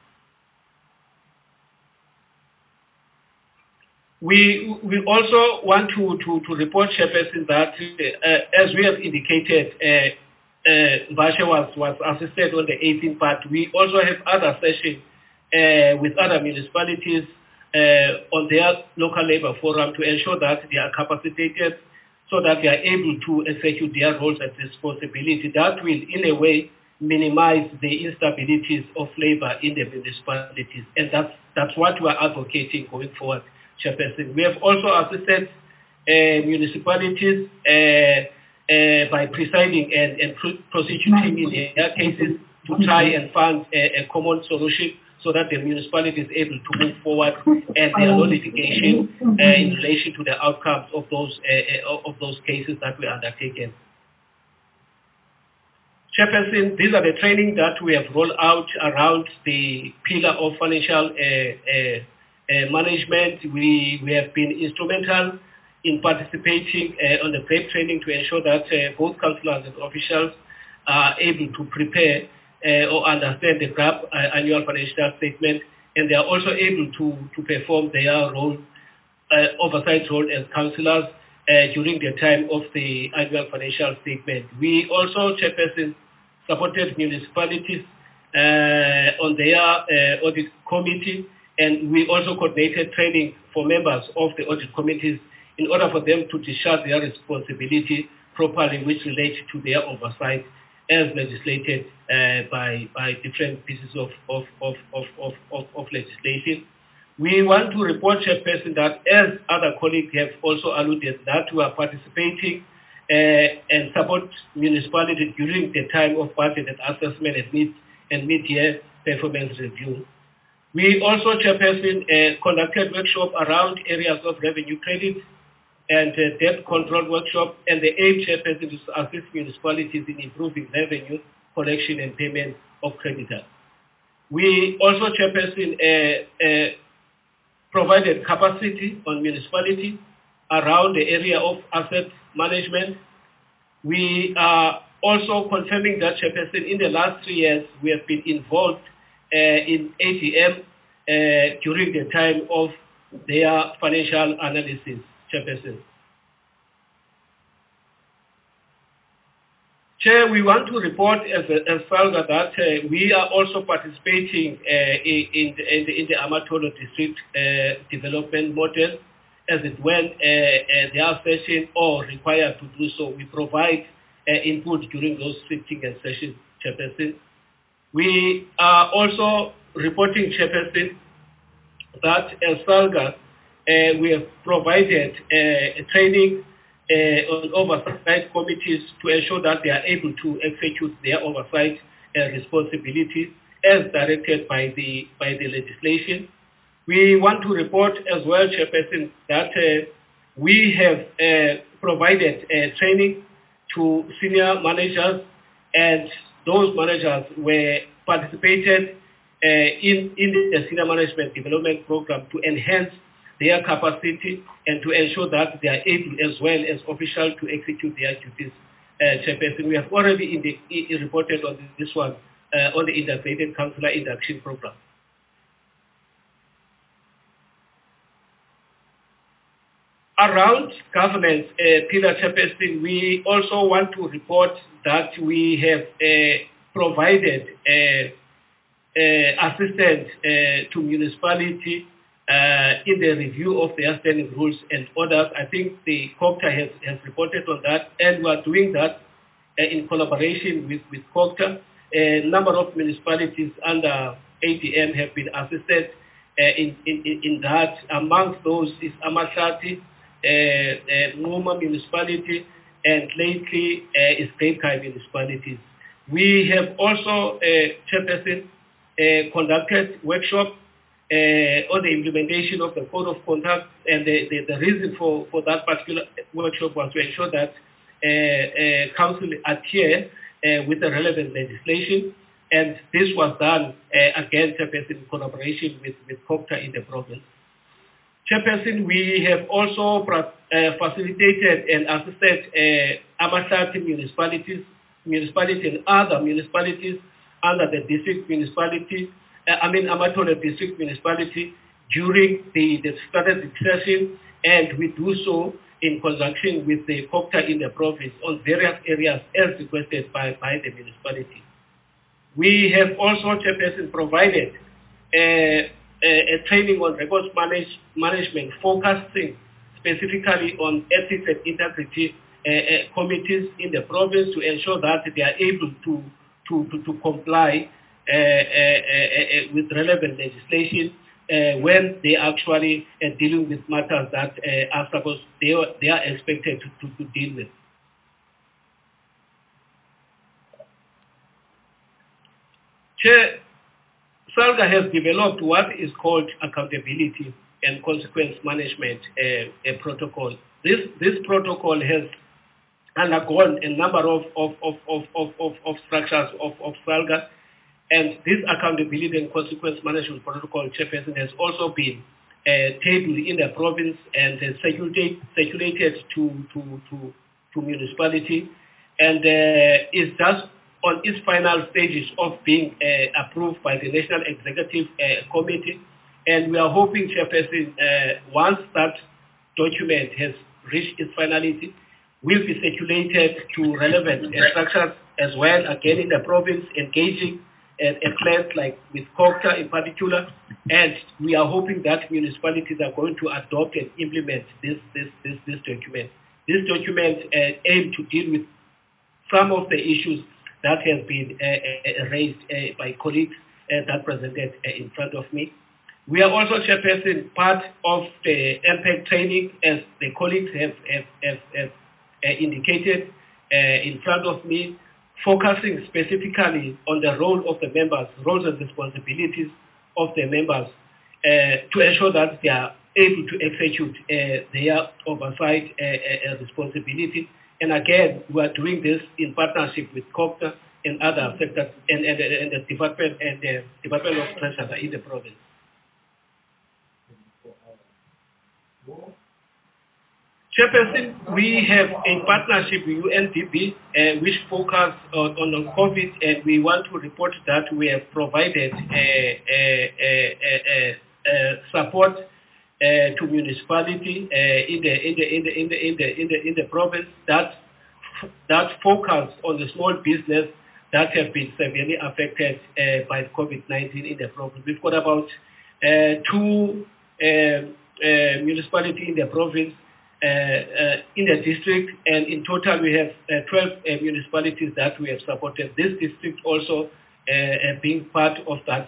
We also want to report, Chairperson, that as we have indicated, Mbashe was assisted on the 18th, but we also have other sessions with other municipalities on their local labor forum to ensure that they are capacitated so that they are able to execute their roles and responsibility. That will, in a way, minimize the instabilities of labor in the municipalities. And that's what we are advocating going forward, Chairperson. We have also assisted municipalities by presiding and prosecuting in their cases to try and find a common solution so that the municipality is able to move forward and there are no litigation in relation to the outcomes of those cases that were undertaken. Chairperson, these are the training that we have rolled out around the pillar of financial management. We have been instrumental in participating on the GRAPE training to ensure that both councillors and officials are able to prepare or understand the GRAP annual financial statement, and they are also able to perform their role, oversight role as councillors during the time of the annual financial statement. We also, Chairperson, supported municipalities on their audit committee, and we also coordinated training for members of the audit committees in order for them to discharge their responsibility properly, which relates to their oversight as legislated by different pieces of legislation. We want to report, Chairperson, that as other colleagues have also alluded, that we are participating and support municipalities during the time of budget assessment and mid-year performance review. We also, Chairperson, conducted workshop around areas of revenue credit and debt control workshop, and the aim, Chairperson, is to assist municipalities in improving revenue collection and payment of creditors. We also, Chairperson, provided capacity on municipality around the area of asset management. We are also confirming that, Chairperson, in the last 3 years, we have been involved in AGM during the time of their financial analysis, Chairperson. Chair, we want to report as well that we are also participating in the Amatola district development model, as it when they are session or required to do so. We provide input during those sitting and sessions, Chairperson. We are also reporting, Chairperson, that as SALGA, we have provided training on oversight committees to ensure that they are able to execute their oversight responsibilities as directed by the legislation. We want to report as well, Chairperson, that we have provided training to senior managers, and those managers were participated in the senior management development program to enhance their capacity and to ensure that they are able as well as officials to execute their duties. Chairperson, we have already reported on this one on the Integrated Councillor Induction Program. Around governance, pillar, Chairperson, we also want to report that we have provided assistance to municipality in the review of their standing rules and orders. I think the COGTA has reported on that, and we are doing that in collaboration with COGTA. A number of municipalities under ADM have been assisted in that. Amongst those is Amatlati, Ngoma municipality, and lately is Cape Kai municipalities. We have also, Chairperson, conducted workshop on the implementation of the Code of Conduct, and the reason for that particular workshop was to ensure that Council adhere with the relevant legislation, and this was done again, Chairperson, in collaboration with COGTA in the province. Chairperson, we have also facilitated and assisted Amatlati municipalities and other municipalities under the district municipality, Amatola district municipality during the strategic session, and we do so in conjunction with the COGTA in the province on various areas as requested by the municipality. We have also, Chairperson, provided a training on records management, focusing specifically on ethics and integrity committees in the province to ensure that they are able to to comply with relevant legislation when they actually dealing with matters that are supposed they are expected to deal with. Chair, SALGA has developed what is called accountability and consequence management protocol. This protocol has undergone a number of structures of SALGA, and this accountability and consequence management protocol, Chairperson, has also been tabled in the province and circulated to municipality, and is just on its final stages of being approved by the National Executive Committee. And we are hoping, Chairperson, once that document has reached its finality, will be circulated to relevant structures as well, again in the province, engaging plans like with COGTA in particular. And we are hoping that municipalities are going to adopt and implement this document. This document aims to deal with some of the issues that have been raised by colleagues that presented in front of me. We are also, Chairperson, part of the MPEG training, as the colleagues have indicated in front of me, focusing specifically on the role of the members, roles and responsibilities of the members, to ensure that they are able to execute their oversight responsibility. And again, we are doing this in partnership with COGTA and other sectors and the Department of Treasury in the province. Chairperson, we have a partnership with UNDP which focus on COVID, and we want to report that we have provided support to municipality in the province that focus on the small business that have been severely affected by COVID-19 in the province. We've got about 2 municipalities in the province, in the district, and in total we have 12 municipalities that we have supported. This district also being part of that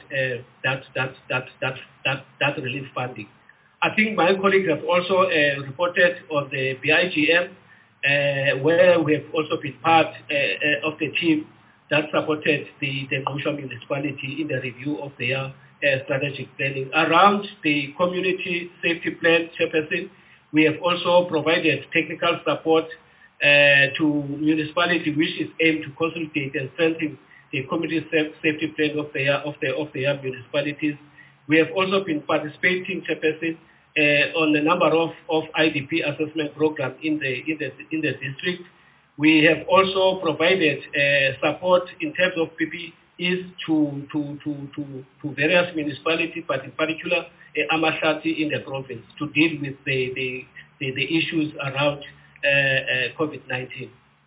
relief funding. I think my colleagues have also reported on the BIGM, where we have also been part of the team that supported the Ngqusho municipality in the review of their strategic planning. Around the community safety plan, Chairperson, we have also provided technical support to municipality, which is aimed to consolidate and strengthen the community safety plan of their municipalities. We have also been participating, Chairperson, on a number of IDP assessment programs in the district. We have also provided support in terms of PPEs to various municipalities, but in particular Amahlati in the province, to deal with the issues around COVID-19.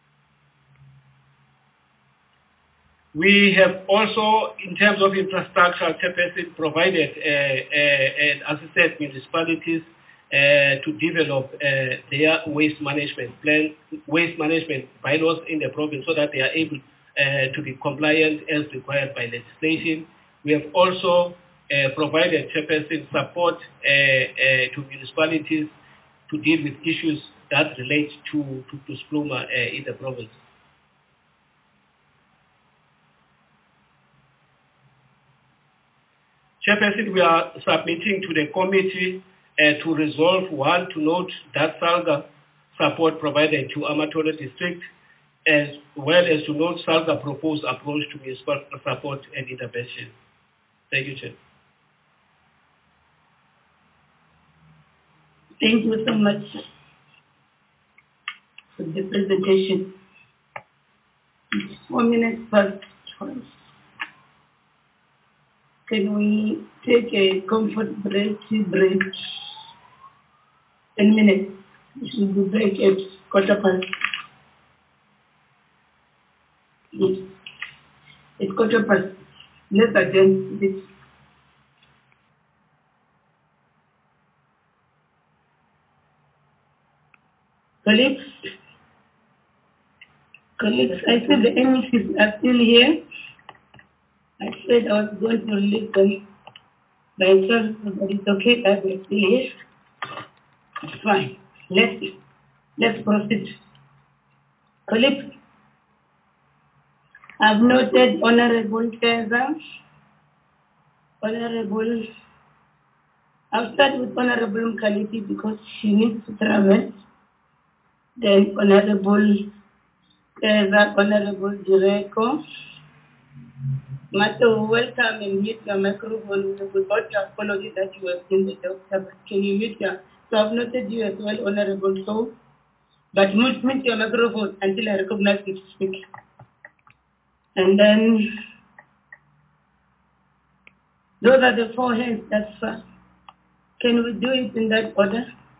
We have also, in terms of infrastructure, Chairperson, provided, as I said, municipalities to develop their waste management plan, waste management bylaws in the province, so that they are able to be compliant as required by legislation. We have also provided, Chairperson, support to municipalities to deal with issues that relate to Spluma in the province. Chairperson, we are submitting to the committee to resolve, one, to note that SALGA support provided to Amatola district, as well as to note SALGA proposed approach to municipal support and intervention. Thank you, Chair. Thank you so much for the presentation. It's 4 minutes past 12. Can we take a comfort break, 10 minutes. We should be break at 15:15. Yes. It's 15:15. Let's adjourn this. Colleagues, Colleagues, I said the MECs are still here. I said I was going to release them by myself, but it's okay that they're still here. It's fine. Let's proceed. Colleagues, I've noted Honorable Teza, I'll start with Honorable Mkaliti because she needs to travel. Then Honorable Teza, Honorable Direko. Mato, welcome and mute your microphone. We got your apology that you have seen the doctor, but can you mute your... So I've noted you as well, Honorable So, but mute your microphone until I recognize you to speak. And then, those are the 4 hands, that's fast. Can we do it in that order?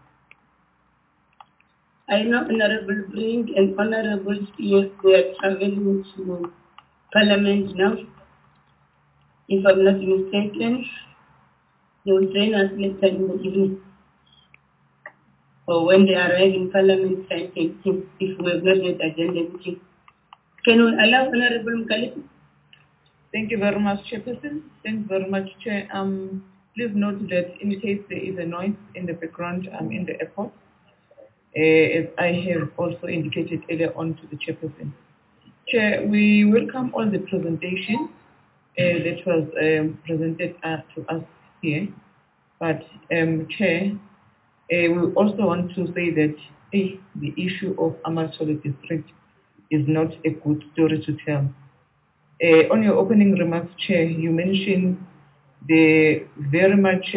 I know Honorable Brink and Honorable CS, they are traveling to Parliament now. If I'm not mistaken, they will join us later in the evening. Or when they arrive in Parliament, time 18, if we have not yet agenda meeting. Can we allow Honorable Mkaliti? Thank you very much, Chairperson. Thanks very much, Chair. Please note that in case there is a noise in the background, in the airport, as I have also indicated earlier on to the Chairperson. Chair, we welcome all the presentations that was presented to us here. But, Chair, we also want to say that the issue of Amatole district is not a good story to tell. On your opening remarks, Chair, you mentioned the very much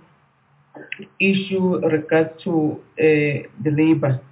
issue regards to the labor.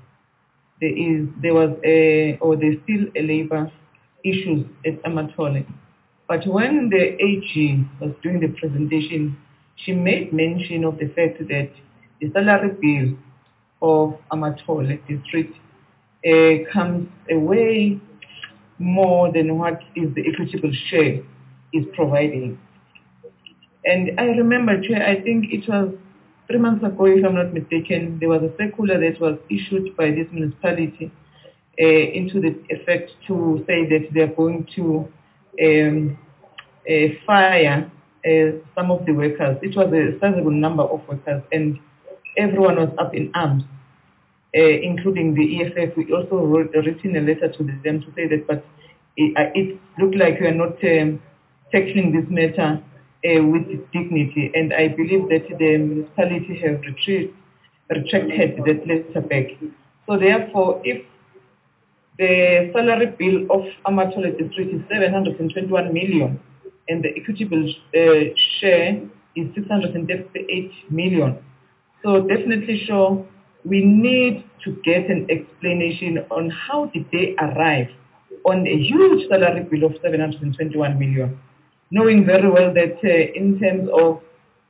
There's still a labor issues at Amatole. But when the AG was doing the presentation, she made mention of the fact that the salary bill of Amatole district comes away more than what is the equitable share is providing. And I remember, Chair, I think it was 3 months ago, if I'm not mistaken, there was a circular that was issued by this municipality into the effect to say that they're going to fire some of the workers. It was a sizable number of workers, and everyone was up in arms, including the EFF. We also written a letter to them to say that, but it looked like we are not tackling this matter with dignity, and I believe that the municipality have retracted that letter back. So therefore, if the salary bill of Amatole district is 721 million, and the equitable share is 638 million. So definitely sure we need to get an explanation on how did they arrive on a huge salary bill of 721 million, knowing very well that in terms of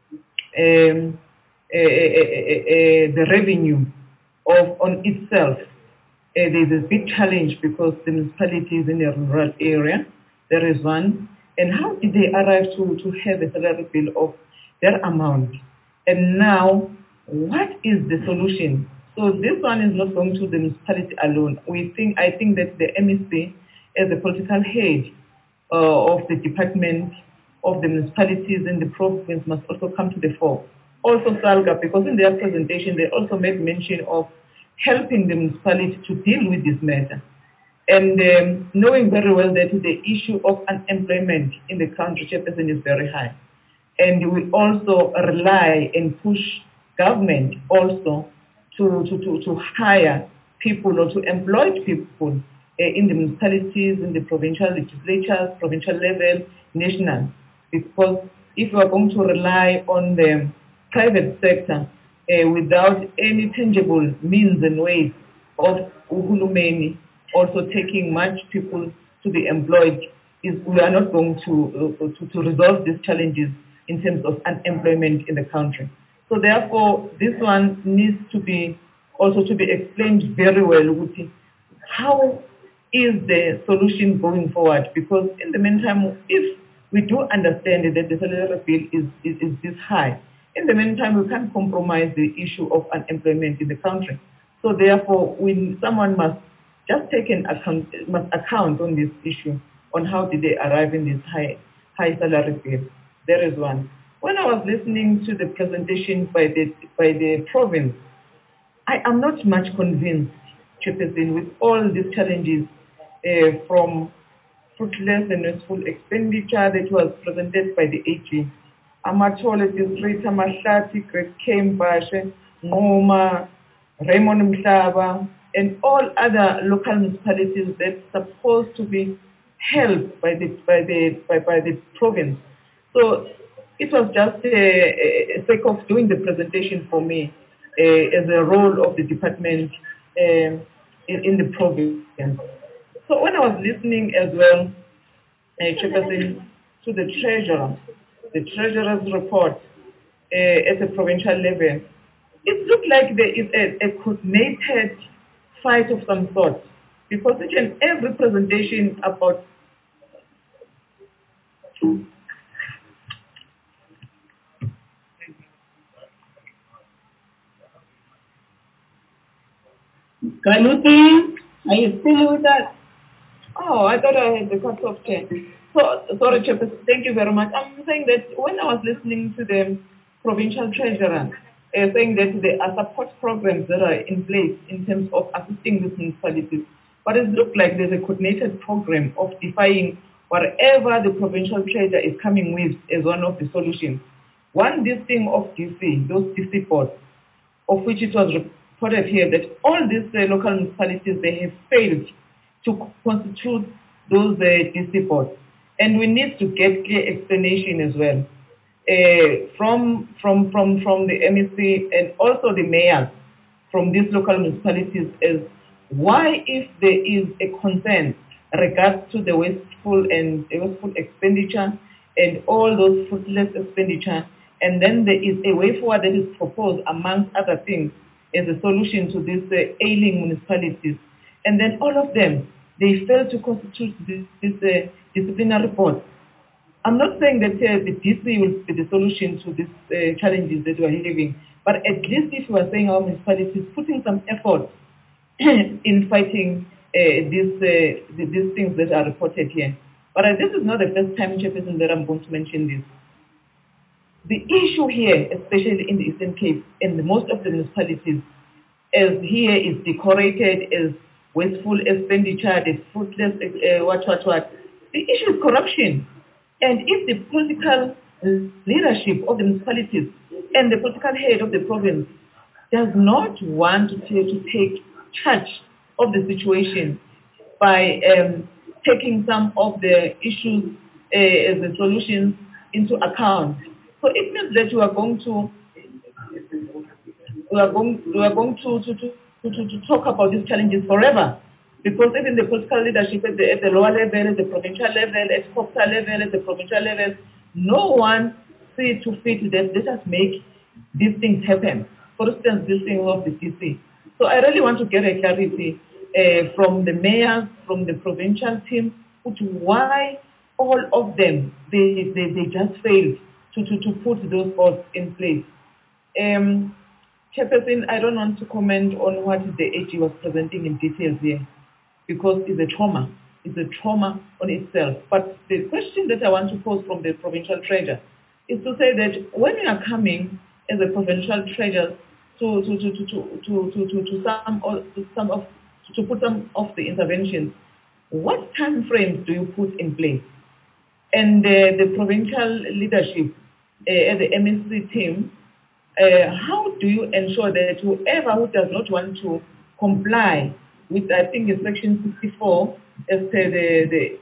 the revenue on itself, there's a big challenge because the municipality is in a rural area. There is one. And how did they arrive to have a salary bill of that amount? And now, what is the solution? So this one is not going to the municipality alone. I think that the MEC, as the political head of the department of the municipalities in the province, must also come to the fore. Also SALGA, because in their presentation, they also made mention of helping the municipality to deal with this matter. And knowing very well that the issue of unemployment in the country, Chairperson, is very high. And we also rely and push government also to hire people or to employ people in the municipalities, in the provincial legislatures, provincial level, national. Because if we are going to rely on the private sector without any tangible means and ways of uhulumeni also taking much people to be employed, we are not going to resolve these challenges in terms of unemployment in the country. So therefore, this one needs to be also to be explained very well. How is the solution going forward? Because in the meantime, if we do understand that the salary bill is this high, in the meantime, we can't compromise the issue of unemployment in the country. So therefore, someone must just taken account on this issue, on how did they arrive in this high salary bill. There is one. When I was listening to the presentation by the province, I am not much convinced, Chairperson, with all these challenges from fruitless and wasteful expenditure that was presented by the AG. Amatole District, Amahlati, Great Kembashe, Ngoma, Raymond Mhlaba, and all other local municipalities that are supposed to be helped by the province. So it was just a sake of doing the presentation for me as a role of the department in the province. So when I was listening as well, Chairperson, to the treasurer's report at the provincial level, it looked like there is a coordinated fight of some sort, because each and every presentation about Kanuti, are you still with us? Oh, I thought I had the cut-off chair. So, sorry, Chairperson, thank you very much. I'm saying that when I was listening to the provincial treasurer saying that there are support programs that are in place in terms of assisting these municipalities, but it looks like there's a coordinated program of defying whatever the provincial treasurer is coming with as one of the solutions. One, this thing of DC, those DC boards, of which it was reported here that all these local municipalities, they have failed to constitute those DC boards. And we need to get clear explanation as well from the MEC and also the mayors from these local municipalities as why, if there is a concern regards to the wasteful expenditure and all those fruitless expenditure, and then there is a way forward that is proposed amongst other things as a solution to these ailing municipalities. And then all of them, they fail to constitute this disciplinary board. I'm not saying that the DC will be the solution to these challenges that we are having, but at least if we are saying our municipalities putting some effort in fighting these things that are reported here. But this is not the first time, Chairperson, that I'm going to mention this. The issue here, especially in the Eastern Cape and most of the municipalities, as here is decorated as wasteful expenditure, the fruitless the issue is corruption. And if the political leadership of the municipalities and the political head of the province does not want to take charge of the situation by taking some of the issues as the solutions into account, so it means that we are going to talk about these challenges forever. Because even the political leadership at the lower level, at the provincial level, at COPTA level, at the provincial level, no one sees to fit that let us make these things happen. For instance, this thing of the DC. So I really want to get a clarity from the mayors, from the provincial team, why all of them, they just failed to put those boards in place. Chairperson, I don't want to comment on what the AG was presenting in details here, because it's a trauma. It's a trauma on itself. But the question that I want to pose from the provincial treasurer is to say that when you are coming as a provincial treasurer to put some of the interventions, what time frames do you put in place? And the provincial leadership, the MEC team, how do you ensure that whoever who does not want to comply with, I think it's section 64, as per the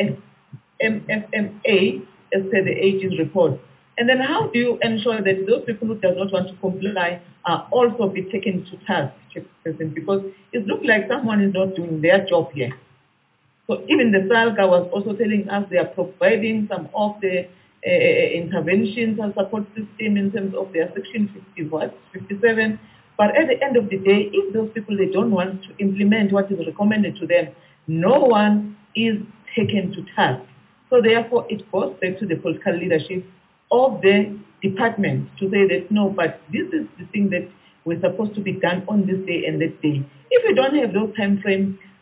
MFMA, as per the AG's report, and then how do you ensure that those people who does not want to comply are also be taken to task, because it looks like someone is not doing their job here. So even the SALGA was also telling us they are providing some of the interventions and support system in terms of their section 57. But at the end of the day, if those people, they don't want to implement what is recommended to them, no one is taken to task. So therefore, it goes back to the political leadership of the department to say that, no, but this is the thing that we're supposed to be done on this day and that day. If we don't have those time frames,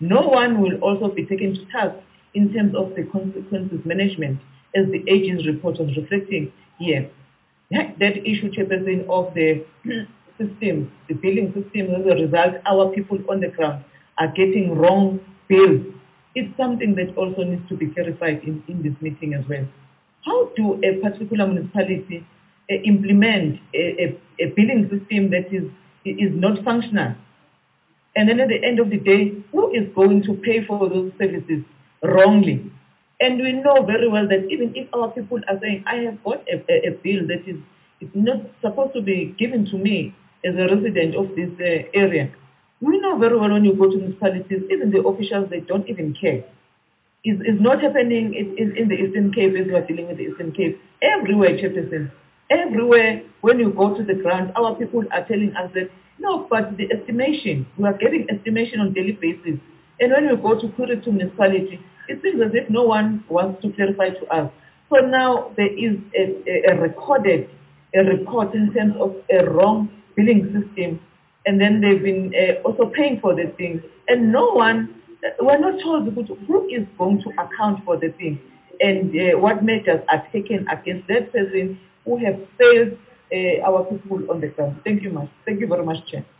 no one will also be taken to task in terms of the consequences management, as the AG's report was reflecting here. That issue, Chairperson, of the system, the billing system, as a result, our people on the ground are getting wrong bills. It's something that also needs to be clarified in this meeting as well. How do a particular municipality implement a billing system that is not functional? And then at the end of the day, who is going to pay for those services wrongly? And we know very well that even if our people are saying, I have got a bill that is not supposed to be given to me as a resident of this area, we know very well when you go to municipalities, even the officials, they don't even care. It's not happening in the Eastern Cape as we are dealing with the Eastern Cape. Everywhere, Chairperson, everywhere when you go to the ground, our people are telling us that, no, but the estimation, we are getting estimation on daily basis. And when we go to query to municipality, it seems as if no one wants to clarify to us. So now there is a report in terms of a wrong billing system, and then they've been also paying for the things. And no one, we're not told who is going to account for the thing and what measures are taken against that person who have failed our people on the ground. Thank you much. Thank you very much, Chair.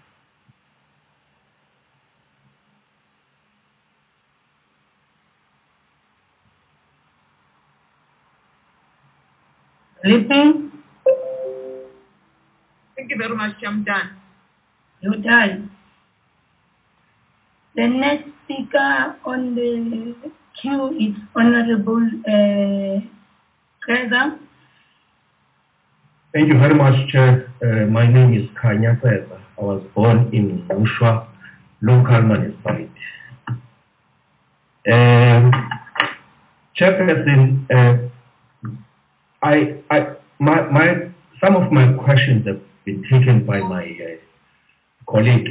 Sleeping? Thank you very much, Chair. I'm done. You're done. The next speaker on the queue is Honorable Kreza. Thank you very much, Chair. My name is Kanya Kreza. I was born in Bushwa local municipality. Chairperson, some of my questions have been taken by my colleague,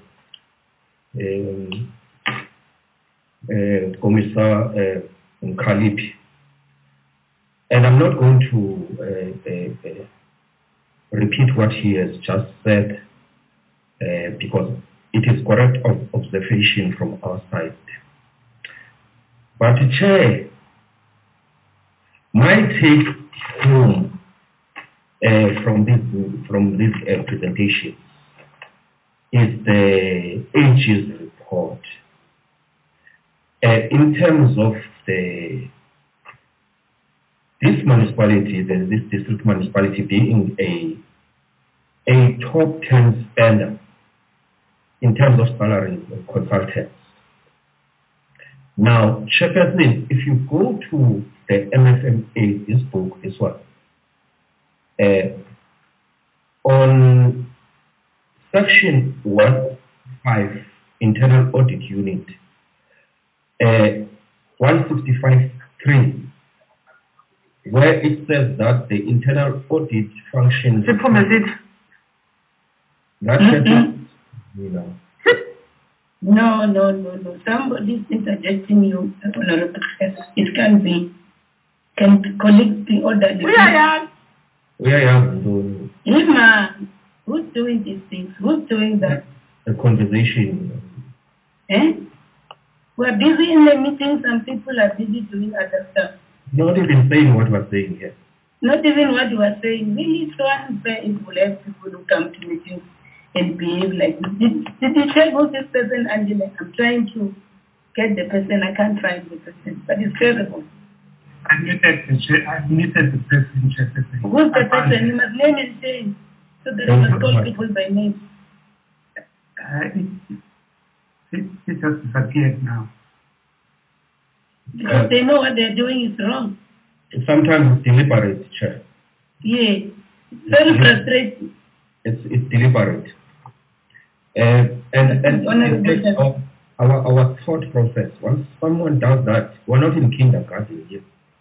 Commissar Nkalipi, and I'm not going to repeat what he has just said because it is correct observation from our side. But Chair, my take home from this presentation is the AG's report in terms of this municipality, this district municipality being a top 10 spender in terms of salaries of consultants. Now, Chairperson, if you go to the MFMA, this book, this one, on section 1.5, internal audit unit, 165.3, where it says that the internal audit functions. No. Somebody's interjecting you, Honorable. It can be. Can collect the order. Who's doing these things? Who's doing that? The conversation. We're busy in the meeting. Some people are busy doing other stuff. Not even saying what we're saying here. Not even what you are saying. Really, so unfair if we have people who come to meetings and behave like this. Did you check who this person, Angela? I'm trying to get the person. I can't find the person, but it's terrible. I muted the person. Who's the person? You must name and shame so that you must call people by name. It just disappeared now. Because they know what they're doing is wrong. Sometimes it's deliberate, Chair. Yeah. Very frustrating. It's deliberate. And our thought process, once someone does that, we're not in kindergarten here.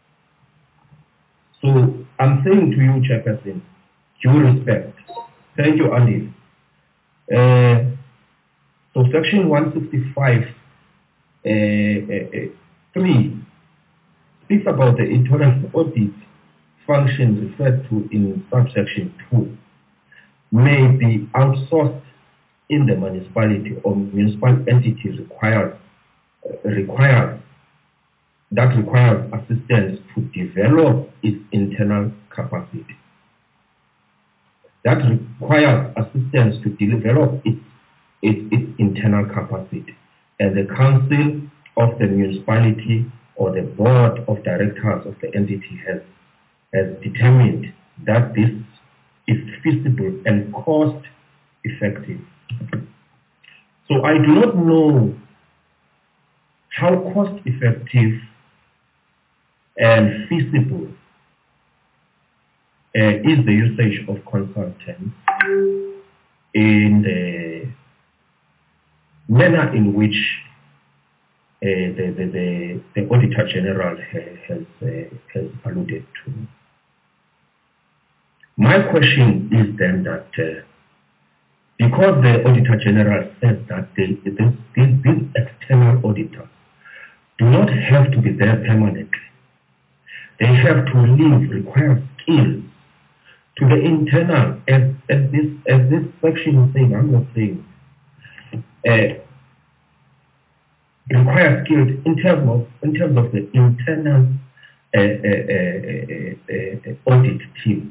So I'm saying to you, Chairperson, due respect. Thank you, Andy. So section 165, 3 speaks about the internal audit functions referred to in subsection 2 may be outsourced in the municipality or municipal entity requires requires assistance to develop its internal capacity. That requires assistance to develop its internal capacity. And the council of the municipality or the board of directors of the entity has determined that this is feasible and cost effective. So I do not know how cost effective and feasible is the usage of consultants in the manner in which the Auditor General has alluded to. My question is then that because the Auditor General says that these external auditors do not have to be there permanently. They have to require skills to the internal, as this section is saying, I'm not saying, require skills in terms of the internal audit team.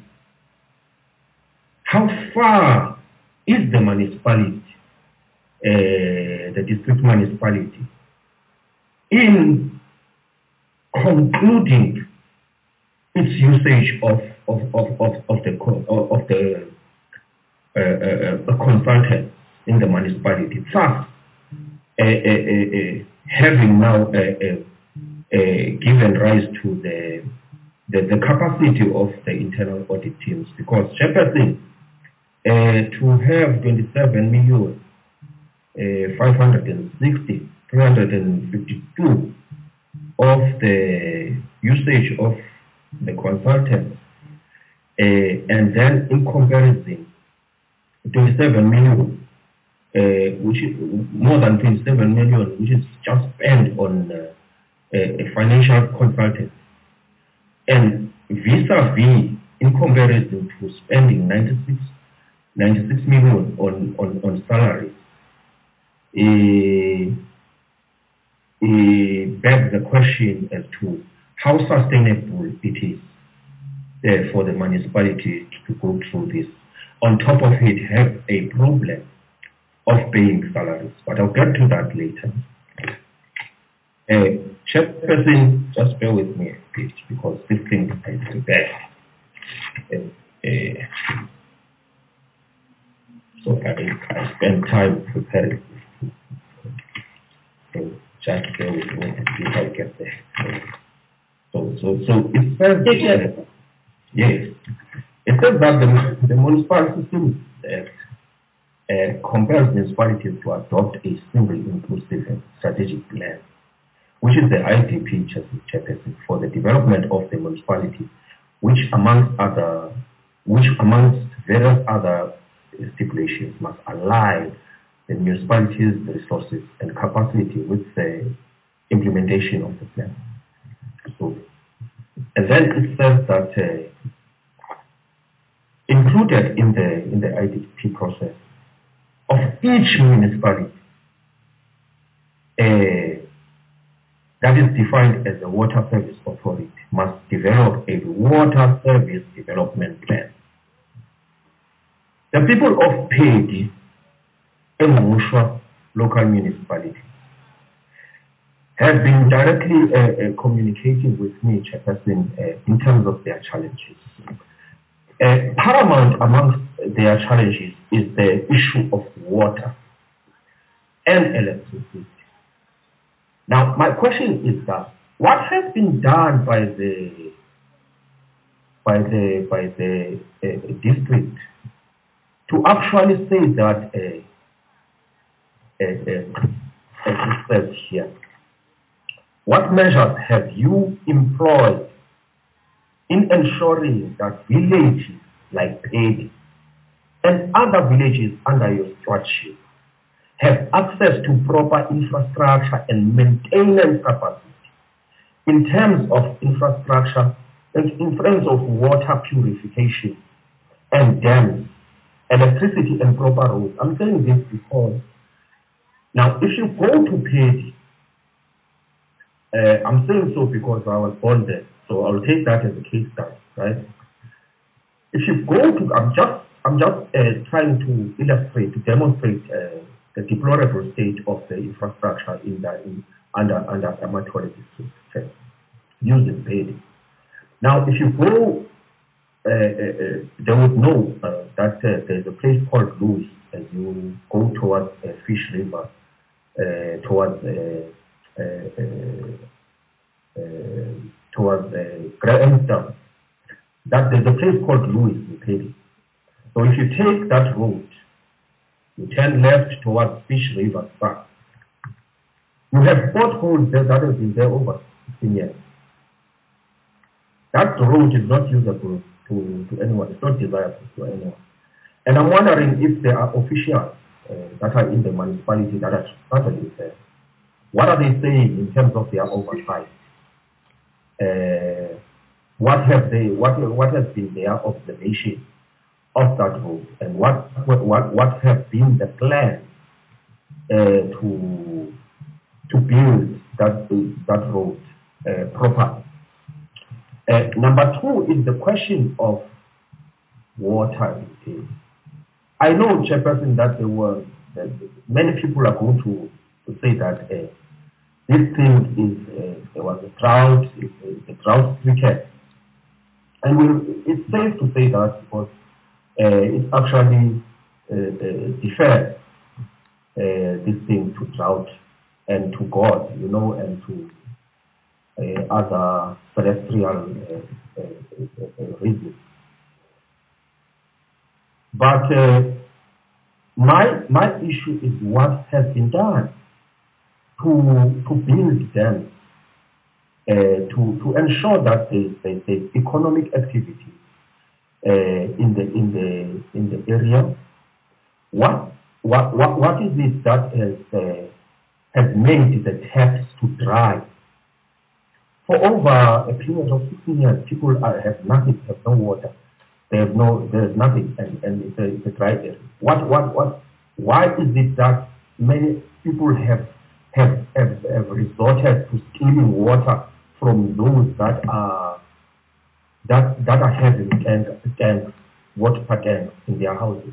How far is the municipality, the district municipality, in concluding its usage of the consultants in the municipality, thus having now given rise to the capacity of the internal audit teams, because Chairperson, to have 27,560,352 of the usage of the consultants, and then in comparison, 27 million, which is more than 27 million, which is just spent on a financial consultant, and vis-a-vis in comparison to spending 96 million on salaries, begs the question as to how sustainable it is for the municipality to go through this. On top of it, have a problem of paying salaries, but I'll get to that later. Chairperson, just bear with me a bit because this thing is prepared. So I spent time preparing. So just bear with me and see if I get there. So it says yes. It says that the municipal system compels municipalities to adopt a single inclusive and strategic plan, which is the IDP Chairperson, for the development of the municipality, which amongst various other stipulations must align the municipality's resources and capacity with the implementation of the plan. So, and then it says that included in the IDP process of each municipality that is defined as a water service authority must develop a water service development plan. The people of Pedi and Mushwa local municipality have been directly communicating with me, Chairperson, in terms of their challenges. Paramount amongst their challenges is the issue of water and electricity. Now, my question is that what has been done by the district to actually say that as it says here, what measures have you employed in ensuring that villages like Pedi and other villages under your stewardship have access to proper infrastructure and maintenance capacity in terms of infrastructure and in terms of water purification and dams, electricity and proper roads? I'm saying this because now if you go to Pedi, I'm saying so because I was born there, so I'll take that as a case study, right? If you go to, I'm just trying to illustrate, to demonstrate the deplorable state of the infrastructure under Amathole district. Using Bedi. Now, if you go, they would know that there's a place called Louis as you go towards Fish River, towards Grahamstown. That there's a place called Louis in Bedi. So if you take that road, you turn left towards Fish River Park. You have potholes that have been there over 15 years. That road is not usable to anyone. It's not desirable to anyone. And I'm wondering if there are officials that are in the municipality that are traveling there. What are they saying in terms of their oversight? What has been their observation of that road, and what have been the plans to build that road properly? Number two is the question of water. I know, Chairperson, that many people are going to say that this thing is there was a drought, it's a drought cricket, and it's safe to say that because it actually defers this thing to drought and to God, and to other celestial reasons. But my issue is what has been done to build them, to ensure that there's economic activity in the area. What is it that has made the taps to dry? For over a period of 16 years, people have nothing, have no water. There's nothing, and it's a dry area. Why is it that many people have resorted to stealing water from those that are having tanks, water tanks in their houses?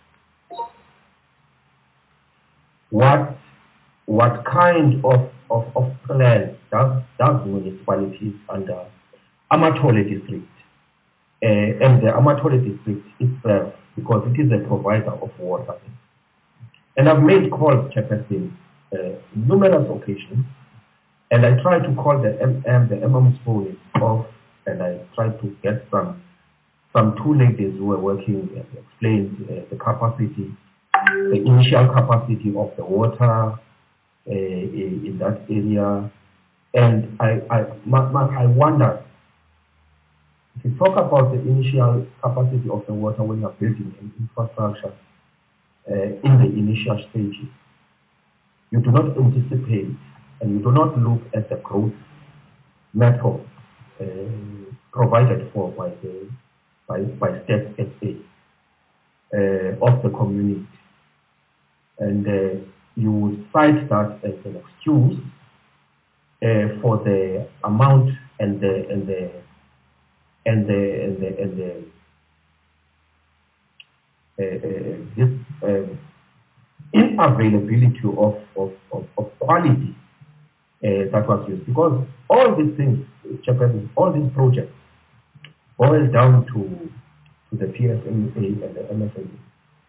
What kind of plans does municipalities under Amathole district and the Amathole district itself, because it is a provider of water? And I've made calls, Chairperson, numerous occasions, and I tried to call the MM's phone off, and I tried to get some two ladies who were working and explained the capacity, the initial capacity of the water in that area. And I wonder, if you talk about the initial capacity of the water when you're building an infrastructure in the initial stages, you do not anticipate and you do not look at the growth method provided for by State SA of the community. And you would cite that as an excuse for the amount and the inavailability of quality that was used, because all these things, all these projects boil down to the PSMA and the MSME,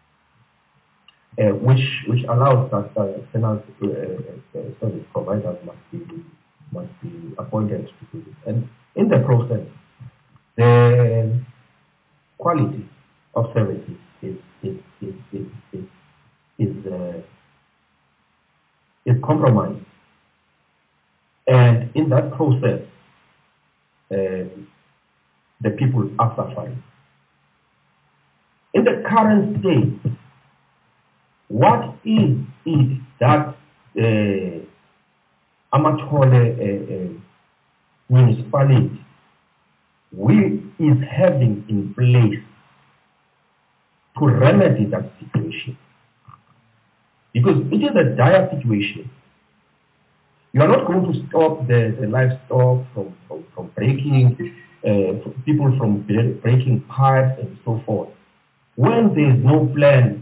which allows that external service providers must be appointed to do this. And in the process, the quality of services is compromised, and in that process, the people are suffering. In the current state, what is it that Amathole municipality is having in place to remedy that situation? Because it is a dire situation. You are not going to stop the livestock from breaking, people from breaking pipes and so forth. When there is no plan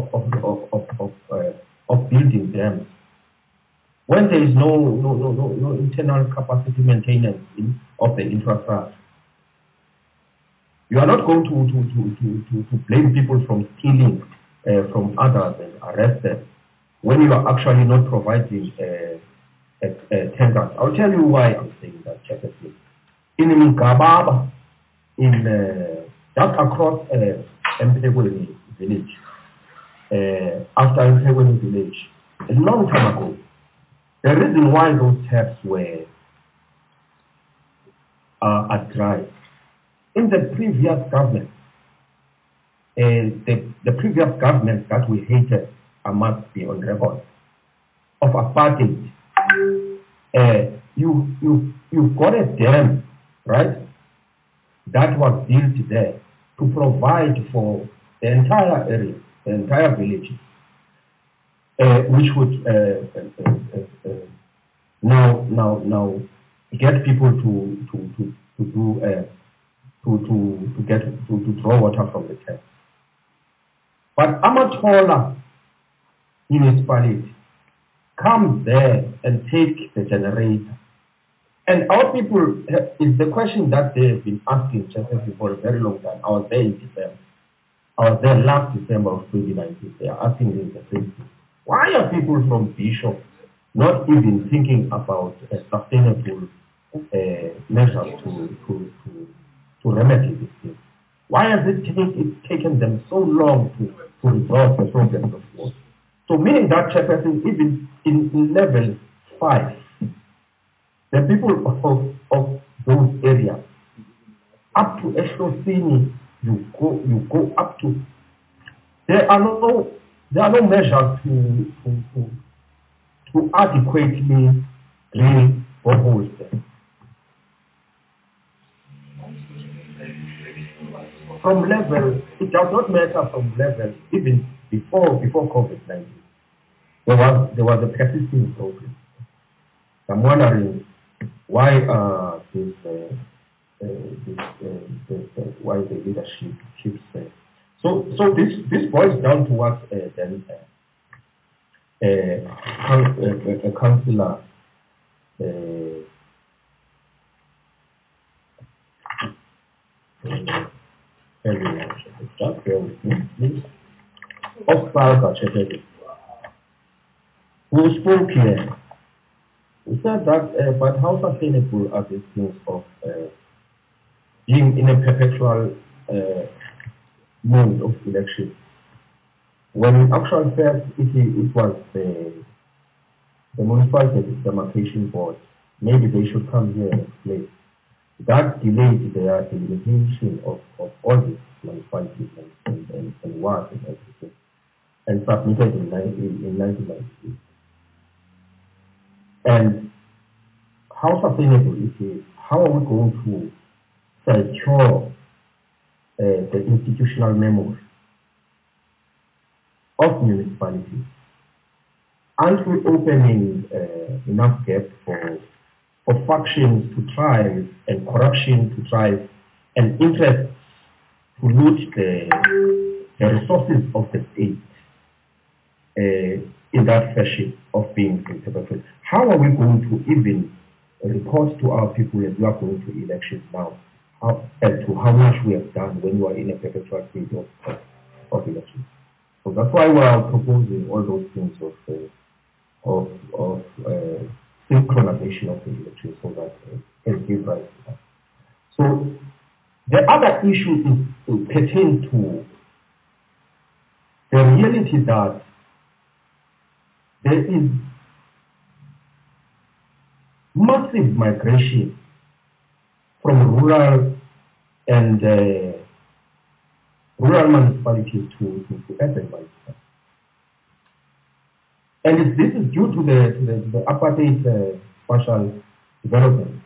of building dams, when there is no internal capacity maintenance of the infrastructure, you are not going to blame people from stealing from others and arrest them when you are actually not providing tenders. I'll tell you why I'm saying that, Chairperson. In Mgababa, just across Mpegweni village, after Mpegweni village, a long time ago, the reason why those taps were are dry, in the previous government, the previous government that we hated, I must be on record, of apartheid, you've got a dam, right, that was built there to provide for the entire area, the entire village, which would now get people to draw water from the tap. But Amatola municipality comes there and take the generator. And our people, is the question that they've been asking for a very long time. I was there in December. I was there last December of 2019. They are asking me the same thing. Why are people from Bishop not even thinking about a sustainable measures to remedy this thing? Why has it taken them so long to resolve the problems of water? So meaning that, Chairperson, even in level 5, the people of those areas, up to Eslosini, you go up to, there are no measures to adequately drill boreholes there. From level, it does not matter from level, even before COVID-19. There was a persisting problem. I'm wondering why why the leadership keeps so this boils down to what then a councillor just bear with me, please. Of Barca Chepedi, who spoke here, he said that, but how sustainable are these things of being in a perpetual mode of election? When in actual fact, it was the municipal demarcation board, maybe they should come here and explain. That delayed the delimitation of all these municipalities and wards and everything, and submitted in 1993. And how sustainable it is, how are we going to secure the institutional memory of municipalities? Aren't we opening enough gap for factions to thrive and corruption to thrive and interests to loot the resources of the state in that fashion of being interpreted? How are we going to even report to our people as we are going to elections now as to how much we have done when you are in a perpetual state of elections? So that's why we are proposing all those things of synchronization of the elections so that it can give rise to that. So the other issue is pertains to the reality that there is massive migration from rural and rural municipalities to urban municipalities. And this is due to the apartheid spatial development.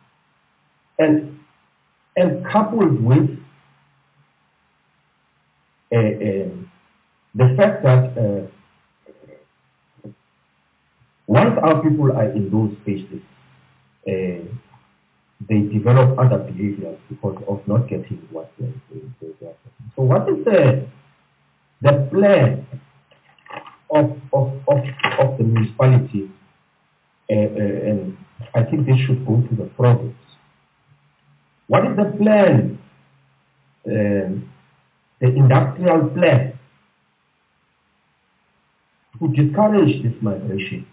And coupled with the fact that once our people are in those spaces, they develop other behaviors because of not getting what they are getting. So what is the plan of the municipality? And I think they should go to the province. What is the plan, the industrial plan, to discourage this migration?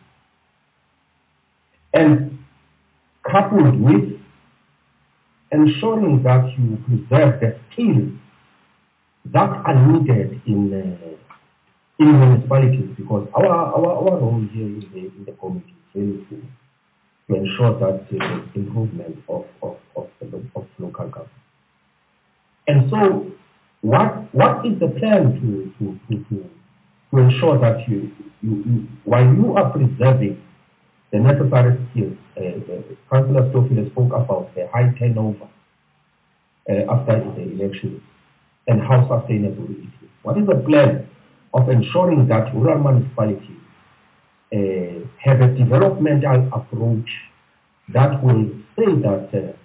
And coupled with ensuring that you preserve the skills that are needed in municipalities, because our role here in the community is really to ensure that there is improvement of local government. And so, what is the plan to ensure that you while you are preserving the necessary skills? Councillor Stofile spoke about the high turnover after the elections and how sustainable it is. What is the plan of ensuring that rural municipalities have a developmental approach that will say that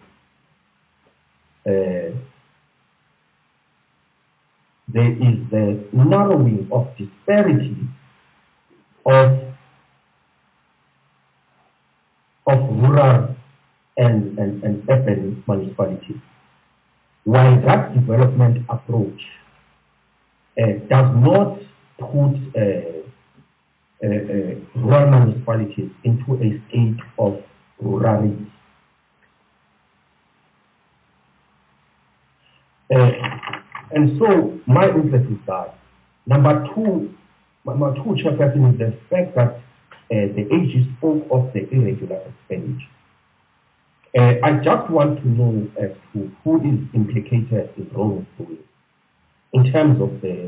there is the narrowing of disparity of rural and urban municipalities, while that development approach does not put rural municipalities into a state of rurality. And so my interest is that number two, Chairperson, is the fact that the AG spoke of the irregular expenditure. I just want to know as to who is implicated in wrongdoing in terms of the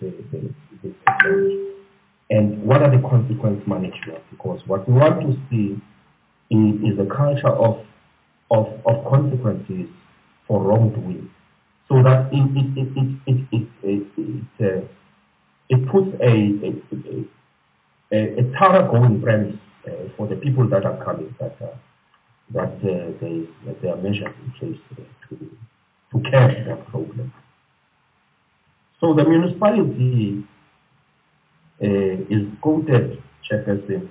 and what are the consequence management, because what we want to see is a culture of consequences for wrongdoing, so that it puts a thoroughgoing premise for the people that are coming, that there are measures in place to catch that problem. So the municipality is quoted, Chairperson,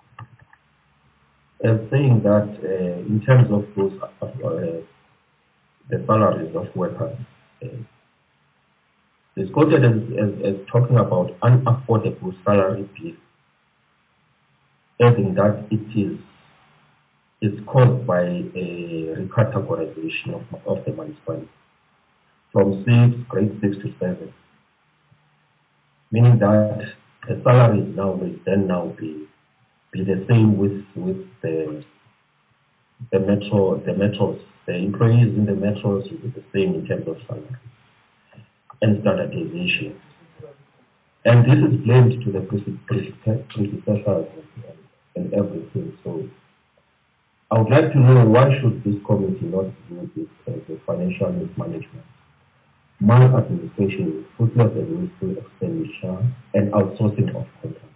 as saying that in terms of those the salaries of workers, is quoted as talking about unaffordable salary bill, adding that it is caused by a recategorization of the municipality from grade 6 to 7, meaning that the salaries now will then now be the same with the metros. The employees in the metros will be the same in terms of salary and standardization. And this is blamed to the predecessors and everything. So I would like to know, why should this committee not view this as a financial mismanagement, maladministration, fruitless administrative expenditure, and outsourcing of contracts?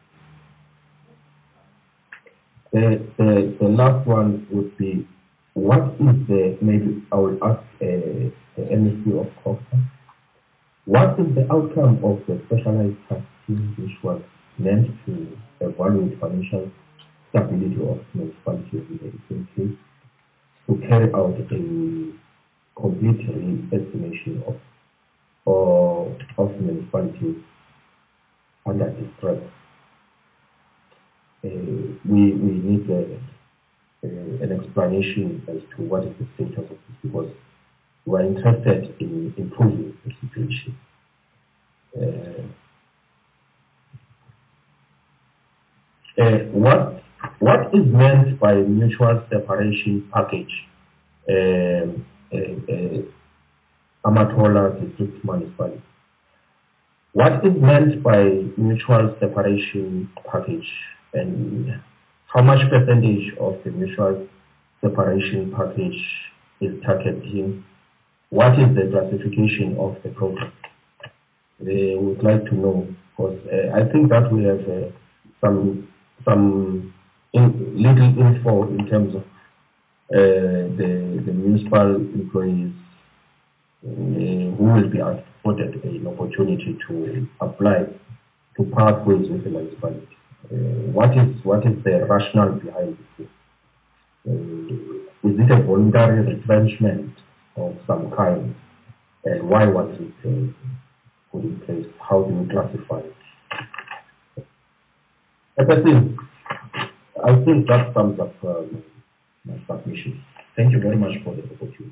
The last one would be, what is maybe I will ask the MEC of COGTA, what is the outcome of the specialized task team which was meant to evaluate financial stability of municipalities in the Eastern Cape, to carry out a complete re-estimation of municipalities under distress? We need an explanation as to what is the status of this, because we are interested in improving the situation. What is meant by mutual separation package, Amatola District Municipality? What is meant by mutual separation package, and how much percentage of the mutual separation package is targeting? What is the classification of the program? We would like to know, because I think that we have some little info in terms of the municipal employees who will be afforded an opportunity to apply to part ways with the municipality. What is the rationale behind this? Is it a voluntary retrenchment of some kind? And why was it put in place? How do you classify it? I think that sums up my submission. Thank you very much for the opportunity.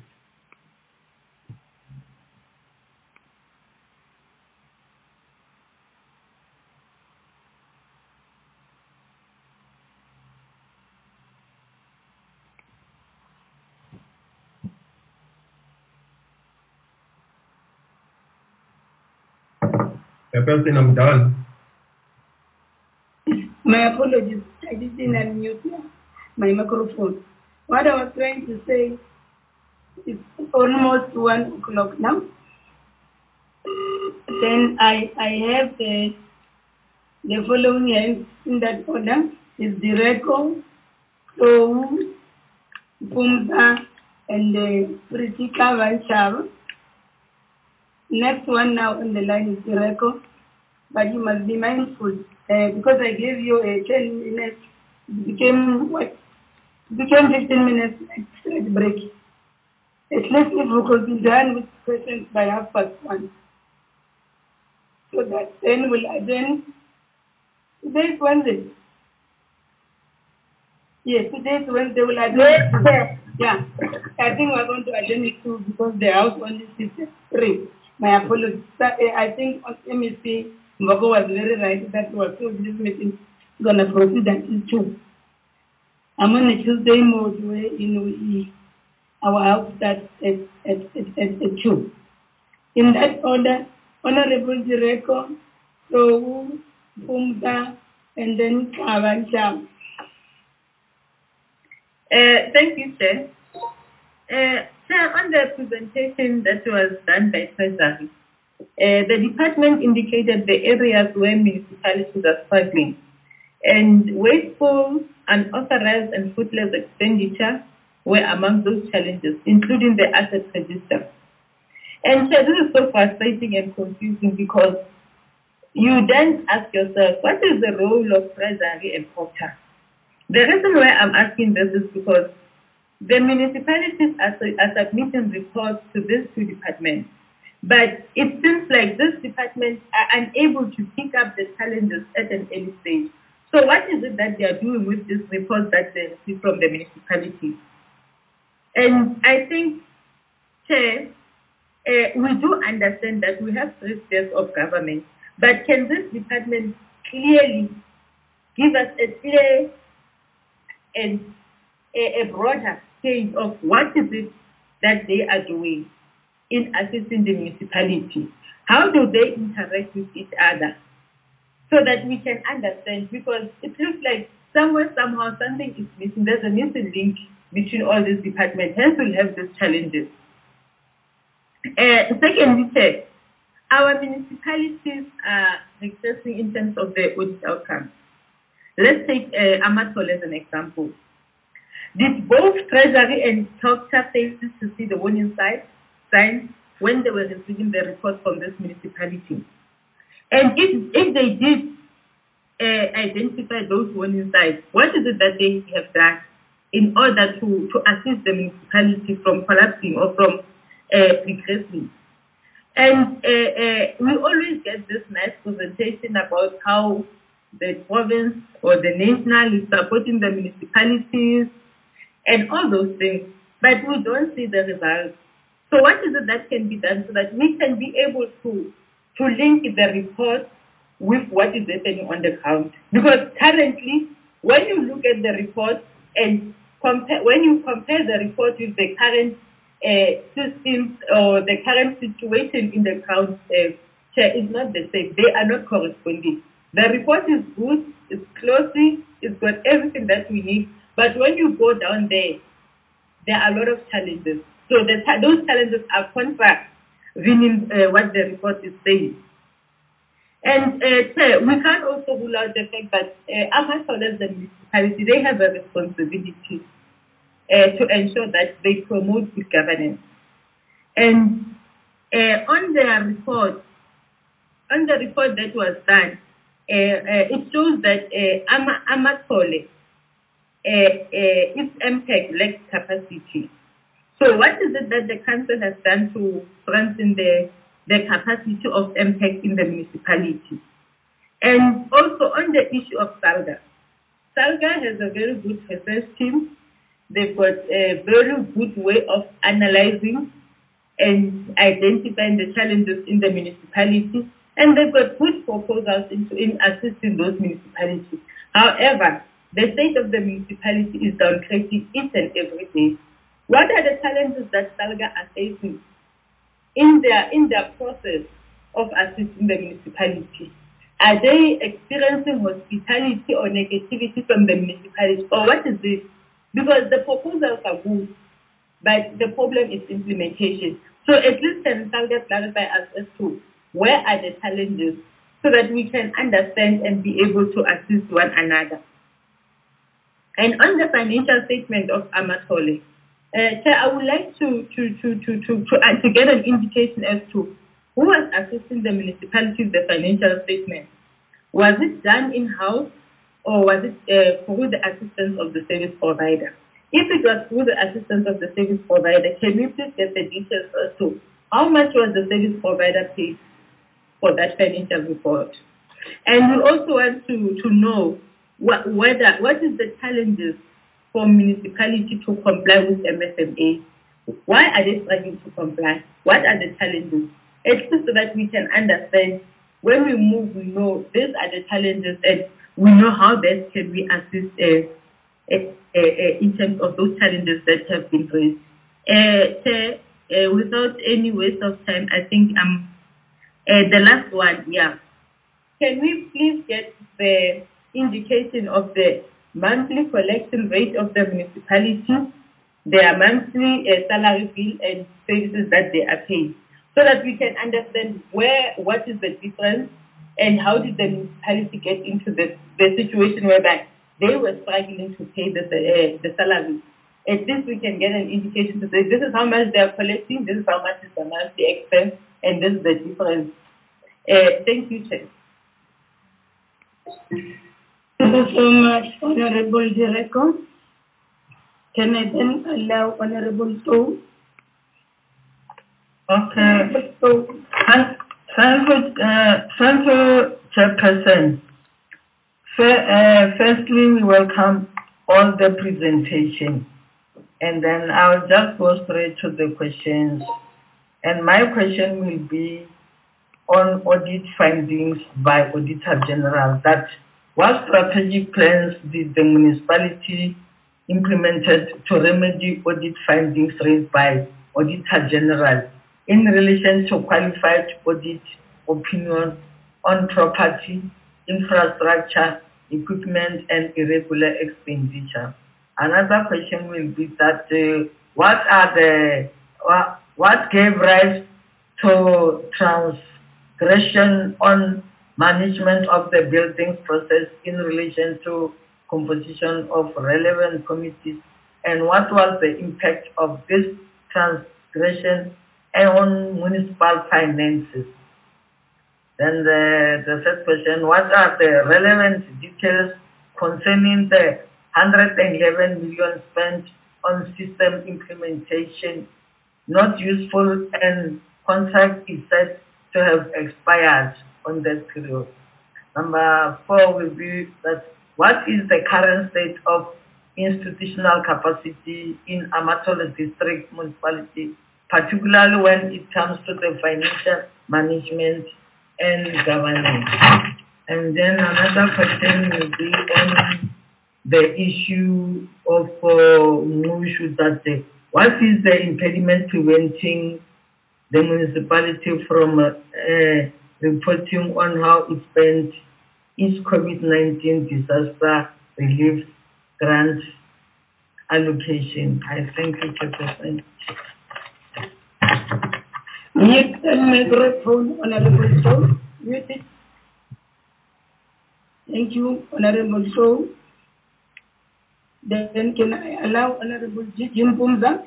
Chairperson, I'm done. My apologies. I didn't unmute my microphone. What I was trying to say is almost 1 o'clock now. Then I have the following names in that order. Is Direko, So, Pumta, and Pritika Vanchava. Next one now on the line is Direko, but you must be mindful because I gave you a 10 minutes, became 15 minutes straight break. At least if we could be done with questions by 1:30. So that then we'll adjourn. Today is Wednesday. Yes, today is Wednesday. We'll adjourn. Yeah, I think we're going to adjourn it too because the house only sits at 3. My apologies. I think on MEC, Mbogo was very right that was so this meeting is going to proceed until 2. I'm on a Tuesday mode where our house starts at 2. In that order, Honorable Direko, So, Pumta, and then Kavancha. Thank you, Chair. Chair, on the presentation that was done by Treasury, the department indicated the areas where municipalities are struggling, and wasteful, unauthorized and fruitless expenditure were among those challenges, including the asset register. And Chair, this is so frustrating and confusing because you then ask yourself, what is the role of Treasury and Proctor? The reason why I'm asking this is because the municipalities are submitting reports to these two departments, but it seems like these departments are unable to pick up the challenges at an early stage. So what is it that they are doing with these reports that they receive from the municipalities? And I think, Chair, we do understand that we have 3 spheres of government, but can this department clearly give us a clear and a broader scale of what is it that they are doing in assisting the municipality? How do they interact with each other? So that we can understand, because it looks like somewhere, somehow, something is missing. There's a missing link between all these departments. Hence, we'll have these challenges. Secondly, Chair, our municipalities are regressing in terms of the audit outcomes. Let's take Amatole as an example. Did both Treasury and Proctor fail to see the warning signs when they were receiving the report from this municipality? And if they did identify those warning signs, what is it that they have done in order to assist the municipality from collapsing or from regressing? And we always get this nice presentation about how the province or the national is supporting the municipalities and all those things, but we don't see the results. So what is it that can be done so that we can be able to link the report with what is happening on the ground? Because currently, when you look at the report and when you compare the report with the current systems or the current situation in the ground, it's not the same. They are not corresponding. The report is good, it's closely, it's got everything that we need, but when you go down there are a lot of challenges. So those challenges are contravening what the report is saying. And we can't also rule out the fact that Amathole as the municipality, they have a responsibility to ensure that they promote good governance. And on the report that was done, it shows that Amathole, its impact lacks capacity. So what is it that the council has done to strengthen the capacity of impact in the municipality? And also on the issue of SALGA. SALGA has a very good research team. They've got a very good way of analyzing and identifying the challenges in the municipality. And they've got good proposals in assisting those municipalities. However, the state of the municipality is downgrading each and every day. What are the challenges that SALGA are facing in their process of assisting the municipality? Are they experiencing hospitality or negativity from the municipality, or what is this? Because the proposals are good, but the problem is implementation. So at least can SALGA clarify us as to where are the challenges so that we can understand and be able to assist one another. And on the financial statement of Amathole, I would like to get an indication as to who was assisting the municipality with the financial statement. Was it done in-house or was it through the assistance of the service provider? If it was through the assistance of the service provider, can we please get the details as to how much was the service provider paid for that financial report? And we also want to know what is the challenges for municipality to comply with MFMA. Why are they struggling to comply? What are the challenges? At least so that we can understand when we move, we know these are the challenges and we know how best can we assist in terms of those challenges that have been raised. Without any waste of time, I think the last one, yeah. Can we please get the indication of the monthly collection rate of the municipality, their monthly salary bill and services that they are paying, so that we can understand what is the difference and how did the municipality get into the situation whereby they were struggling to pay the salary. At least we can get an indication to say this is how much they are collecting, this is how much is the monthly expense, and this is the difference. Thank you, Chair. Thank you so much, Honorable Director. Can I then allow Honorable To? Okay. Thank you, Chairperson. Firstly, we welcome all the presentation. And then I'll just go straight to the questions. And my question will be on audit findings by Auditor General, that what strategic plans did the municipality implemented to remedy audit findings raised by Auditor General in relation to qualified audit opinion on property, infrastructure, equipment, and irregular expenditure? Another question will be that what gave rise to transgression on management of the buildings process in relation to composition of relevant committees, and what was the impact of this transgression on municipal finances? Then the third question, what are the relevant details concerning the 111 million spent on system implementation not useful and contract is said to have expired on that period? Number 4 will be that what is the current state of institutional capacity in Amathole District Municipality, particularly when it comes to the financial management and governance? And then another question will be on the issue of that what is the impediment preventing the municipality from reporting on how it spent its COVID-19 disaster relief grant allocation? I thank you, Chairperson. Mute the microphone, Honorable Joe. Mute it. Thank you, Honorable Shaw. Then can I allow Honorable Jim Pumza?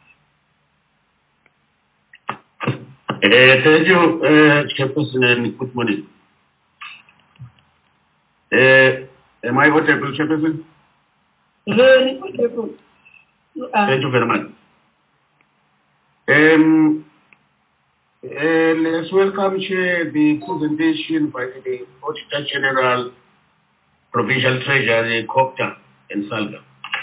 Thank you, Chairperson, and good morning. Am I audible, Chairperson? Very audible. Thank you very much. Let's welcome, Chair, the presentation by the Auditor General, Provincial Treasury, Copta, and Salga.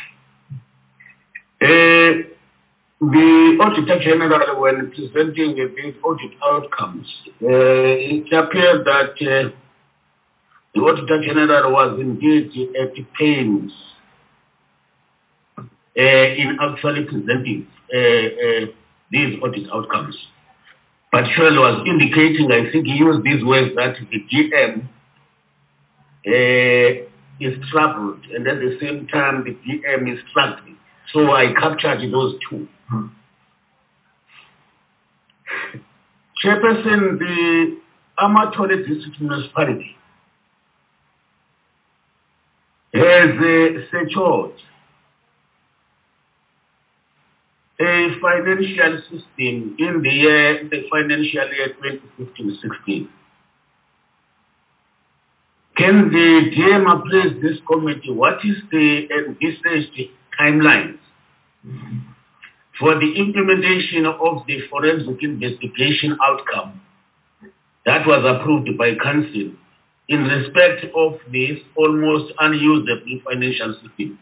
The Auditor General, when presenting these audit outcomes, it appeared that the Auditor General was indeed at pains in actually presenting these audit outcomes. But Shirley was indicating, I think he used these words, that the DM is troubled, and at the same time the DM is struggling. So I captured those two. Chairperson, the Amatole District Municipality has secured a financial system in the financial year 2015-16. Can the DM appraise this committee? What is the envisaged timelines for the implementation of the forensic investigation outcome that was approved by Council in respect of this almost unusable financial system,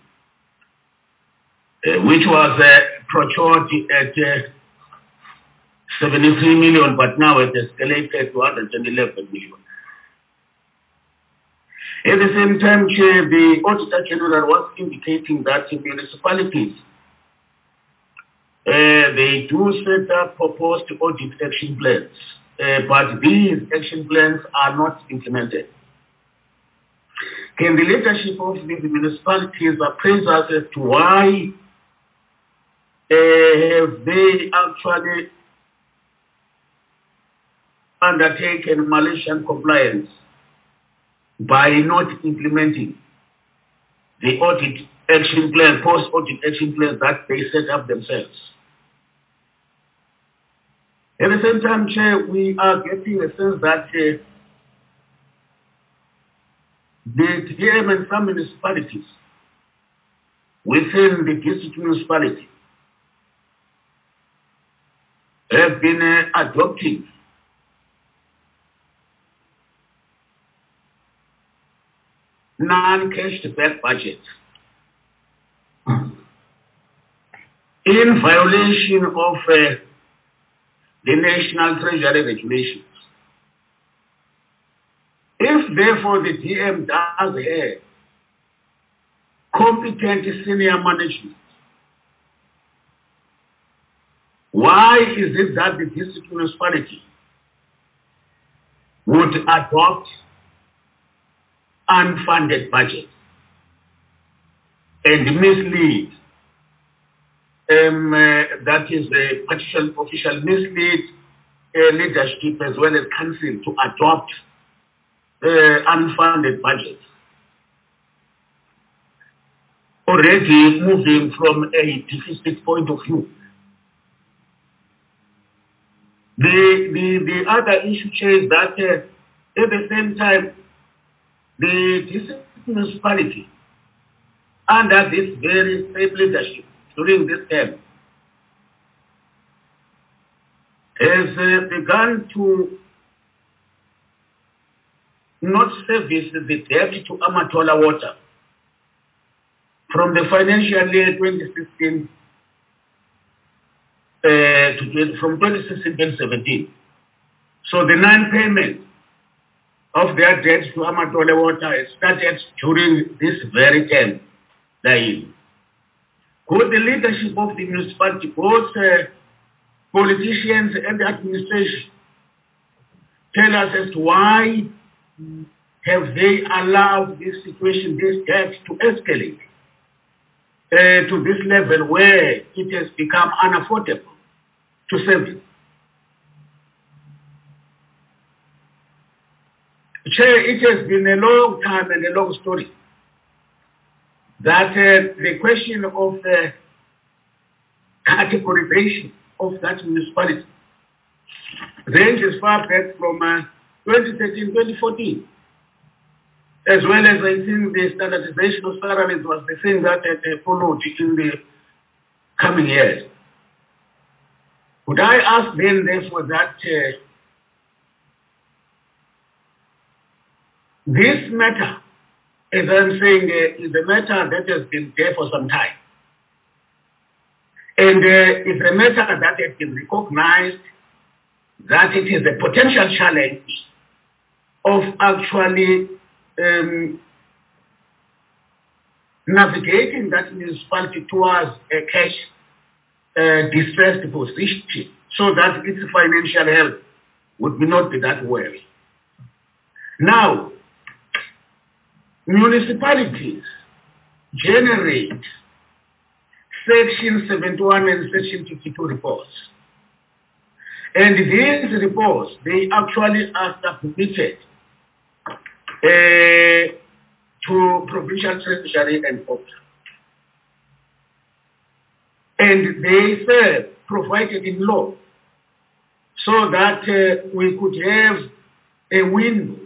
which was procured at 73 million, but now it escalated to 111 million. At the same time, Chair, the Auditor General was indicating that municipalities, they do set up proposed audit action plans, but these action plans are not implemented. Can the leadership of the municipalities appraise us as to why have they actually undertaken malicious compliance by not implementing the audit action plan, post-audit action plans that they set up themselves? At the same time, Chair, we are getting a sense that the DM and some municipalities within the district municipality have been adopting non-cashed back budgets in violation of the National Treasury regulations. If therefore the DM does have competent senior management, why is it that the district municipality would adopt unfunded budget and mislead, that is the official mislead leadership as well as council to adopt unfunded budget? Already moving from a deficit point of view. The other issue is that at the same time, the district municipality, under this very same leadership during this term, has begun to not service the debt to Amatola Water from the financial year 2016 from 2016-17. So the non-payment of their debt to Amatola Water started during this very term. Could the leadership of the municipality, both politicians and the administration, tell us as to why have they allowed this situation, this debt to escalate to this level where it has become unaffordable to service? Chair, it has been a long time and a long story that the question of the categorization of that municipality ranges far back from 2013, 2014. As well as I think the standardization of salaries was the thing that followed in the coming years. Would I ask then therefore that this matter, as I'm saying, is a matter that has been there for some time. And it's a matter that has been recognized that it is a potential challenge of actually navigating that municipality towards a cash distressed position so that its financial health would not be that well. Now, municipalities generate Section 71 and Section 52 reports. And these reports, they actually are submitted to provincial treasury and OPTA. And they serve provided in law so that we could have a window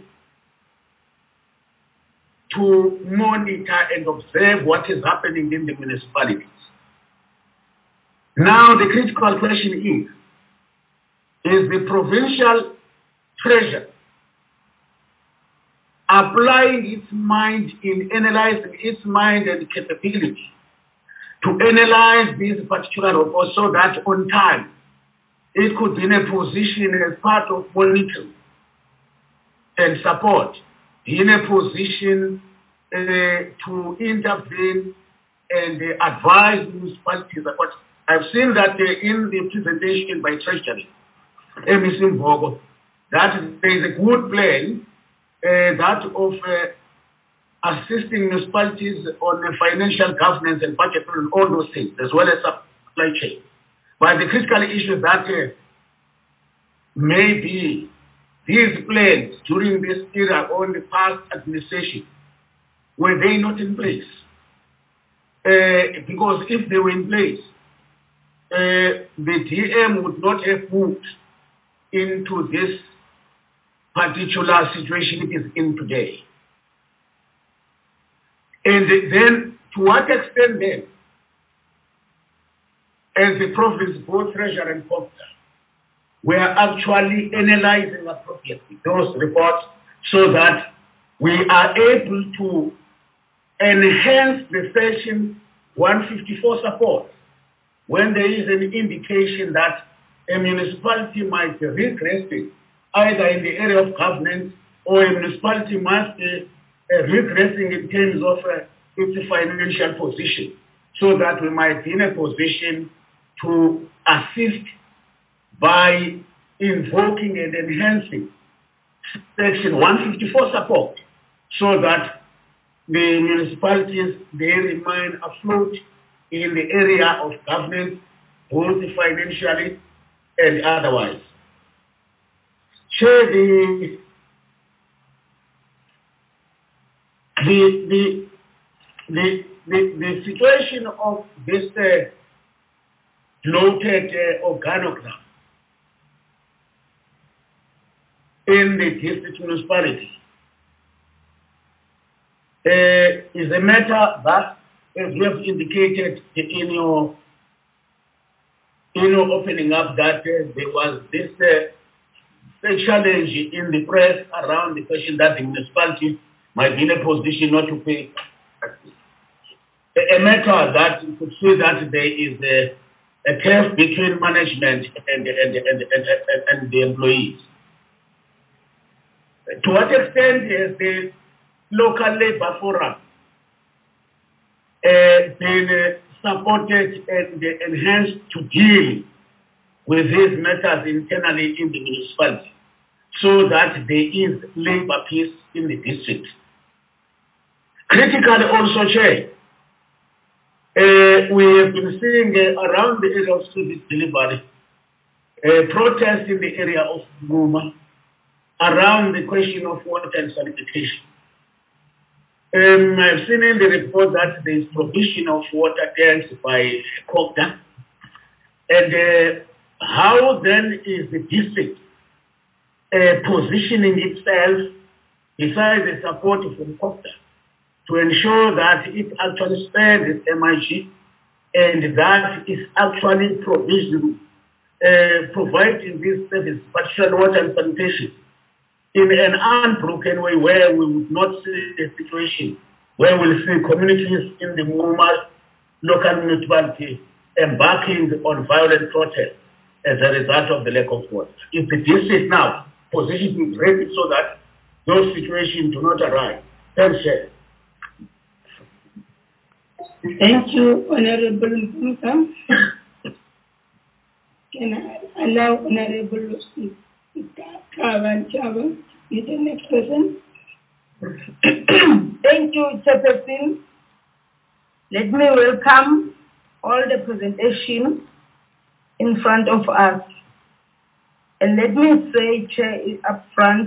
to monitor and observe what is happening in the municipalities. Now the critical question is the provincial treasurer applying its mind in analyzing its mind and capability to analyze these particular reports so that on time it could be in a position as part of monitoring and support, in a position to intervene and advise municipalities. But I've seen that in the presentation by Treasury, MEC Mbogo, that there is a good plan that of assisting municipalities on financial governance and budget and all those things, as well as supply chain. But the critical issue that maybe these plans during this era or in the past administration, were they not in place? Because if they were in place, the DM would not have moved into this particular situation it is in today. And then, to what extent then, as the province, both Treasury and OPTA, we are actually analyzing appropriately those reports so that we are able to enhance the Section 154 support when there is an indication that a municipality might be regressing either in the area of governance or a municipality must be regressing in terms of its financial position so that we might be in a position to assist by invoking and enhancing Section 154 support so that the municipalities, they remain afloat in the area of governance, both financially and otherwise. Chair, the situation of this bloated organogram in the district municipality is a matter that, as you have indicated in your opening up, that there was this challenge in the press around the question that the municipality might be in a position not to pay. A matter that you could see that there is a curve between management and the employees. To what extent is the local labor forum been supported and enhanced to deal with these matters internally in the municipality so that there is labor peace in the district? Critically also, Chair, we have been seeing around the area of service delivery, protests in the area of Guma around the question of water and sanitation. I've seen in the report that there is provision of water tanks by COGTA. And how then is the district positioning itself besides the support from COGTA to ensure that it actually spends its MIG and that is actually providing this service, particularly water and sanitation, in an unbroken way where we would not see a situation where we'll see communities in the Muma local municipality embarking on violent protests as a result of the lack of water. Is the district now positioned ready so that those situations do not arise? Thanks, Chair. Thank you, Honorable Mpunga. Can I allow Honorable Kavan Chava with the next person? Thank you, Chairperson. Let me welcome all the presentation in front of us. And let me say, Chair, up front,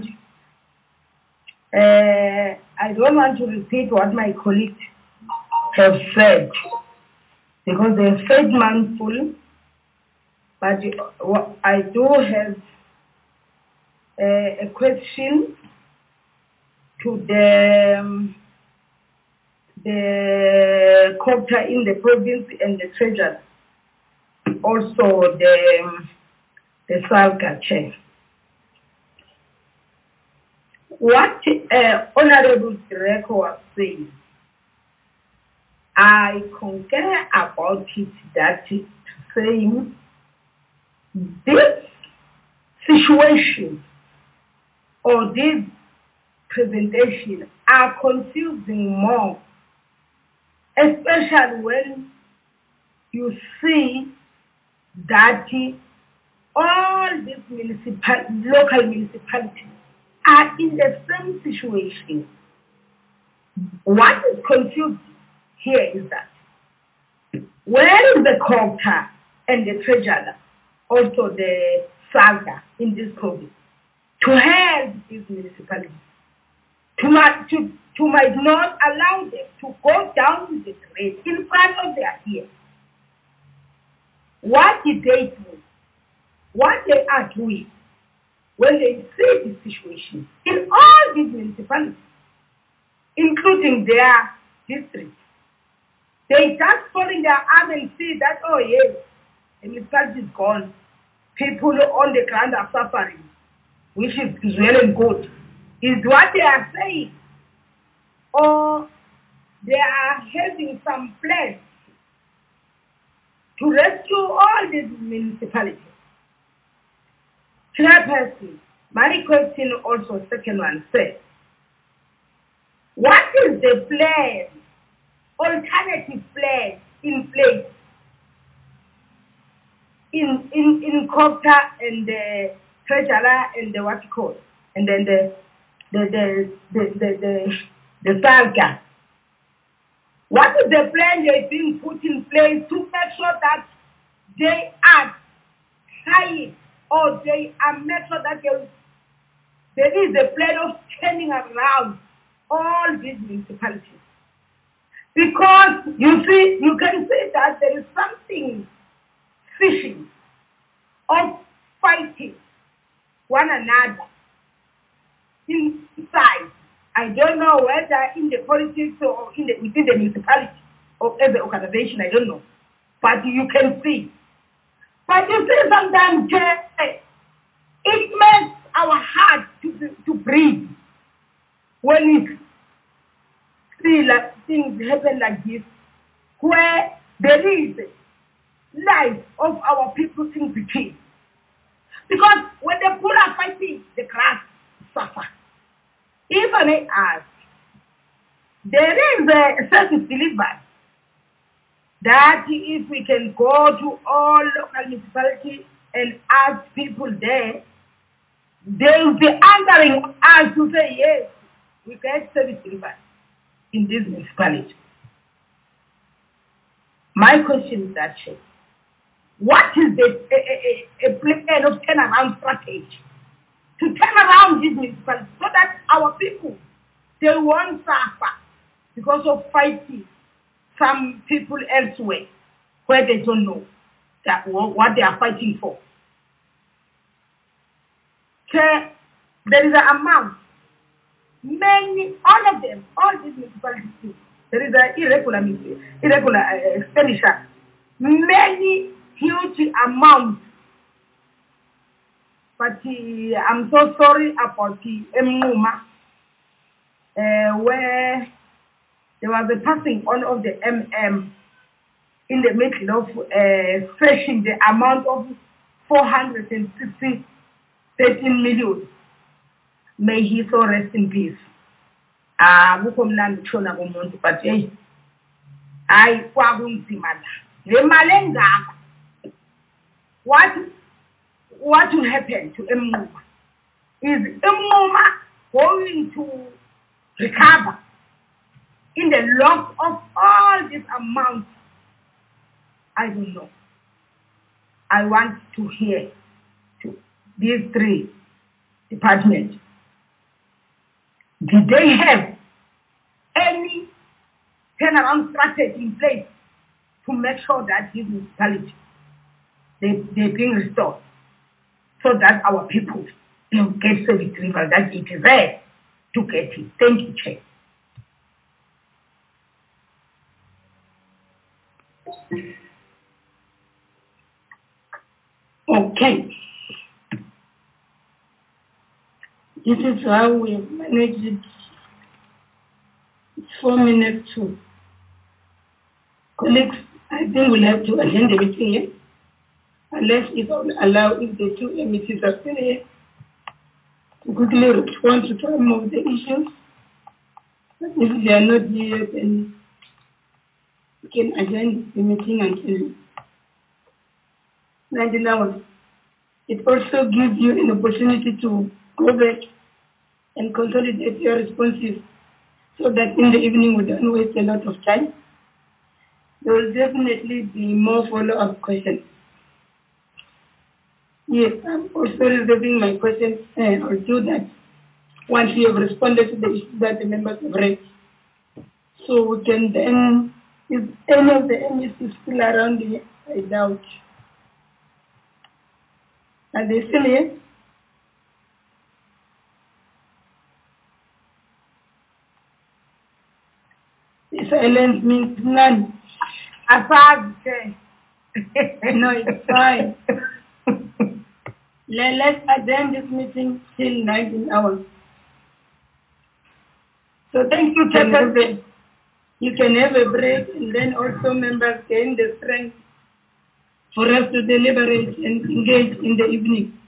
I don't want to repeat what my colleagues have said, because they have said mindful, but I do have a question to the COGTA in the province and the treasurer, also the SALGA chair. What Honorable Direko was saying, I concur about it, that saying this situation or this presentation are confusing more, especially when you see that all these local municipalities are in the same situation. What is confusing here is that where is the COGTA and the treasurer, also the SALGA in this province, to help these municipalities, to might not allow them to go down the grade in front of their ears. What did they do? What they are doing when they see this situation in all these municipalities, including their districts, they just fall in their arm and see that, oh yes, the municipality is gone. People on the ground are suffering, which is really good, is what they are saying. Or they are having some plans to rescue all these municipalities. Chairperson, my question also, second one, says, what is the plan, alternative plan in place in COGTA and the treasurer and the what you call, and then the SALGA? What is the plan they've been put in place to make sure that they are trying, or they are make sure that there is a plan of turning around all these municipalities? Because you can see that there is something fishing or fighting one another inside. I don't know whether in the politics or within the municipality or as an organization, I don't know. But you can see. But you see sometimes it makes our heart to breathe when we see like things happen like this, where there is life of our people in between. Because when the poor are fighting, the grass suffers. If I may ask, there is a service delivered that if we can go to all local municipalities and ask people there, they will be answering us to say, yes, we get service delivered in this municipality. My question is that, what is the plan of turnaround strategy to turn around these municipalities so that our people, they won't suffer because of fighting some people elsewhere where they don't know that what they are fighting for. There is an amount, all of them, all these municipalities, there is an irregular expenditure, many huge amounts. But I'm so sorry about the Muma, where there was a passing on of the in the middle of stretching the amount of 13 million. May he so rest in peace. But hey, what will happen to Muma? Is Muma going to recover in the loss of all this amount? I don't know. I want to hear to these three departments. Did they have any turnaround strategy in place to make sure that this municipality they're being restored so that our people will get service retrieval that it is there to get it? Thank you, Chair. Okay. This is how we have managed it. It's 4 minutes to. Colleagues, I think we'll have to attend the meeting here. Unless if I will allow, if the two MECs are still here, to quickly respond to some of the issues. But if they are not here, then we can attend the meeting until 19 hours. It also gives you an opportunity to go back and consolidate your responses so that in the evening we don't waste a lot of time. There will definitely be more follow-up questions. Yes, I'm also reserving my questions or do that once you have responded to the issues that the members have raised. So we can then, if any of the MECs still around here, I doubt. Are they still here? The silence means none. No, it's fine. Let's adjourn this meeting till 19 hours. So thank you, Chairman. You can have a break and then also members gain the strength for us to deliberate and engage in the evening.